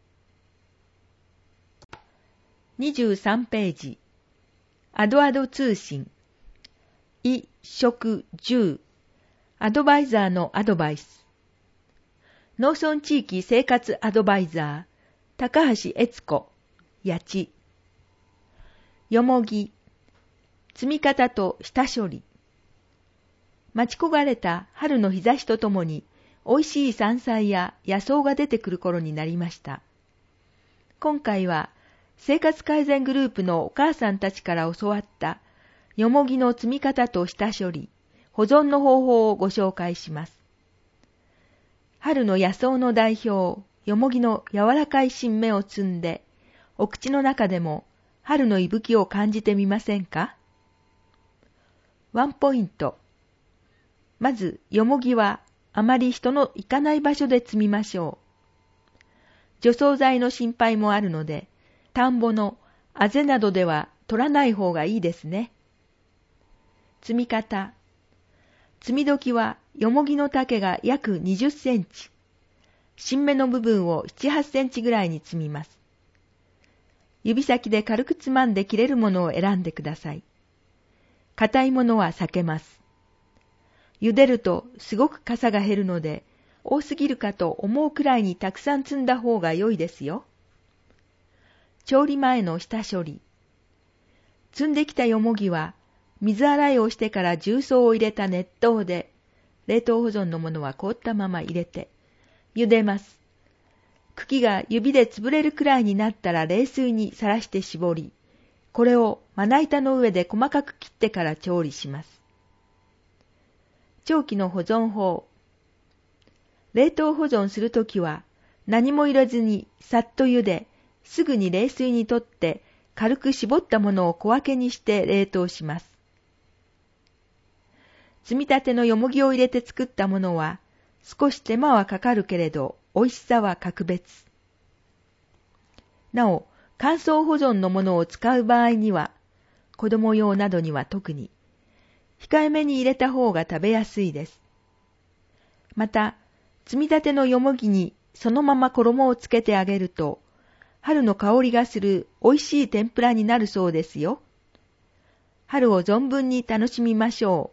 にじゅうさんページ。アドアド通信。衣、食、住。アドバイザーのアドバイス。農村地域生活アドバイザー、高橋悦子、八千。よもぎ。積み方と下処理。待ち焦がれた春の日差しとともに、美味しい山菜や野草が出てくる頃になりました。今回は、生活改善グループのお母さんたちから教わったよもぎの積み方と下処理、保存の方法をご紹介します。春の野草の代表、よもぎの柔らかい新芽を摘んで、お口の中でも春の息吹を感じてみませんか？ワンポイント。まず、よもぎはあまり人の行かない場所で摘みましょう。除草剤の心配もあるので、田んぼのあぜなどでは取らない方がいいですね。摘み方。摘み時はよもぎの丈が約にじゅっセンチ。新芽の部分をなな、はちセンチぐらいに摘みます。指先で軽くつまんで切れるものを選んでください。硬いものは避けます。茹でるとすごくかさが減るので、多すぎるかと思うくらいにたくさん摘んだ方が良いですよ。調理前の下処理。摘んできたよもぎは、水洗いをしてから重曹を入れた熱湯で、冷凍保存のものは凍ったまま入れて、茹でます。茎が指で潰れるくらいになったら冷水にさらして絞り、これをまな板の上で細かく切ってから調理します。長期の保存法。冷凍保存するときは、何も入れずにさっと茹で、すぐに冷水にとって軽く絞ったものを小分けにして冷凍します。摘みたてのよもぎを入れて作ったものは少し手間はかかるけれど美味しさは格別。なお、乾燥保存のものを使う場合には、子供用などには特に控えめに入れた方が食べやすいです。また、摘みたてのよもぎにそのまま衣をつけてあげると、春の香りがする美味しい天ぷらになるそうですよ。春を存分に楽しみましょう。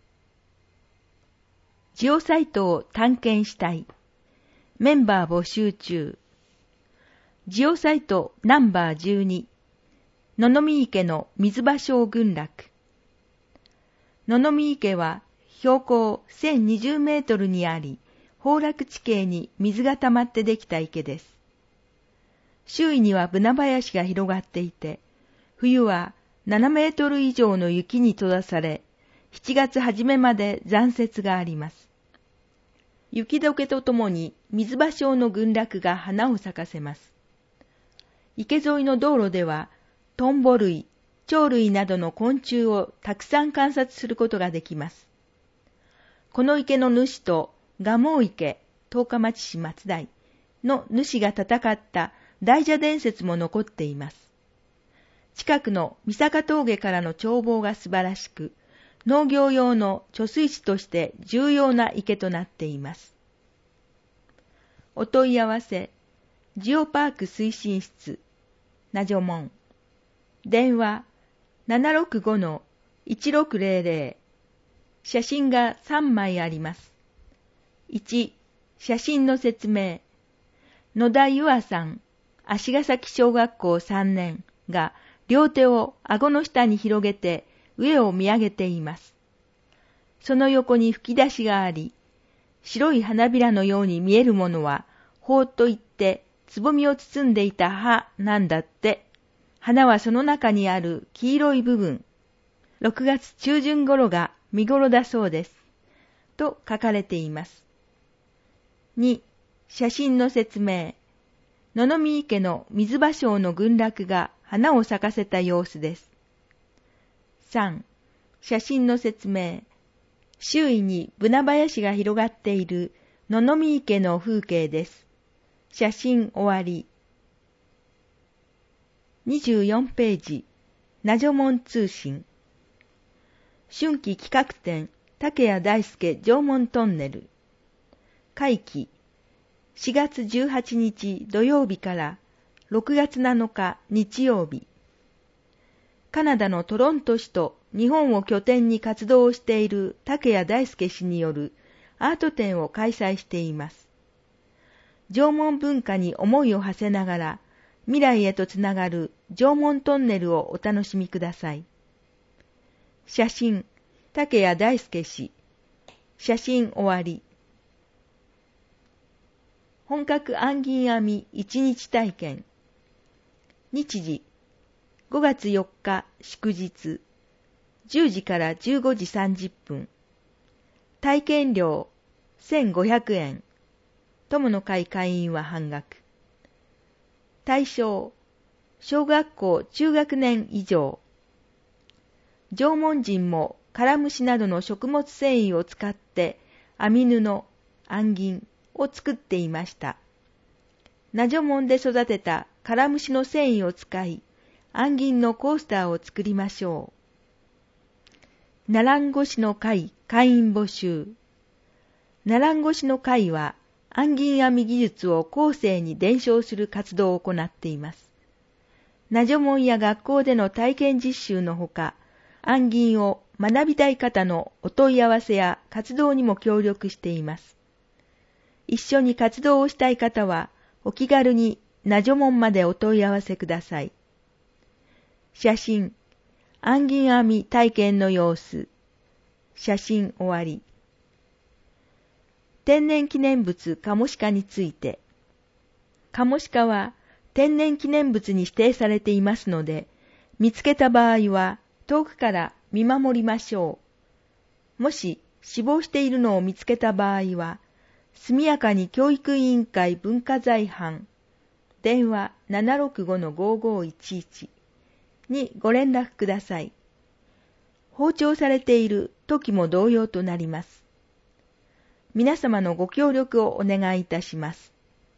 ジオサイトを探検したい。メンバー募集中。ジオサイトナンバーじゅうに。野々見池の水場小群落。野々見池は標高せんにじゅうメートルにあり、崩落地形に水が溜まってできた池です。周囲にはブナ林が広がっていて、冬はななメートル以上の雪に閉ざされ、しちがつ初めまで残雪があります。雪解けとともに水場小の群落が花を咲かせます。池沿いの道路では、トンボ類、鳥類などの昆虫をたくさん観察することができます。この池の主と蒲生池、十日町市松代の主が戦った大蛇伝説も残っています。近くの三坂峠からの眺望が素晴らしく、農業用の貯水池として重要な池となっています。お問い合わせ、ジオパーク推進室、なじょもん。電話、ななろくごのいちろくゼロゼロ。写真がさんまいあります。いち、 写真の説明。野田ゆあさん、足ヶ崎小学校さんねんが両手を顎の下に広げて上を見上げています。その横に吹き出しがあり、白い花びらのように見えるものは、苞といって、つぼみを包んでいた葉なんだって。花はその中にある黄色い部分。ろくがつ中旬頃が見頃だそうです。と書かれています。に、写真の説明。野々見池の水芭蕉の群落が花を咲かせた様子です。さん、写真の説明。周囲にブナ林が広がっている野々見池の風景です。写真終わり。にじゅうよんページ、ナジョモン通信。春季企画展、竹谷大輔縄文トンネル。会期、しがつじゅうはちにち土曜日からろくがつなのか日曜日。カナダのトロント市と日本を拠点に活動をしている竹谷大輔氏によるアート展を開催しています。縄文文化に思いを馳せながら未来へとつながる縄文トンネルをお楽しみください。写真、竹谷大輔氏。写真終わり。本格暗銀編み一日体験。日時、ごがつよっか祝日、じゅうじからじゅうごじさんじゅっぷん。体験料せんごひゃくえん。友の会会員は半額。対象、小学校中学年以上。縄文人もカラムシなどの食物繊維を使って編み布、暗銀を作っていました。ナジョモンで育てたカラムシの繊維を使い、暗銀のコースターを作りましょう。ナランゴシの会会員募集。ナランゴシの会は暗銀編み技術を後世に伝承する活動を行っています。ナジョモンや学校での体験実習のほか、暗銀を学びたい方のお問い合わせや活動にも協力しています。一緒に活動をしたい方は、お気軽にナジョモンまでお問い合わせください。写真、暗銀編み体験の様子。写真終わり。天然記念物カモシカについて。カモシカは天然記念物に指定されていますので、見つけた場合は遠くから見守りましょう。もし死亡しているのを見つけた場合は、速やかに教育委員会文化財班、電話 ななろくごのごーごーいちいち にご連絡ください。放鳥されている時も同様となります。皆様のご協力をお願いいたします。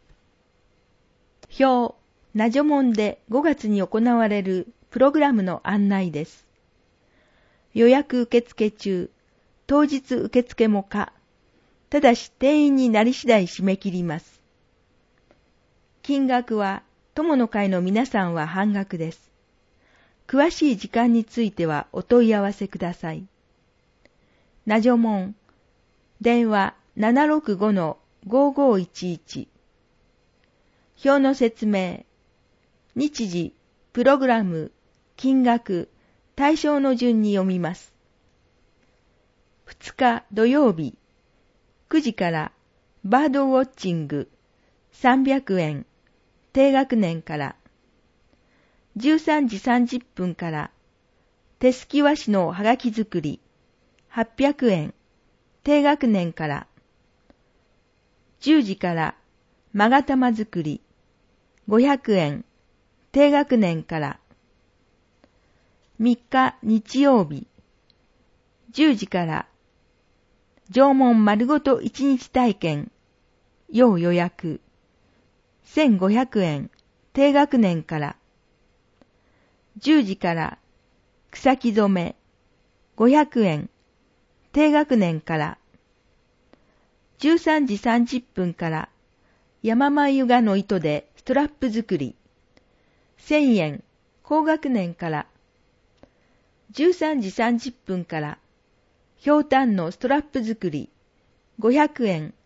表、ナジョモンでごがつに行われるプログラムの案内です。予約受付中、当日受付も可。ただし定員になり次第締め切ります。金額は友の会の皆さんは半額です。詳しい時間についてはお問い合わせください。ナジョモン、電話 ななろくごのごーごーいちいち。表の説明、日時、プログラム、金額、対象の順に読みます。ふつか土曜日、くじからバードウォッチングさんびゃくえん低学年から、じゅうさんじさんじゅっぷんから手すき和紙のはがき作りはっぴゃくえん低学年から、じゅうじからまが玉作りごひゃくえん低学年から、みっか日曜日じゅうじから縄文丸ごと一日体験、要予約、せんごひゃくえん、低学年から、じゅうじから草木染め、ごひゃくえん、低学年から、じゅうさんじさんじゅっぷんから山繭がの糸でストラップ作り、せんえん、高学年から、じゅうさんじさんじゅっぷんからひょうたんのストラップ作りごひゃくえん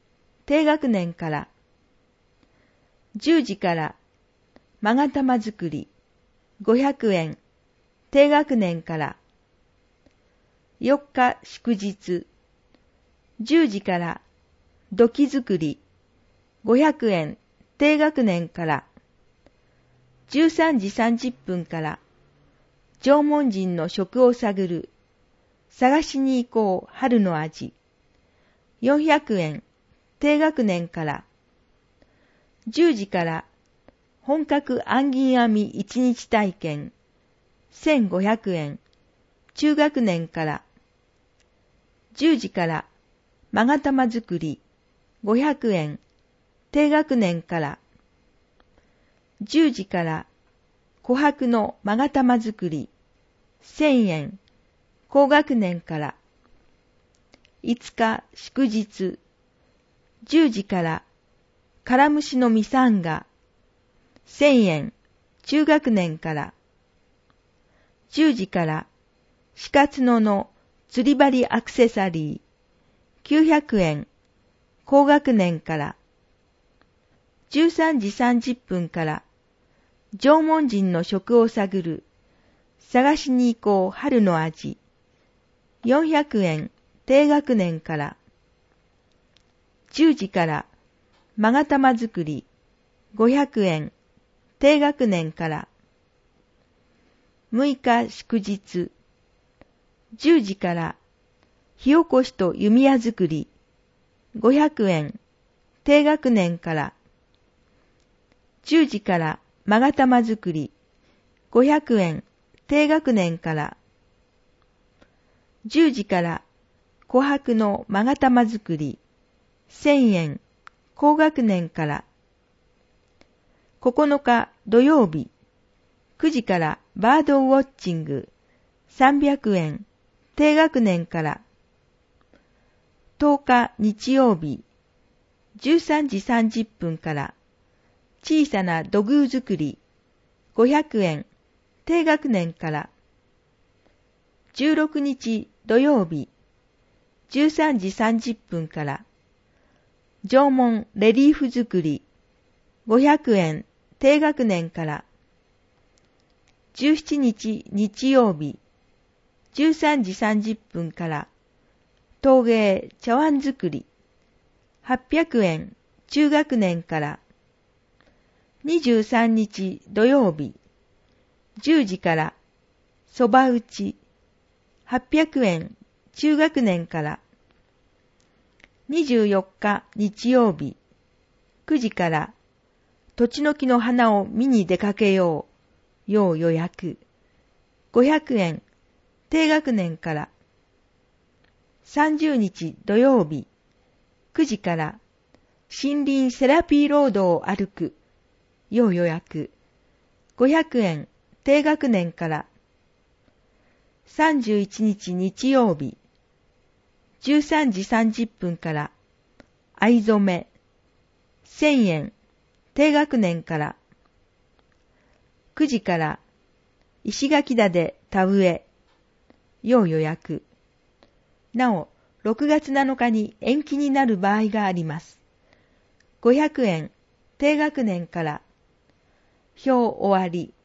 低学年から。じゅうじから勾玉作りごひゃくえん、低学年から。よっか祝日、じゅうじから土器作りごひゃくえん、低学年から。じゅうさんじさんじゅっぷんから縄文人の食を探る、探しに行こう春の味よんひゃくえん、低学年から。じゅうじから本格暗銀編みいちにち体験せんごひゃくえん、中学年から。じゅうじから勾玉作りごひゃくえん、低学年から。じゅうじから琥珀の勾玉作りせんえん、高学年から。いつか祝日、じゅうじからからむしのミサンガせんえん、中学年から。じゅうじから鹿角の釣り針アクセサリーきゅうひゃくえん、高学年から。じゅうさんじさんじゅっぷんから縄文人の食を探る、探しに行こう春の味よんひゃくえん、低学年から。じゅうじから勾玉作りごひゃくえん、低学年から。むいか祝日、じゅうじから火起こしと弓矢作りごひゃくえん、低学年から。じゅうじから勾玉作りごひゃくえん、低学年から。じゅうじから琥珀の勾玉作りせんえん、高学年から。ここのか土曜日、くじからバードウォッチングさんびゃくえん、低学年から。とおか日曜日、じゅうさんじさんじゅっぷんから小さな土偶作りごひゃくえん、低学年から。じゅうろくにち土曜日、じゅうさんじさんじゅっぷんから縄文レリーフ作りごひゃくえん、低学年から。じゅうしちにち日曜日、じゅうさんじさんじゅっぷんから陶芸茶碗作りはっぴゃくえん、中学年から。にじゅうさんにち土曜日、じゅうじからそば打ちはっぴゃくえん、中学年から。にじゅうよっか日曜日、くじからとちのきの花を見に出かけよう、要予約ごひゃくえん、低学年から。さんじゅうにち土曜日、くじから森林セラピーロードを歩く、要予約ごひゃくえん、低学年から。さんじゅういちにち日曜日、じゅうさんじさんじゅっぷんから藍染めせんえん、低学年から。くじから石垣田で田植え、要予約。なお、ろくがつなのかに延期になる場合があります。ごひゃくえん、低学年から。表終わり。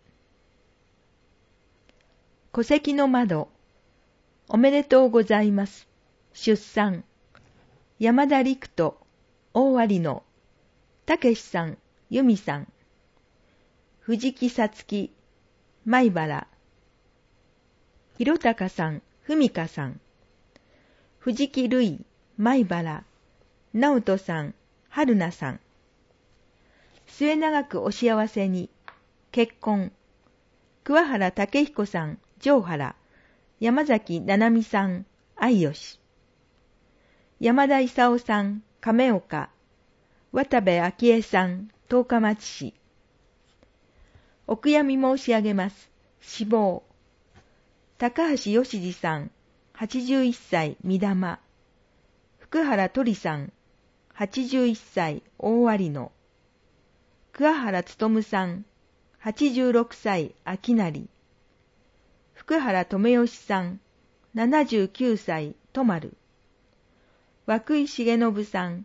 戸籍の窓。おめでとうございます。出産。山田陸斗、大割野。たけしさん、由美さん。藤木さつき、米原。広高さん、文香さん。藤木るい、米原。直人さん、春菜さん。末永くお幸せに。結婚。桑原武彦さん、上原。山崎七海さん、愛吉。山田勲さん、亀岡。渡部昭恵さん、十日町市。お悔やみ申し上げます。死亡。高橋義次さん、はちじゅういっさい、御霊。福原鳥さん、はちじゅういっさい、大割野。桑原勉さん、はちじゅうろくさい、秋成。福原留義さん、ななじゅうきゅうさい、都丸。涌井重信さん、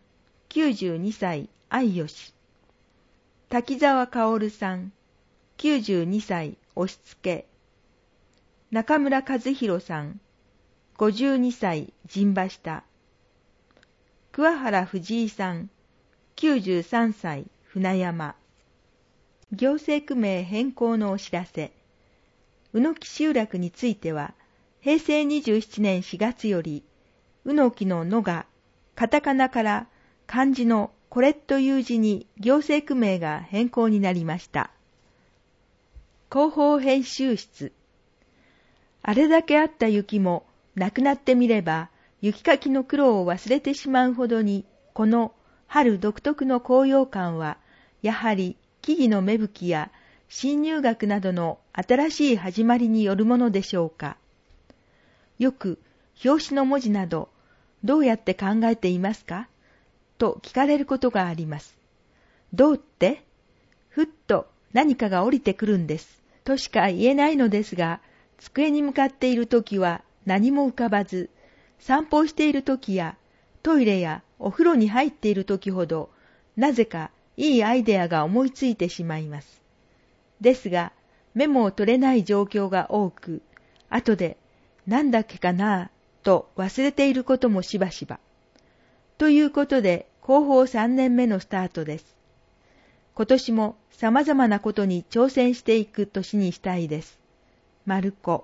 きゅうじゅうにさい愛吉。滝沢薫さん、きゅうじゅうにさい押し付け。中村和弘さん、ごじゅうにさい陣馬下。桑原藤井さん、きゅうじゅうさんさい船山。行政区名変更のお知らせ。宇野木集落については、へいせいにじゅうななねんしがつより、宇野木の野がカタカナから漢字のこれという字に行政区名が変更になりました。広報編集室。あれだけあった雪もなくなってみれば、雪かきの苦労を忘れてしまうほどに、この春独特の高揚感は、やはり木々の芽吹きや新入学などの新しい始まりによるものでしょうか。よく表紙の文字などどうやって考えていますかと聞かれることがあります。どうって？ふっと何かが降りてくるんです。としか言えないのですが、机に向かっているときは何も浮かばず、散歩をしているときやトイレやお風呂に入っているときほど、なぜかいいアイデアが思いついてしまいます。ですが、メモを取れない状況が多く、後でなんだっけかなぁと忘れていることもしばしば。ということで、広報さんねんめのスタートです。今年も様々なことに挑戦していく年にしたいです。マルコ。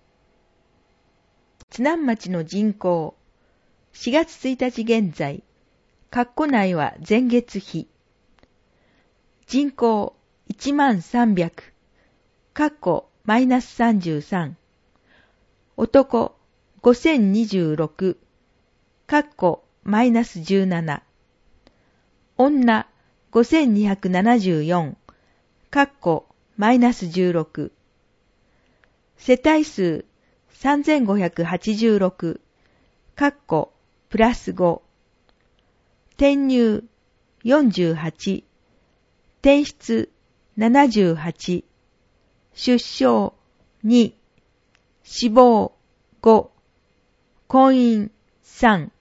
津南町の人口。しがつついたち現在、括弧内は前月比。人口いちまんさんびゃく、括弧マイナスさんじゅうさん。男ごせんにじゅうろく、括弧マイナスじゅうなな。女ごせんにひゃくななじゅうよん、括弧マイナスじゅうろく。世帯数さんぜんごひゃくはちじゅうろく、括弧プラスご。転入よんじゅうはち、転出ななじゅうはち、出生に、死亡ご、婚姻さん。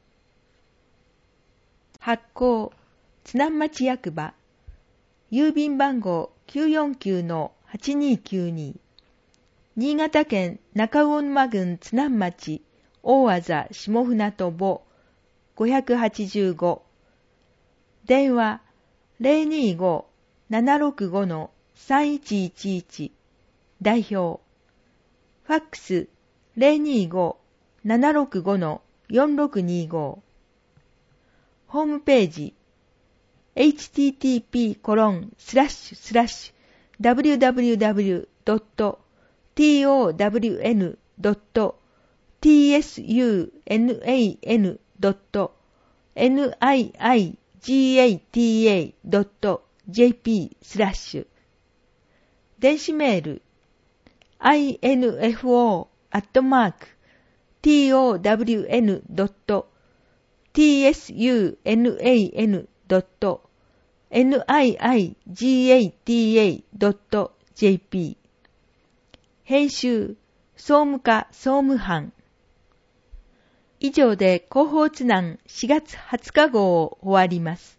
発行、津南町役場、郵便番号 きゅうよんきゅうのはちにーきゅうに、新潟県中魚沼郡津南町大字下船渡母ごひゃくはちじゅうご、電話 ゼロにーごーななろくごのさんいちいちいち、代表、ファックス ゼロにーごーななろくごのよんろくにーご、ホームページ エイチティーティーピーコロンスラッシュスラッシュダブリューダブリューダブリュードットトワンドットツナドットニーガタドットジェーピー スラッシュ電子メール アイエヌエフオー アットマーク トワンドットツナドットニーガタドットジェーピー 編集総務課総務班。以上で広報津南しがつはつか号を終わります。